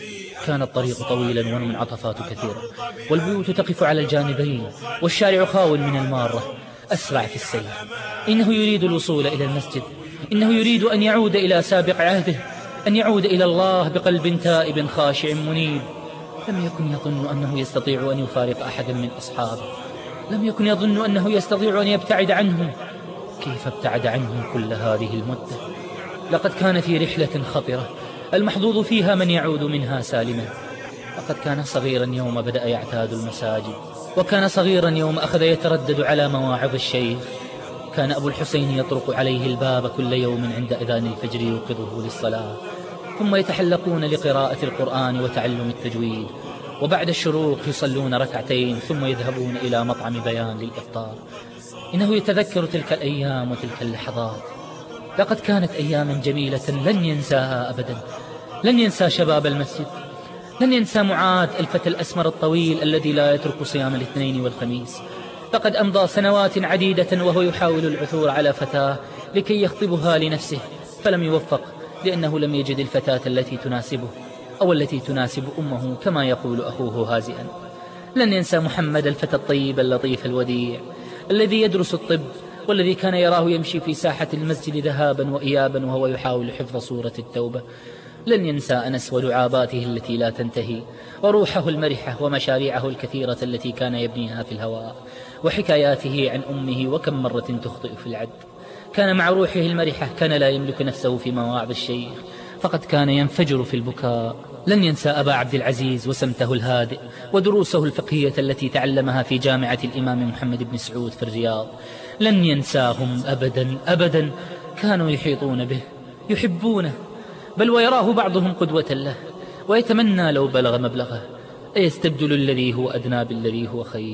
كان الطريق طويلا والمنعطفات كثيرة، والبيوت تقف على الجانبين، والشارع خاو من المارة. أسرع في السير. إنه يريد الوصول إلى المسجد، إنه يريد أن يعود إلى سابق عهده، أن يعود إلى الله بقلب تائب خاشع منيب. لم يكن يظن أنه يستطيع أن يفارق أحدا من أصحابه، لم يكن يظن أنه يستطيع أن يبتعد عنهم. كيف ابتعد عنهم كل هذه المدة؟ لقد كان في رحلة خطرة المحظوظ فيها من يعود منها سالما. لقد كان صغيرا يوم بدأ يعتاد المساجد، وكان صغيرا يوم أخذ يتردد على مواعظ الشيخ. كان أبو الحسين يطرق عليه الباب كل يوم عند أذان الفجر يوقظه للصلاة، ثم يتحلقون لقراءة القرآن وتعلم التجويد، وبعد الشروق يصلون ركعتين ثم يذهبون إلى مطعم بيان للإفطار. إنه يتذكر تلك الأيام وتلك اللحظات. لقد كانت أياما جميلة لن ينساها أبدا. لن ينسى شباب المسجد، لن ينسى معاذ الفتى الأسمر الطويل الذي لا يترك صيام الاثنين والخميس. لقد أمضى سنوات عديدة وهو يحاول العثور على فتاة لكي يخطبها لنفسه، فلم يوفق لأنه لم يجد الفتاة التي تناسبه أو التي تناسب أمه كما يقول أخوه هازئا. لن ينسى محمد الفتى الطيب اللطيف الوديع الذي يدرس الطب، والذي كان يراه يمشي في ساحة المسجد ذهابا وإيابا وهو يحاول حفظ سورة التوبة. لن ينسى أنس ودعاباته التي لا تنتهي، وروحه المرحة ومشاريعه الكثيرة التي كان يبنيها في الهواء، وحكاياته عن أمه وكم مرة تخطئ في العد. كان مع روحه المرحة كان لا يملك نفسه في مواعظ الشيخ، فقد كان ينفجر في البكاء. لن ينسى أبا عبد العزيز وسمته الهادئ ودروسه الفقهية التي تعلمها في جامعة الإمام محمد بن سعود في الرياض. لن ينساهم أبدا أبدا. كانوا يحيطون به، يحبونه، بل ويراه بعضهم قدوة له، ويتمنى لو بلغ مبلغه. أيستبدل الذي هو أدنى بالذي هو خير؟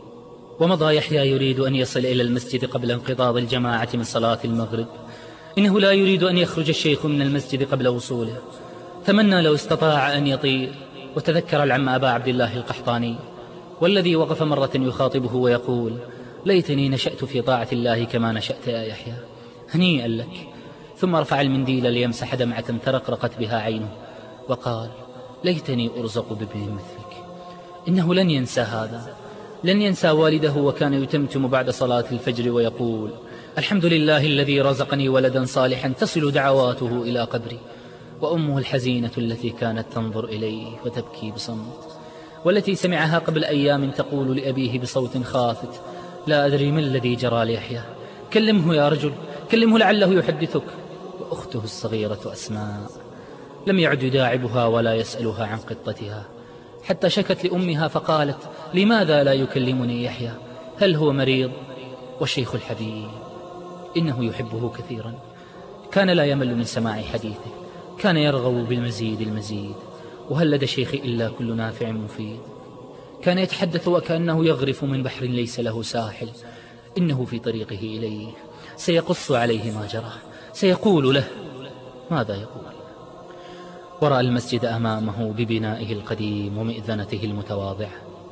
ومضى يحيى يريد أن يصل إلى المسجد قبل انقضاض الجماعة من صلاة المغرب. إنه لا يريد أن يخرج الشيخ من المسجد قبل وصوله. تمنى لو استطاع أن يطير، وتذكر العم أبا عبد الله القحطاني، والذي وقف مرة يخاطبه ويقول: ليتني نشأت في طاعة الله كما نشأت يا يحيى، هنيئا لك. ثم رفع المنديل ليمسح دمعة ترقرقت بها عينه وقال: ليتني أرزق بابن مثلك. إنه لن ينسى هذا، لن ينسى والده وكان يتمتم بعد صلاة الفجر ويقول: الحمد لله الذي رزقني ولدا صالحا تصل دعواته إلى قبري. وأمه الحزينة التي كانت تنظر إليه وتبكي بصمت، والتي سمعها قبل أيام تقول لأبيه بصوت خافت: لا أدري ما الذي جرى ليحيى. كلمه يا رجل، كلمه لعله يحدثك. وأخته الصغيرة أسماء لم يعد يداعبها ولا يسألها عن قطتها، حتى شكت لأمها فقالت: لماذا لا يكلمني يحيى؟ هل هو مريض؟ والشيخ الحبيب إنه يحبه كثيرا، كان لا يمل من سماع حديثه، كان يرغب بالمزيد المزيد. وهل لدى الشيخ إلا كل نافع مفيد؟ كان يتحدث وكأنه يغرف من بحر ليس له ساحل. إنه في طريقه إليه سيقص عليه ما جرى، سيقول له. ماذا يقول؟ ورأى المسجد أمامه ببنائه القديم ومئذنته المتواضعة،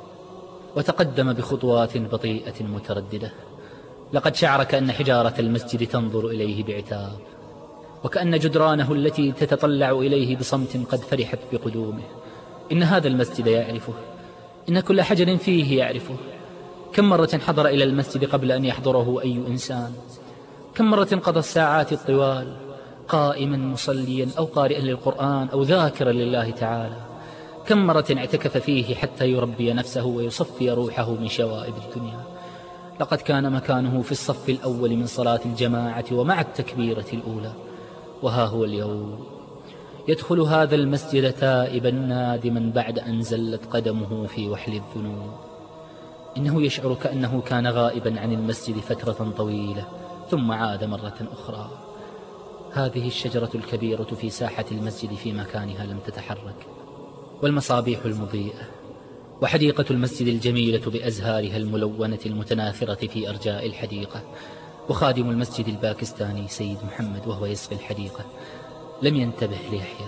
وتقدم بخطوات بطيئة مترددة. لقد شعر كأن حجارة المسجد تنظر إليه بعتاب، وكأن جدرانه التي تتطلع إليه بصمت قد فرحت بقدومه. إن هذا المسجد يعرفه، إن كل حجر فيه يعرفه. كم مرة حضر إلى المسجد قبل أن يحضره أي إنسان؟ كم مرة قضى الساعات الطوال قائما مصليا أو قارئا للقرآن أو ذاكرا لله تعالى؟ كم مرة اعتكف فيه حتى يربي نفسه ويصفي روحه من شوائب الدنيا؟ لقد كان مكانه في الصف الأول من صلاة الجماعة ومع التكبيرة الأولى، وها هو اليوم يدخل هذا المسجد تائبا نادما بعد أن زلت قدمه في وحل الذنوب. إنه يشعر كأنه كان غائبا عن المسجد فترة طويلة ثم عاد مرة أخرى. هذه الشجرة الكبيرة في ساحة المسجد في مكانها لم تتحرك، والمصابيح المضيئة، وحديقة المسجد الجميلة بأزهارها الملونة المتناثرة في أرجاء الحديقة، وخادم المسجد الباكستاني سيد محمد وهو يسقي الحديقة لم ينتبه ليحيى.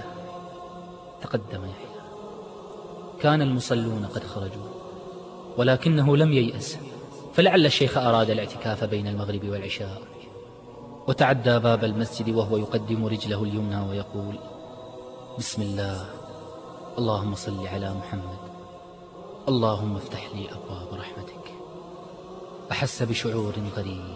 تقدم يحيى. كان المصلون قد خرجوا، ولكنه لم ييأس، فلعل الشيخ أراد الاعتكاف بين المغرب والعشاء. وتعدى باب المسجد وهو يقدم رجله اليمنى ويقول: بسم الله، اللهم صل على محمد، اللهم افتح لي أبواب رحمتك. أحس بشعور غريب،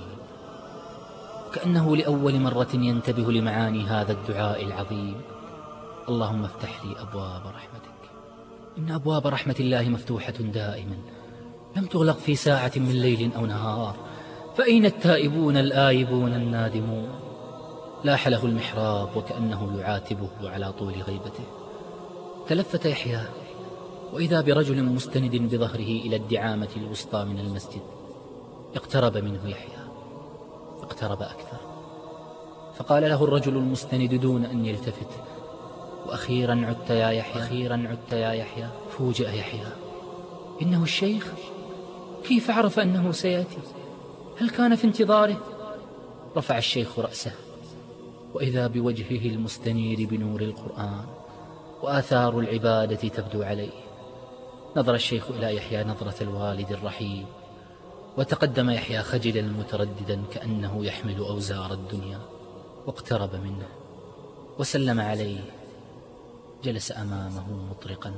كأنه لأول مرة ينتبه لمعاني هذا الدعاء العظيم: اللهم افتح لي أبواب رحمتك. إن أبواب رحمة الله مفتوحة دائما، لم تغلق في ساعة من ليل أو نهار. فأين التائبون الآيبون النادمون؟ لاح له المحراب وكأنه يعاتبه على طول غيبته. تلفت يحيى، وإذا برجل مستند بظهره إلى الدعامة الوسطى من المسجد. اقترب منه يحيى، اقترب أكثر، فقال له الرجل المستند دون أن يلتفت: وأخيرا عدت يا يحيى، أخيرا عدت يا يحيى. فوجئ يحيى، إنه الشيخ؟ كيف عرف أنه سيأتي؟ هل كان في انتظاره؟ رفع الشيخ رأسه، وإذا بوجهه المستنير بنور القرآن وآثار العبادة تبدو عليه. نظر الشيخ إلى يحيى نظرة الوالد الرحيم، وتقدم يحيى خجلا مترددا كأنه يحمل أوزار الدنيا، واقترب منه وسلم عليه. جلس أمامه مطرقا.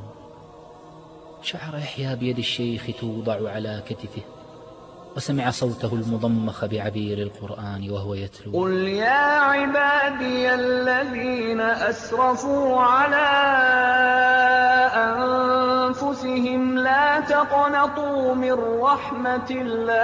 شعر يحيى بيد الشيخ توضع على كتفه، وسمع صوته المضمخ بعبير القرآن وهو يتلو: قل يا عبادي الذين أسرفوا على أنفسهم لا تقنطوا من رحمة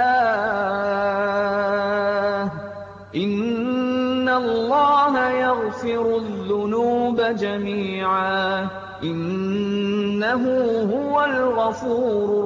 الله إن الله يغفر الذنوب جميعا إنه هو الغفور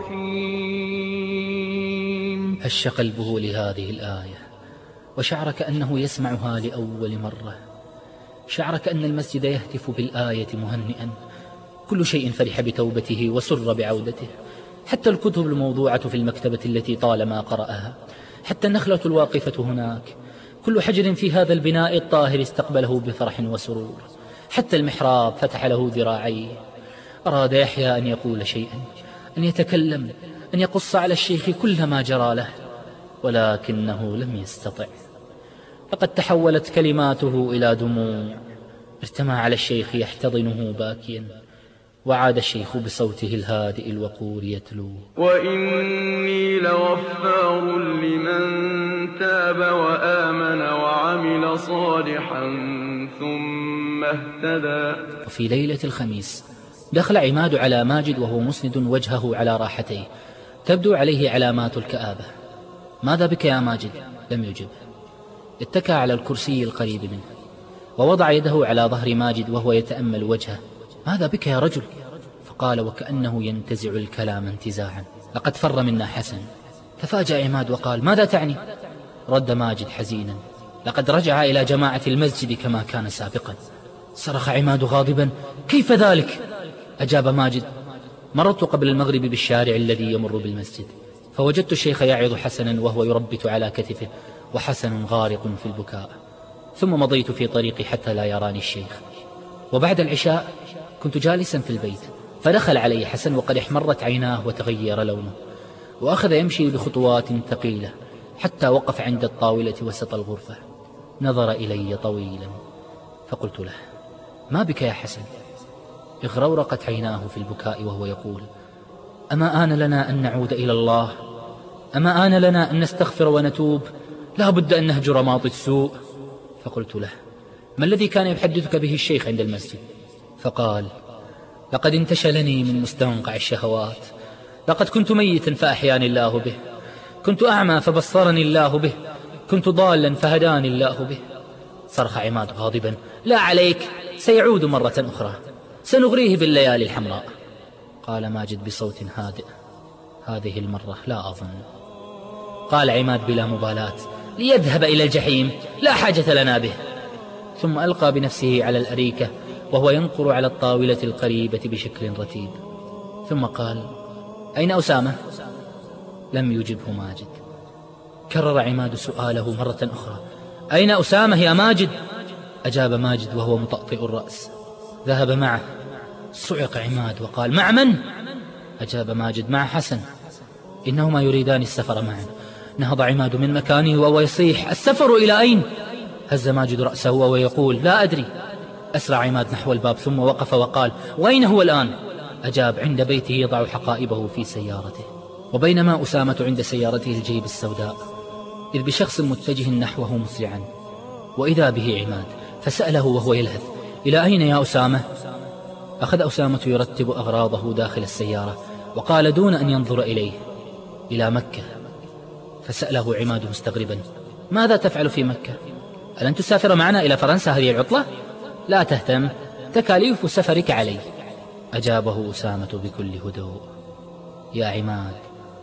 الرحيم. هش قلبه لهذه الآية، وشعر كأنه يسمعها لأول مرة. شعر كأن المسجد يهتف بالآية مهنئا. كل شيء فرح بتوبته وسر بعودته، حتى الكتب الموضوعة في المكتبة التي طالما قرأها، حتى النخلة الواقفة هناك. كل حجر في هذا البناء الطاهر استقبله بفرح وسرور، حتى المحراب فتح له ذراعيه. أراد يحيى أن يقول شيئا، أن يتكلم، أن يقص على الشيخ كل ما جرى له، ولكنه لم يستطع. لقد تحولت كلماته إلى دموع. ارتمى على الشيخ يحتضنه باكيا، وعاد الشيخ بصوته الهادئ الوقور يتلو: وإني لغفار لمن تاب وآمن وعمل صالحا ثم اهتدى. وفي ليلة الخميس دخل عماد على ماجد وهو مسند وجهه على راحتيه، تبدو عليه علامات الكآبة. ماذا بك يا ماجد؟ لم يجب. اتكى على الكرسي القريب منه ووضع يده على ظهر ماجد وهو يتأمل وجهه. ماذا بك يا رجل؟ فقال وكأنه ينتزع الكلام انتزاعا: لقد فر منا حسن. تفاجأ عماد وقال: ماذا تعني؟ رد ماجد حزينا: لقد رجع إلى جماعة المسجد كما كان سابقا. صرخ عماد غاضبا: كيف ذلك؟ أجاب ماجد: مررت قبل المغرب بالشارع الذي يمر بالمسجد، فوجدت الشيخ يعظ حسنا وهو يربت على كتفه، وحسن غارق في البكاء. ثم مضيت في طريقي حتى لا يراني الشيخ. وبعد العشاء كنت جالسا في البيت، فدخل علي حسن وقد احمرت عيناه وتغير لونه، وأخذ يمشي بخطوات ثقيلة حتى وقف عند الطاولة وسط الغرفة. نظر إلي طويلا، فقلت له: ما بك يا حسن؟ اغرورقت عيناه في البكاء وهو يقول: أما آن لنا أن نعود إلى الله؟ أما آن لنا أن نستغفر ونتوب؟ لا بد أن نهجر ماضي السوء. فقلت له: ما الذي كان يحدثك به الشيخ عند المسجد؟ فقال: لقد انتشلني من مستنقع الشهوات، لقد كنت ميتا فأحياني الله به، كنت أعمى فبصرني الله به، كنت ضالا فهداني الله به. صرخ عماد غاضبا: لا عليك، سيعود مرة أخرى، سنغريه بالليالي الحمراء. قال ماجد بصوت هادئ: هذه المرة لا أظن. قال عماد بلا مبالاة: ليذهب إلى الجحيم، لا حاجة لنا به. ثم ألقى بنفسه على الأريكة وهو ينقر على الطاولة القريبة بشكل رتيب، ثم قال: أين أسامة؟ لم يجبه ماجد. كرر عماد سؤاله مرة أخرى: أين أسامة يا ماجد؟ أجاب ماجد وهو مطأطئ الرأس: ذهب معه. صعق عماد وقال: مع من؟ أجاب ماجد: مع حسن، إنهما يريدان السفر معا. نهض عماد من مكانه وهو يصيح: السفر إلى أين؟ هز ماجد رأسه وهو يقول: لا أدري. أسرع عماد نحو الباب ثم وقف وقال: وأين هو الآن؟ أجاب: عند بيته يضع حقائبه في سيارته. وبينما أسامة عند سيارته الجيب السوداء، إذ بشخص متجه نحوه مسرعا، وإذا به عماد، فسأله وهو يلهث: إلى أين يا أسامة؟ أخذ أسامة يرتب أغراضه داخل السيارة وقال دون أن ينظر إليه: إلى مكة. فسأله عماد مستغربا: ماذا تفعل في مكة؟ ألن تسافر معنا إلى فرنسا هذه العطلة؟ لا تهتم، تكاليف سفرك علي. أجابه أسامة بكل هدوء: يا عماد،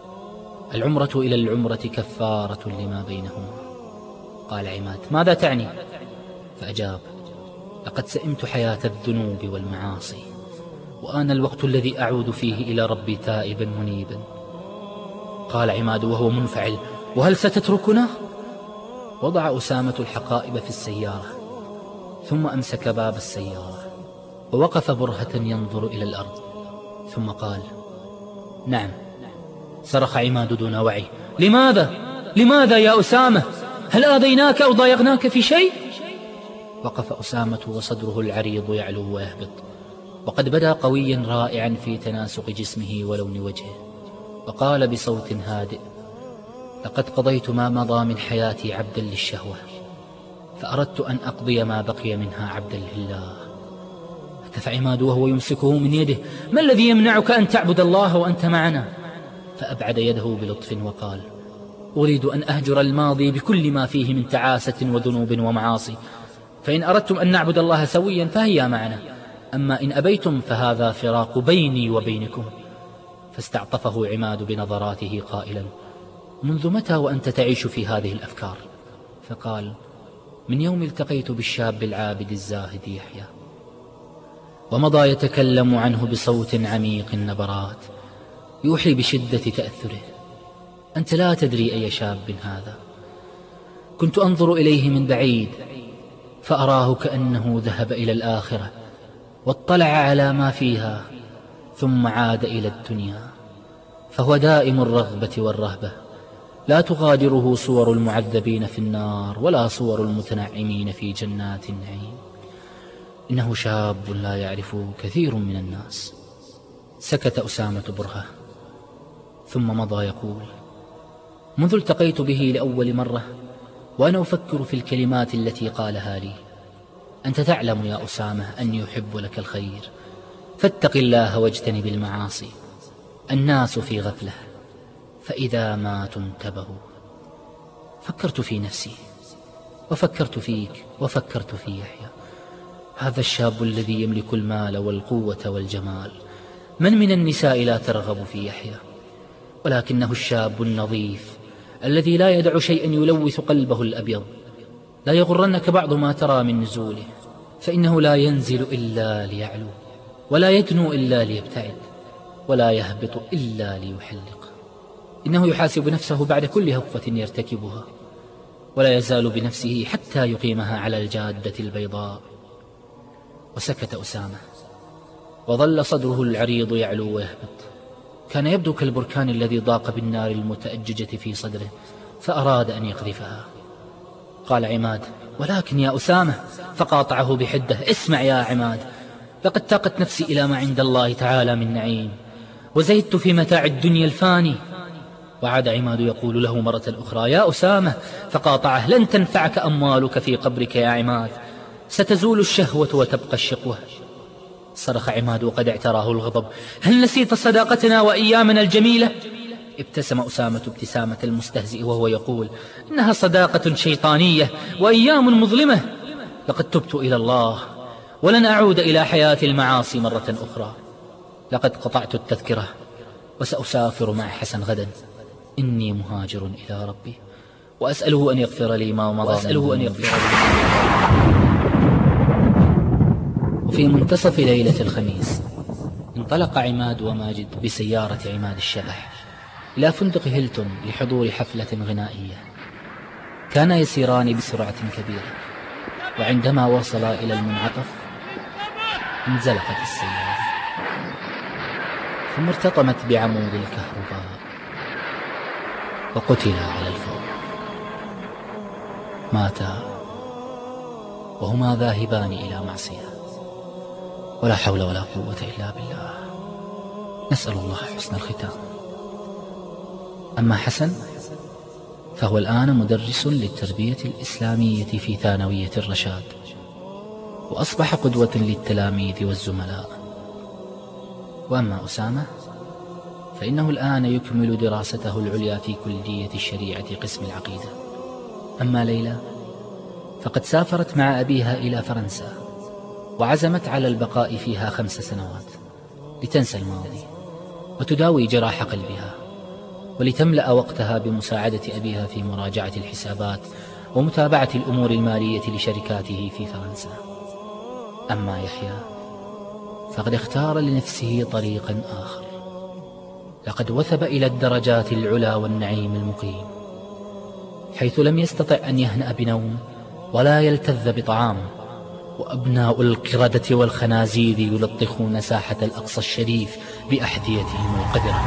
العمرة إلى العمرة كفارة لما بينهما. قال عماد: ماذا تعني؟ فأجاب: لقد سئمت حياة الذنوب والمعاصي، وآن الوقت الذي أعود فيه إلى ربي تائبا منيبا. قال عماد وهو منفعل: وهل ستتركنا؟ وضع أسامة الحقائب في السيارة، ثم أمسك باب السيارة ووقف برهة ينظر إلى الأرض، ثم قال: نعم. صرخ عماد دون وعي: لماذا؟ لماذا يا أسامة؟ هل آذيناك أو ضايقناك في شيء؟ وقف أسامة وصدره العريض يعلو ويهبط، وقد بدا قويا رائعا في تناسق جسمه ولون وجهه، وقال بصوت هادئ: لقد قضيت ما مضى من حياتي عبدا للشهوة، فأردت أن أقضي ما بقي منها عبدا لله. هتف عماد وهو يمسكه من يده: ما الذي يمنعك أن تعبد الله وأنت معنا؟ فأبعد يده بلطف وقال: أريد أن أهجر الماضي بكل ما فيه من تعاسة وذنوب ومعاصي، فإن أردتم أن نعبد الله سويا فهيا معنا، أما إن أبيتم فهذا فراق بيني وبينكم. فاستعطفه عماد بنظراته قائلا: منذ متى وأنت تعيش في هذه الأفكار؟ فقال: من يوم التقيت بالشاب العابد الزاهد يحيى. ومضى يتكلم عنه بصوت عميق النبرات يوحي بشدة تأثره: أنت لا تدري أي شاب هذا، كنت أنظر إليه من بعيد فأراه كأنه ذهب إلى الآخرة واطلع على ما فيها ثم عاد إلى الدنيا، فهو دائم الرغبة والرهبة، لا تغادره صور المعذبين في النار ولا صور المتنعمين في جنات النعيم. إنه شاب لا يعرفه كثير من الناس. سكت أسامة برهة ثم مضى يقول: منذ التقيت به لأول مرة وأنا أفكر في الكلمات التي قالها لي: أنت تعلم يا أسامة أني أحب لك الخير، فاتق الله واجتنب المعاصي، الناس في غفلة، فإذا ماتوا انتبهوا. فكرت في نفسي وفكرت فيك وفكرت في يحيى، هذا الشاب الذي يملك المال والقوة والجمال. من من النساء لا ترغب في يحيى؟ ولكنه الشاب النظيف الذي لا يدع شيئا يلوث قلبه الأبيض. لا يغرنك بعض ما ترى من نزوله، فإنه لا ينزل إلا ليعلو، ولا يدنو إلا ليبتعد، ولا يهبط إلا ليحلق. إنه يحاسب نفسه بعد كل هفة يرتكبها، ولا يزال بنفسه حتى يقيمها على الجادة البيضاء. وسكت أسامة، وظل صدره العريض يعلو ويهبط. كان يبدو كالبركان الذي ضاق بالنار المتأججة في صدره فأراد أن يقذفها. قال عماد: ولكن يا أسامة. فقاطعه بحدة: اسمع يا عماد، لقد تاقت نفسي إلى ما عند الله تعالى من نعيم، وزهدت في متاع الدنيا الفاني. وعاد عماد يقول له مرة أخرى: يا أسامة. فقاطعه: لن تنفعك أموالك في قبرك يا عماد، ستزول الشهوة وتبقى الشقوة. صرخ عماد وقد اعتراه الغضب: هل نسيت صداقتنا وأيامنا الجميلة؟ ابتسم أسامة ابتسامة المستهزئ وهو يقول: إنها صداقة شيطانية وأيام مظلمة. لقد تبت إلى الله ولن أعود إلى حياة المعاصي مرة أخرى. لقد قطعت التذكرة وسأسافر مع حسن غدا. إني مهاجر إلى ربي وأسأله أن يغفر لي ما مضى وأسأله أن يغفر لي. وفي منتصف ليلة الخميس انطلق عماد وماجد بسيارة عماد الشبح إلى فندق هيلتون لحضور حفلة غنائية. كانا يسيران بسرعة كبيرة، وعندما وصلا إلى المنعطف انزلقت السيارة، ثم ارتطمت بعمود الكهرباء وقتلا على الفور. ماتا وهما ذاهبان إلى معصية، ولا حول ولا قوة إلا بالله. نسأل الله حسن الختام. أما حسن فهو الآن مدرس للتربية الإسلامية في ثانوية الرشاد، وأصبح قدوة للتلاميذ والزملاء. وأما أسامة فإنه الآن يكمل دراسته العليا في كلية الشريعة قسم العقيدة. أما ليلى فقد سافرت مع أبيها إلى فرنسا، وعزمت على البقاء فيها خمس سنوات لتنسى الماضي وتداوي جراح قلبها، ولتملأ وقتها بمساعدة أبيها في مراجعة الحسابات ومتابعة الأمور المالية لشركاته في فرنسا. أما يحيى فقد اختار لنفسه طريقا آخر، لقد وثب إلى الدرجات العلا والنعيم المقيم، حيث لم يستطع أن يهنأ بنوم ولا يلتذ بطعام. وأبناء القردة والخنازير يلطخون ساحة الأقصى الشريف بأحذيتهم القذرة،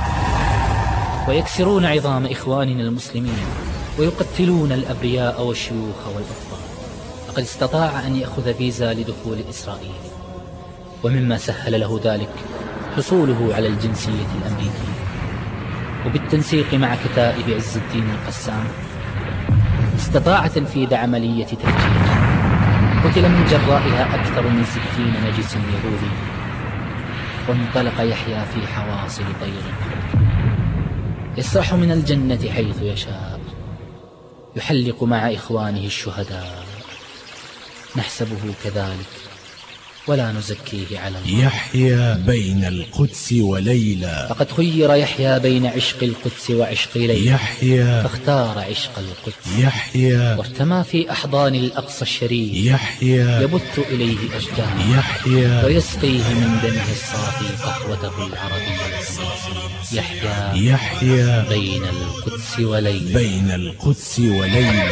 ويكسرون عظام إخواننا المسلمين، ويقتلون الأبرياء والشيوخ والأطفال. لقد استطاع أن يأخذ فيزا لدخول إسرائيل، ومما سهل له ذلك حصوله على الجنسية الأمريكية. وبالتنسيق مع كتائب عز الدين القسام استطاع تنفيذ عملية تفجير قتل من جرائها أكثر من ستين نجس يهودي. وانطلق يحيى في حواصل طير يسرح من الجنة حيث يشاء، يحلق مع إخوانه الشهداء. نحسبه كذلك ولا نزكيه على الله. يحيى بين القدس وليلى. فقد خير يحيى بين عشق القدس وعشق ليلى، يحيى فاختار عشق القدس. يحيى وارتمى في أحضان الأقصى الشريف، يحيى يبث إليه أشجاره، يحيى ويسقيه من دمه الصافي قهوته العربية. يحيى يحيى بين القدس وليلى. بين القدس وليلى.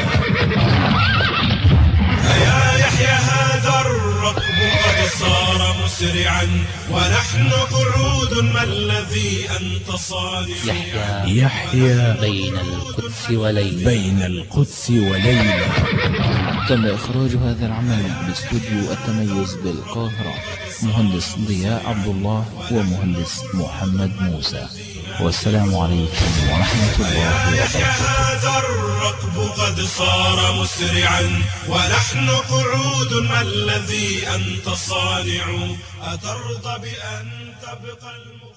يا يحيى هذا الركب قد صار مسرعا، ونحن قعود، ما الذي أنت صانع؟ يحيى يحيى بين القدس وليلى. بين القدس وليلى. تم إخراج هذا العمل باستوديو التميز بالقاهرة، مهندس ضياء عبد الله ومهندس محمد موسى. والسلام عليكم ورحمة الله وبركاته. هذا الركب قد صار مسرعا، ونحن قعود، ما الذي أنت صانع؟ أترضى بأن تبقى الم...